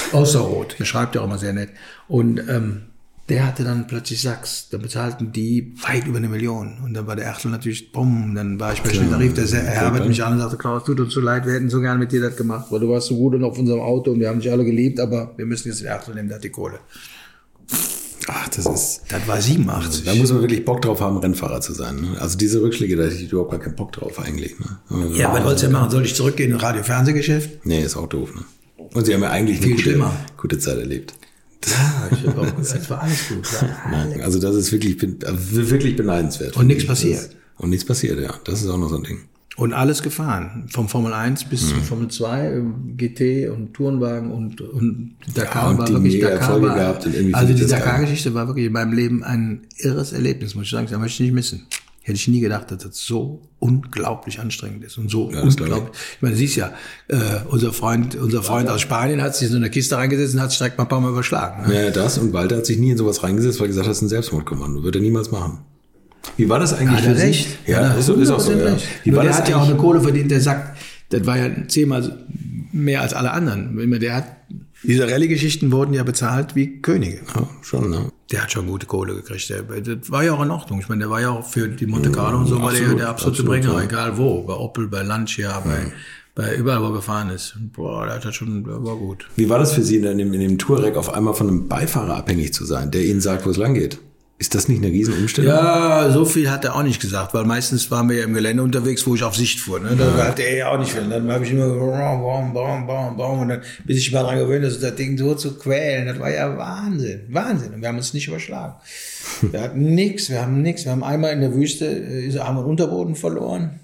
Osterroth, der schreibt ja auch immer sehr nett. Und der hatte dann plötzlich Sachs. Da bezahlten die weit über 1 Million. Und dann war der Ertel natürlich, bumm, dann war ich bei Schnitt, da rief der Herbert mich an und sagte, Klaus, tut uns so leid, wir hätten so gern mit dir das gemacht, weil du warst so gut und auf unserem Auto und wir haben dich alle geliebt, aber wir müssen jetzt den Ertel nehmen, der hat die Kohle. Ach, das war 87. Da muss man wirklich Bock drauf haben, Rennfahrer zu sein. Ne? Also diese Rückschläge, da hätte ich überhaupt gar keinen Bock drauf eigentlich. Ne? Ja, was wolltest du machen? Soll ich zurückgehen in Radio-Fernsehgeschäft? Nee, ist auch doof. Ne? Und sie haben ja eigentlich eine gute Zeit erlebt. Das war alles gut. Nein, also das ist wirklich beneidenswert. Und nichts passiert. Und nichts passiert, ja. Das ist auch noch so ein Ding. Und alles gefahren. Vom Formel 1 bis zum Formel 2, GT und Tourenwagen und Dakar und war die wirklich mega Dakar. Erfolge gehabt und irgendwie Also die Dakar-Geschichte war wirklich in meinem Leben ein irres Erlebnis, muss ich sagen. Das möchte ich nicht missen. Hätte ich nie gedacht, dass das so unglaublich anstrengend ist und so unglaublich. Ich meine, du siehst ja, unser Freund aus Spanien hat sich in so eine Kiste reingesetzt und hat sich direkt mal ein paar Mal überschlagen. Ne? Ja, das und Walter hat sich nie in sowas reingesetzt, weil er gesagt hat, das ist ein Selbstmordkommando, würde er niemals machen. Wie war das eigentlich für Sie? Ja, ist auch so. Ja. Der hat ja auch eine Kohle verdient, der sagt, das war ja 10-mal mehr als alle anderen. Diese Rallye-Geschichten wurden ja bezahlt wie Könige. Ja, schon, ne? Der hat schon gute Kohle gekriegt. Das war ja auch in Ordnung. Ich meine, der war ja auch für die Monte Carlo und so, war der absolute Bringer, ja. Egal wo. Bei Opel, bei Lancia, bei überall, wo er gefahren ist. Boah, der war gut. Wie war das für Sie, in dem Touareg auf einmal von einem Beifahrer abhängig zu sein, der Ihnen sagt, wo es lang geht? Ist das nicht eine Riesenumstellung? Ja, so viel hat er auch nicht gesagt, weil meistens waren wir ja im Gelände unterwegs, wo ich auf Sicht fuhr. Ne? Da hatte er ja auch nicht viel. Dann habe ich immer und dann, bis ich mal dran gewöhnt, das Ding so zu quälen, das war ja Wahnsinn. Und wir haben uns nicht überschlagen. Wir hatten nichts, wir haben einmal in der Wüste, haben wir einen Unterboden verloren.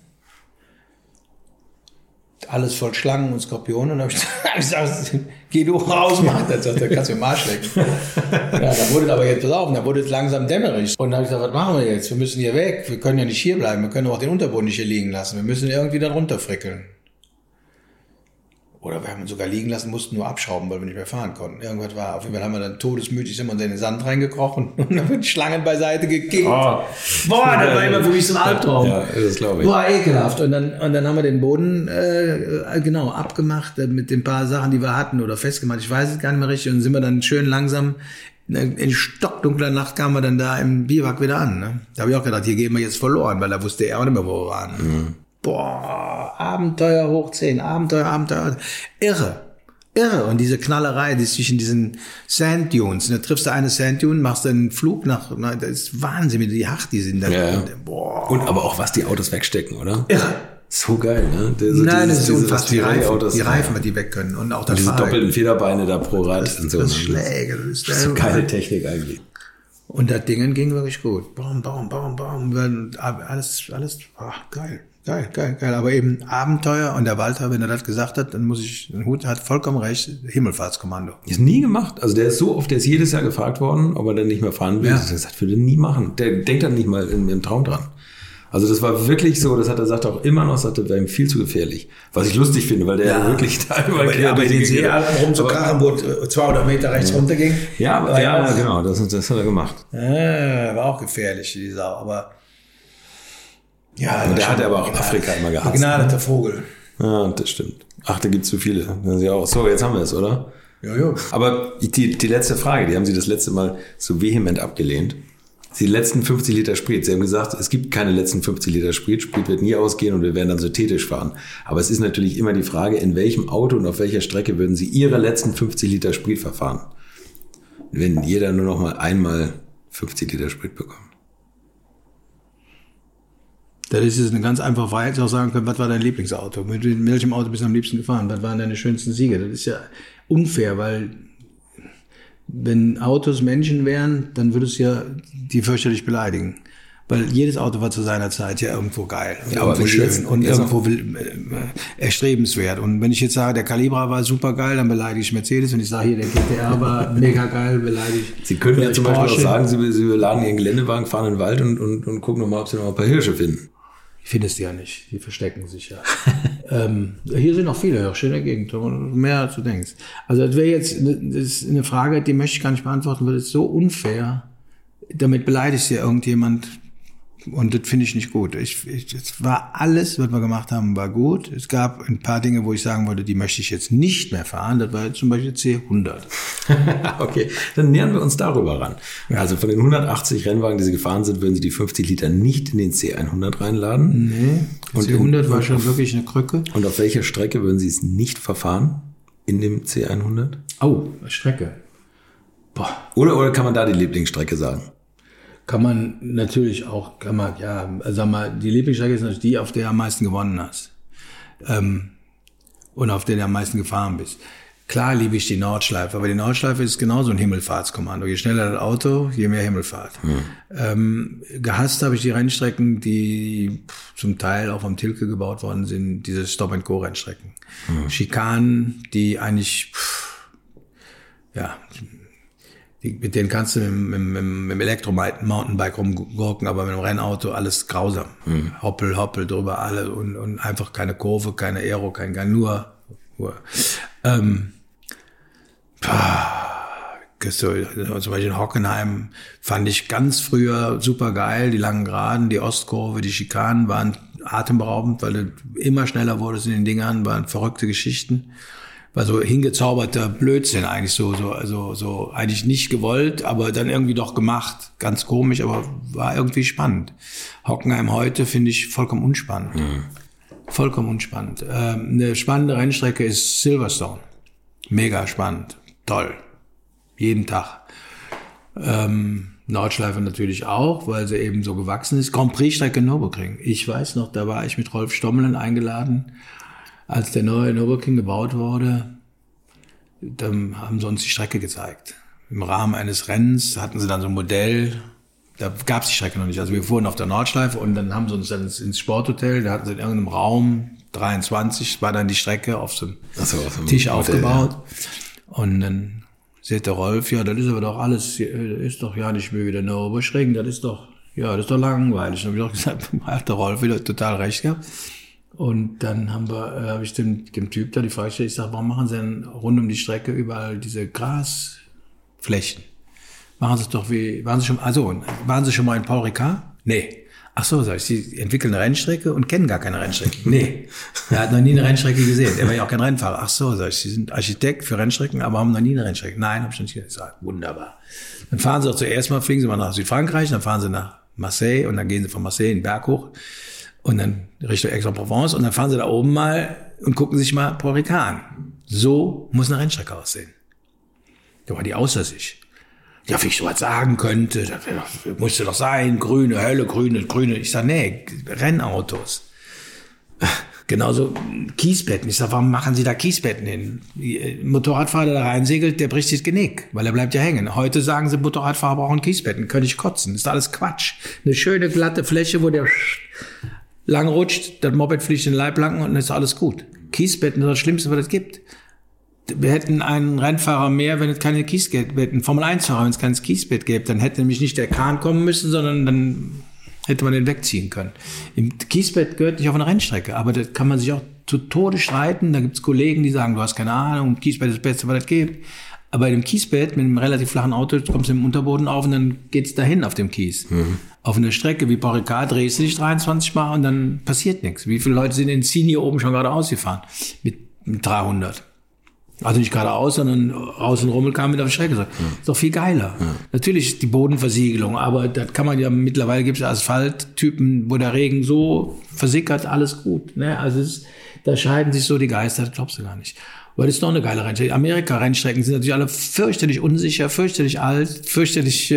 Alles voll Schlangen und Skorpionen. Und dann habe ich gesagt, geh du raus, Mann. Da kannst du mir Marsch lecken. Ja, da wurde aber jetzt, pass auf, da wurde es langsam dämmerig. Und dann habe ich gesagt, was machen wir jetzt? Wir müssen hier weg. Wir können ja nicht hier bleiben. Wir können auch den Unterboden nicht hier liegen lassen. Wir müssen irgendwie da runterfrickeln. Oder wir haben ihn sogar liegen lassen, mussten nur abschrauben, weil wir nicht mehr fahren konnten. Irgendwas war. Auf jeden Fall haben wir dann todesmütig sind wir in den Sand reingekrochen und dann wird Schlangen beiseite gekickt. Oh. Boah, das war immer für mich so ein Albtraum. Ja, das glaube ich. Boah, ekelhaft. Und dann haben wir den Boden abgemacht mit den paar Sachen, die wir hatten oder festgemacht. Ich weiß es gar nicht mehr richtig. Und sind wir dann schön langsam in stockdunkler Nacht kamen wir dann da im Biwak wieder an. Ne? Da habe ich auch gedacht, hier gehen wir jetzt verloren, weil da wusste er auch nicht mehr, wo wir waren. Mhm. Boah, Abenteuer hoch 10, Abenteuer. Irre. Und diese Knallerei, die ist zwischen diesen Sand Dunes. Da triffst du eine Sand Dune, machst einen Flug das ist Wahnsinn, wie hart die sind. Ja. Boah. Und aber auch, was die Autos wegstecken, oder? Irre. So geil, ne? Nein, das ist unfassbar. Die Reifen, die weg können. Und auch das diese doppelten Federbeine da pro Rad und so. Das Schläge. Das ist so geile Technik eigentlich. Und das Ding ging wirklich gut. Bam. Alles, geil. Geil. Aber eben Abenteuer und der Walter, wenn er das gesagt hat, dann hat vollkommen recht, Himmelfahrtskommando. Ist nie gemacht. Also der ist jedes Jahr gefragt worden, ob er dann nicht mehr fahren will. Ja. Er sagt, würde nie machen. Der denkt dann nicht mal im Traum dran. Also das war wirklich so, das hat er sagt auch immer noch, sagte, wäre ihm viel zu gefährlich. Was ich lustig finde, weil der wirklich da überall aber den Seealpen rumzukrachen, wo 200 Meter rechts runterging. Ja, genau, das hat er gemacht. War auch gefährlich, die Sau, aber ja, und der hat aber auch Afrika immer gehasst. Begnadeter Vogel. Ja, das stimmt. Ach, da gibt's zu viele. So, jetzt haben wir es, oder? Ja. Aber die letzte Frage, die haben Sie das letzte Mal so vehement abgelehnt. Die letzten 50 Liter Sprit. Sie haben gesagt, es gibt keine letzten 50 Liter Sprit. Sprit wird nie ausgehen und wir werden dann synthetisch fahren. Aber es ist natürlich immer die Frage, in welchem Auto und auf welcher Strecke würden Sie Ihre letzten 50 Liter Sprit verfahren? Wenn jeder nur noch mal einmal 50 Liter Sprit bekommt. Das ist jetzt eine ganz einfache Frage. Hätte ich auch sagen können, was war dein Lieblingsauto? Mit welchem Auto bist du am liebsten gefahren? Was waren deine schönsten Siege? Das ist ja unfair, weil wenn Autos Menschen wären, dann würdest du ja die fürchterlich beleidigen. Weil jedes Auto war zu seiner Zeit ja irgendwo geil. Ja, aber irgendwo schön und irgendwo erstrebenswert. Und wenn ich jetzt sage, der Calibra war super geil, dann beleidige ich Mercedes. Wenn ich sage, hier, der GTR war mega geil, beleidige ich. Sie könnten ja zum Beispiel auch sagen, Sie laden Ihren Geländewagen, fahren in den Wald und gucken nochmal, ob Sie noch ein paar Hirsche finden. Findest du ja nicht. Die verstecken sich ja. Hier sind noch viele Hirsche in der Gegend. Mehr als du denkst. Also das ist eine Frage, die möchte ich gar nicht beantworten, weil es so unfair. Damit beleidigst du ja irgendjemand. Und das finde ich nicht gut. Es war alles, was wir gemacht haben, war gut. Es gab ein paar Dinge, wo ich sagen wollte, die möchte ich jetzt nicht mehr fahren. Das war zum Beispiel C100. Okay, dann nähern wir uns darüber ran. Ja. Also von den 180 Rennwagen, die Sie gefahren sind, würden Sie die 50 Liter nicht in den C100 reinladen? Nee, und C100 war schon wirklich eine Krücke. Und auf welcher Strecke würden Sie es nicht verfahren in dem C100? Oh, Strecke. Boah. Oder kann man da die Lieblingsstrecke sagen? Kann man natürlich auch, sag mal, die Lieblingsstrecke ist natürlich die, auf der du am meisten gewonnen hast. Und auf der du am meisten gefahren bist. Klar liebe ich die Nordschleife, aber die Nordschleife ist genauso ein Himmelfahrtskommando. Je schneller das Auto, je mehr Himmelfahrt. Gehasst habe ich die Rennstrecken, die zum Teil auch vom Tilke gebaut worden sind, diese Stop-and-Go-Rennstrecken. Schikanen, die eigentlich, mit denen kannst du mit dem Elektro-Mountainbike rumgurken, aber mit dem Rennauto alles grausam. Hoppel drüber, alle und einfach keine Kurve, keine Aero, kein nur. Zum Beispiel in Hockenheim fand ich ganz früher super geil, die langen Geraden, die Ostkurve, die Schikanen waren atemberaubend, weil du immer schneller wurdest in den Dingern, waren verrückte Geschichten. War so hingezauberter Blödsinn eigentlich so eigentlich nicht gewollt, aber dann irgendwie doch gemacht. Ganz komisch, aber war irgendwie spannend. Hockenheim heute finde ich vollkommen unspannend. Vollkommen unspannend. Eine spannende Rennstrecke ist Silverstone. Mega spannend. Toll. Jeden Tag. Nordschleife natürlich auch, weil sie eben so gewachsen ist. Grand Prix-Strecke Nürburgring. Ich weiß noch, da war ich mit Rolf Stommelen eingeladen. Als der neue Nürburgring gebaut wurde, dann haben sie uns die Strecke gezeigt. Im Rahmen eines Rennens hatten sie dann so ein Modell, da gab es die Strecke noch nicht. Also wir fuhren auf der Nordschleife und dann haben sie uns dann ins Sporthotel, da hatten sie in irgendeinem Raum 23, war dann die Strecke auf so einem Tisch aufgebaut. Ja. Und dann sagt der Rolf, ja, das ist aber doch alles, ist doch ja nicht mehr wieder Nürburgring, das ist doch langweilig. Und dann habe ich auch gesagt, hat der Rolf wieder total recht gehabt. Und dann habe ich dem Typ da die Frage gestellt, ich sage, warum machen Sie denn rund um die Strecke überall diese Grasflächen? Machen Sie es doch waren Sie schon mal in Paul Ricard? Nee. Ach so, sag ich, Sie entwickeln eine Rennstrecke und kennen gar keine Rennstrecke. Nee. Er hat noch nie eine Rennstrecke gesehen. Er war ja auch kein Rennfahrer. Ach so, sag ich, Sie sind Architekt für Rennstrecken, aber haben noch nie eine Rennstrecke. Nein, habe ich noch nicht gesehen. Ich sage, wunderbar. Dann fahren Sie doch fliegen Sie mal nach Südfrankreich, dann fahren Sie nach Marseille und dann gehen Sie von Marseille in den Berg hoch. Und dann Richtung Aix-en-Provence und dann fahren sie da oben mal und gucken sich mal Paul Ricard an. So muss eine Rennstrecke aussehen. Da war die außer sich. Ja, wie ich sowas sagen könnte, das musste doch sein, grüne Hölle, grüne. Ich sag, nee, Rennautos. Genauso Kiesbetten. Ich sag, warum machen Sie da Kiesbetten hin? Ein Motorradfahrer, der da reinsegelt, der bricht sich das Genick, weil er bleibt ja hängen. Heute sagen sie, Motorradfahrer brauchen Kiesbetten, könnte ich kotzen. Das ist alles Quatsch. Eine schöne, glatte Fläche, wo der lang rutscht, das Moped fliegt in den Leitplanken und dann ist alles gut. Kiesbetten ist das Schlimmste, was es gibt. Wir hätten einen Rennfahrer mehr, wenn es keine Kiesbetten, einen Formel-1-Fahrer, wenn es kein Kiesbett gäbe, dann hätte nämlich nicht der Kahn kommen müssen, sondern dann hätte man den wegziehen können. Im Kiesbett gehört nicht auf eine Rennstrecke, aber da kann man sich auch zu Tode streiten. Da gibt's Kollegen, die sagen, du hast keine Ahnung, Kiesbett ist das Beste, was es gibt. Aber in dem Kiesbett mit einem relativ flachen Auto kommst du im Unterboden auf und dann geht's dahin auf dem Kies. Auf einer Strecke wie Paul Ricard drehst du dich 23 Mal und dann passiert nichts. Wie viele Leute sind in Zin hier oben schon geradeaus gefahren? Mit 300. Also nicht geradeaus, sondern außenrum kam mit auf die Strecke. Ist doch viel geiler. Natürlich die Bodenversiegelung, aber das kann man ja, mittlerweile gibt es Asphalttypen, wo der Regen so versickert, alles gut. Ne? Also da scheiden sich so die Geister, das glaubst du gar nicht. Aber das ist noch eine geile Rennstrecke. Amerika-Rennstrecken sind natürlich alle fürchterlich unsicher, fürchterlich alt, fürchterlich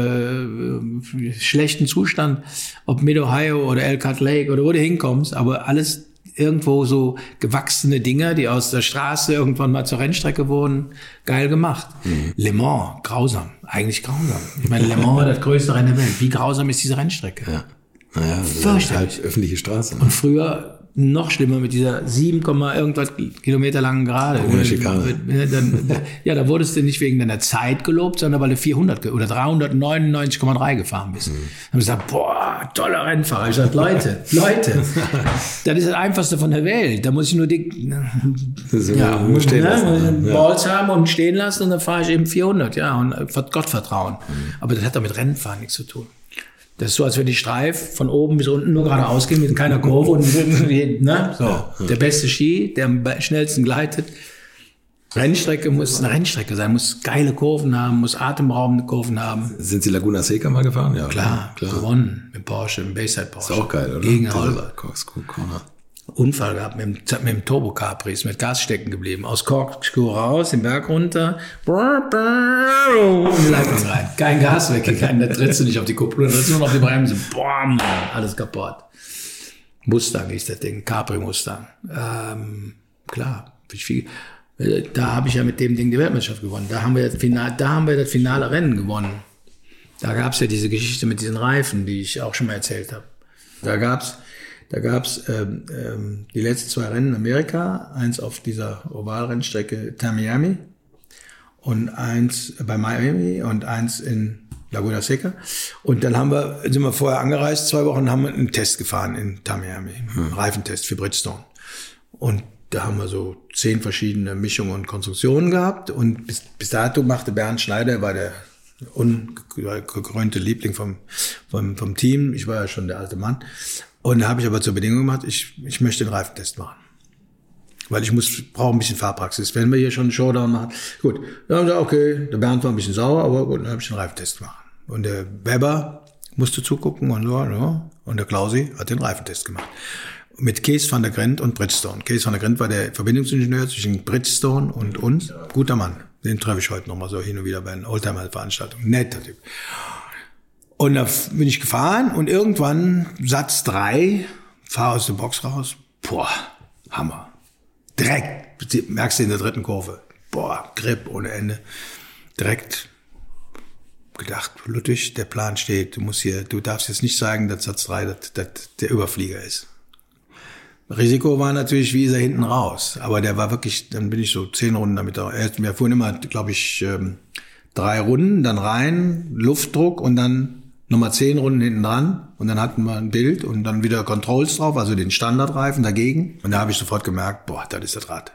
schlechten Zustand. Ob Mid-Ohio oder Elkhart Lake oder wo du hinkommst, aber alles irgendwo so gewachsene Dinger, die aus der Straße irgendwann mal zur Rennstrecke wurden, geil gemacht. Le Mans, grausam. Eigentlich grausam. Ich meine, Le Mans, das größte Rennen der Welt. Wie grausam ist diese Rennstrecke? Ja. Naja, fürchterlich. Halt öffentliche Straße. Ne? Und früher noch schlimmer mit dieser 7, irgendwas Kilometer langen Gerade. Ja, da wurdest du nicht wegen deiner Zeit gelobt, sondern weil du 400 oder 399,3 gefahren bist. Dann haben wir gesagt, boah, toller Rennfahrer. Ich sag, Leute, das ist das Einfachste von der Welt. Da muss ich nur Balls haben und stehen lassen und dann fahre ich eben 400, ja, und Gott vertrauen. Aber das hat doch mit Rennenfahren nichts zu tun. Das ist so, als wenn die Streif von oben bis unten nur geradeaus gehen mit keiner Kurve und ne? So. Der beste Ski, der am schnellsten gleitet. Rennstrecke muss eine Rennstrecke sein, muss geile Kurven haben, muss atemberaubende Kurven haben. Sind Sie Laguna Seca mal gefahren? Ja, klar. Gewonnen mit Porsche, im Bayside Porsche. Ist auch geil, oder? Gegen Holbert. Corner. Unfall gehabt mit dem Turbo Capris, mit Gas stecken geblieben. Aus Corkscrew raus, den Berg runter, und Leitung rein. Kein Gas weggegangen, da trittst du nicht auf die Kupplung, da trittst du nur noch auf die Bremse. Boom, alles kaputt. Mustang ist das Ding, Capri Mustang. Klar, da habe ich ja mit dem Ding die Weltmeisterschaft gewonnen. Da haben wir das finale Rennen gewonnen. Da gab es ja diese Geschichte mit diesen Reifen, die ich auch schon mal erzählt habe. Da gab's die letzten 2 Rennen in Amerika, eins auf dieser Ovalrennstrecke Tamiami und eins bei Miami und eins in Laguna Seca. Und dann sind wir vorher angereist, 2 Wochen, haben wir einen Test gefahren in Tamiami, einen Reifentest für Bridgestone. Und da haben wir so 10 verschiedene Mischungen und Konstruktionen gehabt. Und bis dato machte Bernd Schneider, war der ungekrönte Liebling vom Team. Ich war ja schon der alte Mann. Und da habe ich aber zur Bedingung gemacht, ich möchte den Reifentest machen. Weil ich brauche ein bisschen Fahrpraxis. Wenn wir hier schon einen Showdown machen, gut. Dann haben wir gesagt, okay, der Bernd war ein bisschen sauer, aber gut, dann habe ich den Reifentest gemacht. Und der Weber musste zugucken und so, ja. Und der Klausi hat den Reifentest gemacht. Mit Kees van der Grent und Bridgestone. Kees van der Grent war der Verbindungsingenieur zwischen Bridgestone und uns. Guter Mann. Den treffe ich heute nochmal so hin und wieder bei einer Oldtimer-Veranstaltung. Netter Typ. Und da bin ich gefahren und irgendwann Satz 3, fahre aus der Box raus. Boah, Hammer. Direkt, merkst du in der 3. Kurve. Boah, Grip ohne Ende. Direkt gedacht, Ludwig, der Plan steht. Du darfst jetzt nicht sagen, dass Satz 3 der Überflieger ist. Risiko war natürlich, wie ist er hinten raus. Aber der war wirklich, dann bin ich so 10 Runden damit. Wir fuhren immer, glaube ich, 3 Runden, dann rein, Luftdruck und dann nochmal 10 Runden hinten dran. Und dann hatten wir ein Bild und dann wieder Controls drauf, also den Standardreifen dagegen. Und da habe ich sofort gemerkt, boah, das ist das Rad.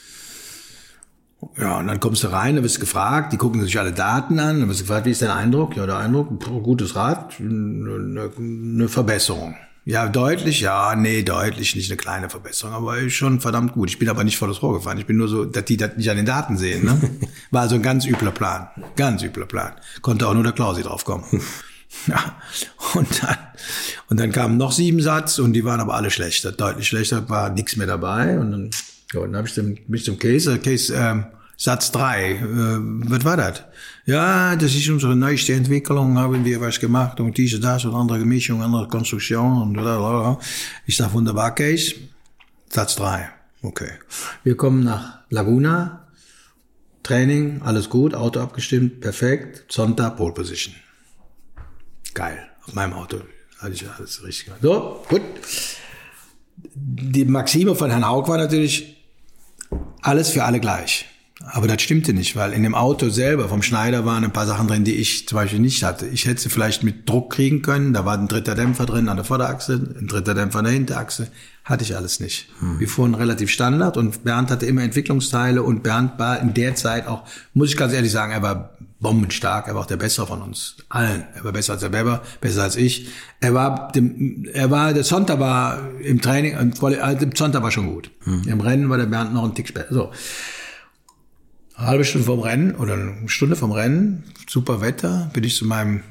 Ja, und dann kommst du rein, dann wirst du gefragt, die gucken sich alle Daten an, dann wirst du gefragt, wie ist dein Eindruck? Ja, der Eindruck, gutes Rad, eine Verbesserung. Ja, deutlich? Ja, nee, deutlich, nicht eine kleine Verbesserung, aber schon verdammt gut. Ich bin aber nicht vor das Rohr gefahren, ich bin nur so, dass die das nicht an den Daten sehen, ne? War also ein ganz übler Plan. Konnte auch nur der Klausi drauf kommen. Ja, und dann kamen noch 7 Satz und die waren aber alle schlechter, deutlich schlechter, war nichts mehr dabei und dann habe ich mich zum Case, Satz 3, was war das? Ja, das ist unsere neueste Entwicklung, haben wir was gemacht und diese, das und andere Mischung, andere Konstruktion und blablabla. Ich sag, wunderbar, Case, Satz 3, okay. Wir kommen nach Laguna, Training, alles gut, Auto abgestimmt, perfekt, Sonntag, Pole Position. Geil, auf meinem Auto hatte ich alles richtig gemacht. So, gut. Die Maxime von Herrn Haug war natürlich, alles für alle gleich. Aber das stimmte nicht, weil in dem Auto selber vom Schneider waren ein paar Sachen drin, die ich zum Beispiel nicht hatte. Ich hätte sie vielleicht mit Druck kriegen können. Da war ein 3. Dämpfer drin an der Vorderachse, ein 3. Dämpfer an der Hinterachse. Hatte ich alles nicht. Wir fuhren relativ Standard und Bernd hatte immer Entwicklungsteile und Bernd war in der Zeit auch, muss ich ganz ehrlich sagen, er war bombenstark. Er war auch der Bessere von uns allen. Er war besser als der Weber, besser als ich. Der Sonntag war im Training, der Sonntag war schon gut. Im Rennen war der Bernd noch ein Tick später. So. Eine halbe Stunde vom Rennen oder eine Stunde vom Rennen, super Wetter, bin ich zu meinem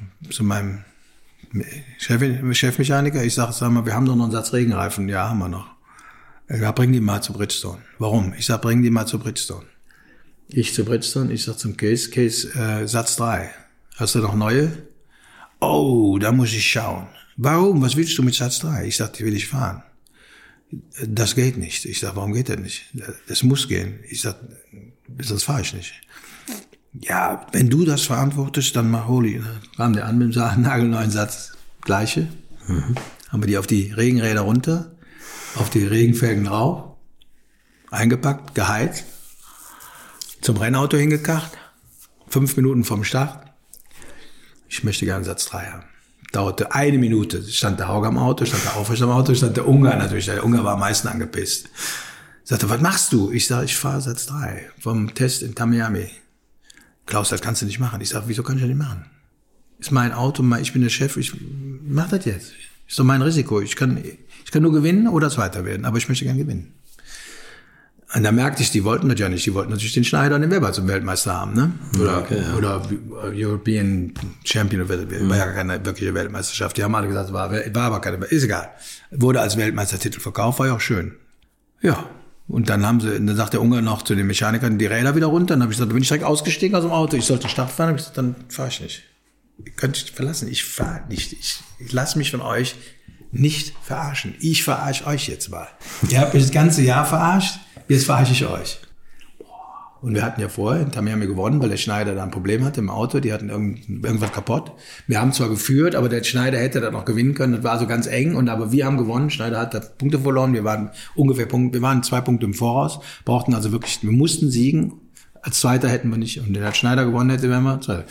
Chefmechaniker. Ich sag mal, wir haben doch noch einen Satz Regenreifen. Ja, haben wir noch. Ja, bring die mal zu Bridgestone. Warum? Ich sag, bring die mal zu Bridgestone. Ich zu Bridgestone, ich sag zum Case, Satz 3. Hast du noch neue? Oh, da muss ich schauen. Warum? Was willst du mit Satz 3? Ich sag, die will ich fahren. Das geht nicht. Ich sag, warum geht das nicht? Das muss gehen. Ich sag, sonst fahre ich nicht. Ja, wenn du das verantwortest, dann mach Holi. Kam der an mit dem nagelneuen Satz. Gleiche. Haben wir die auf die Regenräder runter, auf die Regenfelgen drauf, eingepackt, geheizt, zum Rennauto hingekarrt, 5 Minuten vom Start. Ich möchte gerne Satz 3 haben. Dauerte 1 Minute. Stand der Haug am Auto, stand der Aufrecht am Auto, stand der Ungar natürlich. Der Ungar war am meisten angepisst. Sagte, was machst du? Ich sage, ich fahre Satz 3 vom Test in Tamiami. Klaus, das kannst du nicht machen. Ich sage, wieso kann ich das nicht machen? ist mein Auto, ich bin der Chef, ich mach das jetzt. Ist doch mein Risiko. Ich kann nur gewinnen oder Zweiter werden, aber ich möchte gern gewinnen. Und da merkte ich, die wollten das ja nicht. Die wollten natürlich den Schneider und den Weber zum Weltmeister haben, ne? Oder European Champion, war ja keine wirkliche Weltmeisterschaft. Die haben alle gesagt, war aber keine, ist egal. Wurde als Weltmeistertitel verkauft, war ja auch schön. Ja. Und dann sagt der Ungar noch zu den Mechanikern, die Räder wieder runter. Dann habe ich gesagt, da bin ich direkt ausgestiegen aus dem Auto. Ich sollte Start fahren. Dann habe ich gesagt, dann fahre ich nicht. Ihr könnt euch verlassen. Ich fahre nicht. Ich lasse mich von euch nicht verarschen. Ich verarsche euch jetzt mal. Ihr habt mich das ganze Jahr verarscht. Jetzt verarsche ich euch. Und wir hatten ja vorher, haben wir gewonnen, weil der Schneider da ein Problem hatte im Auto. Die hatten irgendwas kaputt. Wir haben zwar geführt, aber der Schneider hätte da noch gewinnen können. Das war so ganz eng. Aber wir haben gewonnen. Schneider hat da Punkte verloren. Wir waren 2 Punkte im Voraus. Brauchten also wirklich, wir mussten siegen. Als Zweiter hätten wir nicht. Und wenn der Schneider gewonnen hätte, wären wir Zweiter.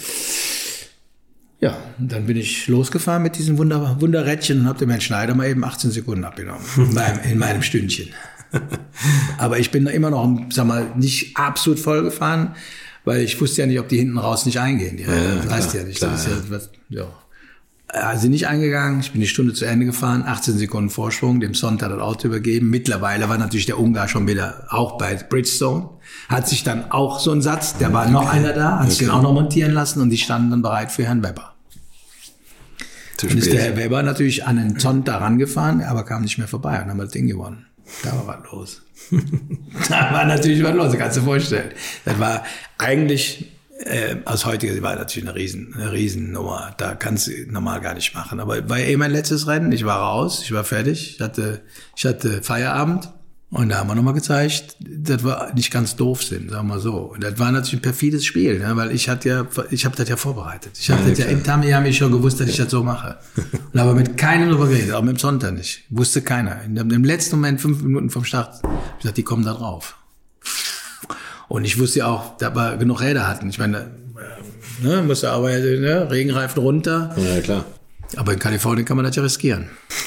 Ja, und dann bin ich losgefahren mit diesem Wunderrädchen und habe dem Herrn Schneider mal eben 18 Sekunden abgenommen. in meinem Stündchen. Aber ich bin da immer noch, sag mal, nicht absolut voll gefahren, weil ich wusste ja nicht, ob die hinten raus nicht eingehen. Das heißt ja nicht. Klar, das ist sind nicht eingegangen. Ich bin die Stunde zu Ende gefahren, 18 Sekunden Vorsprung, dem Sonntag das Auto übergeben. Mittlerweile war natürlich der Ungar schon wieder auch bei Bridgestone. Hat sich dann auch so ein Satz, da war noch einer da, hat sich den auch noch montieren lassen und die standen dann bereit für Herrn Weber. Dann ist der Herr Weber natürlich an den Sonntag rangefahren, aber kam nicht mehr vorbei und haben das Ding gewonnen. Da war was los. Da war natürlich was los, kannst du dir vorstellen. Das war eigentlich, aus heutiger Sicht war natürlich eine Riesennummer. Da kannst du normal gar nicht machen. Aber war ja mein letztes Rennen. Ich war raus, ich war fertig. Ich hatte Feierabend. Und da haben wir nochmal gezeigt, dass wir nicht ganz doof sind, sagen wir so. Und das war natürlich ein perfides Spiel, ne? Weil ich habe das ja vorbereitet. Ich habe das ja im Tamiami schon gewusst, dass ich das so mache. Und aber mit keinem darüber geredet, auch mit dem Sonntag nicht. Wusste keiner. Im letzten Moment, 5 Minuten vom Start, hab ich gesagt, die kommen da drauf. Und ich wusste ja auch, dass wir genug Räder hatten. Ich meine, musste aber Regenreifen runter. Ja, klar. Aber in Kalifornien kann man das ja riskieren.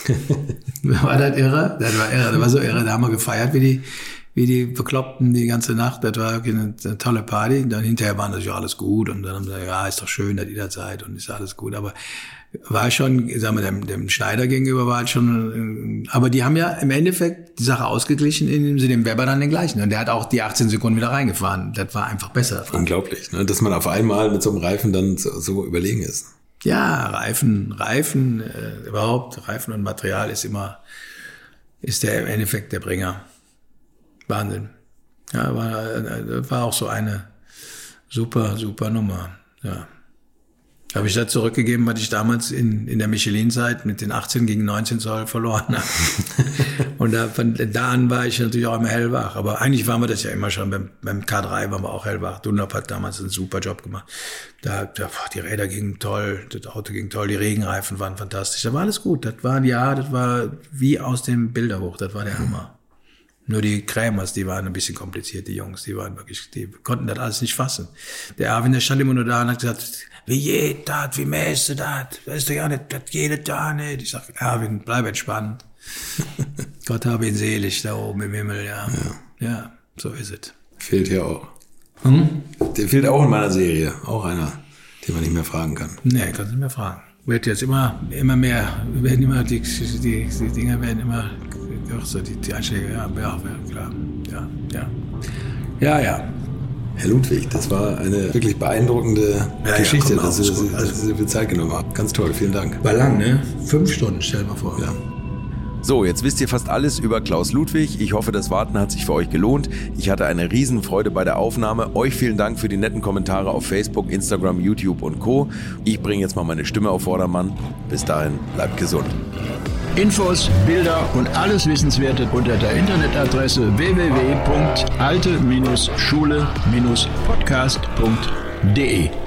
War das irre? Das war irre. Das war so irre. Da haben wir gefeiert wie die Bekloppten die ganze Nacht. Das war wirklich eine tolle Party. Dann hinterher war natürlich alles gut. Und dann haben sie gesagt, ja, ist doch schön, dass ihr da seid und ist alles gut. Aber war schon, sagen wir, dem Schneider gegenüber war halt schon, aber die haben ja im Endeffekt die Sache ausgeglichen, indem sie dem Weber dann den gleichen. Und der hat auch die 18 Sekunden wieder reingefahren. Das war einfach besser. Unglaublich, ne? Dass man auf einmal mit so einem Reifen dann so überlegen ist. Ja, Reifen und Material ist der im Endeffekt der Bringer. Wahnsinn. Ja, war auch so eine super Nummer. Ja. Habe ich das zurückgegeben, was ich damals in der Michelin-Zeit mit den 18 gegen 19 Zoll verloren habe. Und von da an war ich natürlich auch immer hellwach. Aber eigentlich waren wir das ja immer schon. Beim K3 waren wir auch hellwach. Dunlop hat damals einen super Job gemacht. Die Räder gingen toll, das Auto ging toll, die Regenreifen waren fantastisch. Da war alles gut. Das war wie aus dem Bilderbuch. Das war der Hammer. Nur die Krämers, die waren ein bisschen kompliziert, die Jungs. Die konnten das alles nicht fassen. Der Erwin, der stand immer nur da und hat gesagt, wie geht das, wie mäßt du das? Weißt du ja nicht, das geht da nicht. Ich sag, Erwin, bleib entspannt. Gott habe ihn selig da oben im Himmel, ja. Ja, so ist es. Fehlt ja auch. Der fehlt auch in meiner Serie. Auch einer, den man nicht mehr fragen kann. Nee, kannst du nicht mehr fragen. Wird jetzt immer mehr, die Dinger werden immer kürzer, die Einschläge, ja, klar. Ja. Herr Ludwig, das war eine wirklich beeindruckende Geschichte, dass Sie so viel Zeit genommen haben. Ganz toll, vielen Dank. War lang, ne? 5 Stunden, stell dir mal vor. Ja. So, jetzt wisst ihr fast alles über Klaus Ludwig. Ich hoffe, das Warten hat sich für euch gelohnt. Ich hatte eine Riesenfreude bei der Aufnahme. Euch vielen Dank für die netten Kommentare auf Facebook, Instagram, YouTube und Co. Ich bringe jetzt mal meine Stimme auf Vordermann. Bis dahin, bleibt gesund. Infos, Bilder und alles Wissenswerte unter der Internetadresse www.alte-schule-podcast.de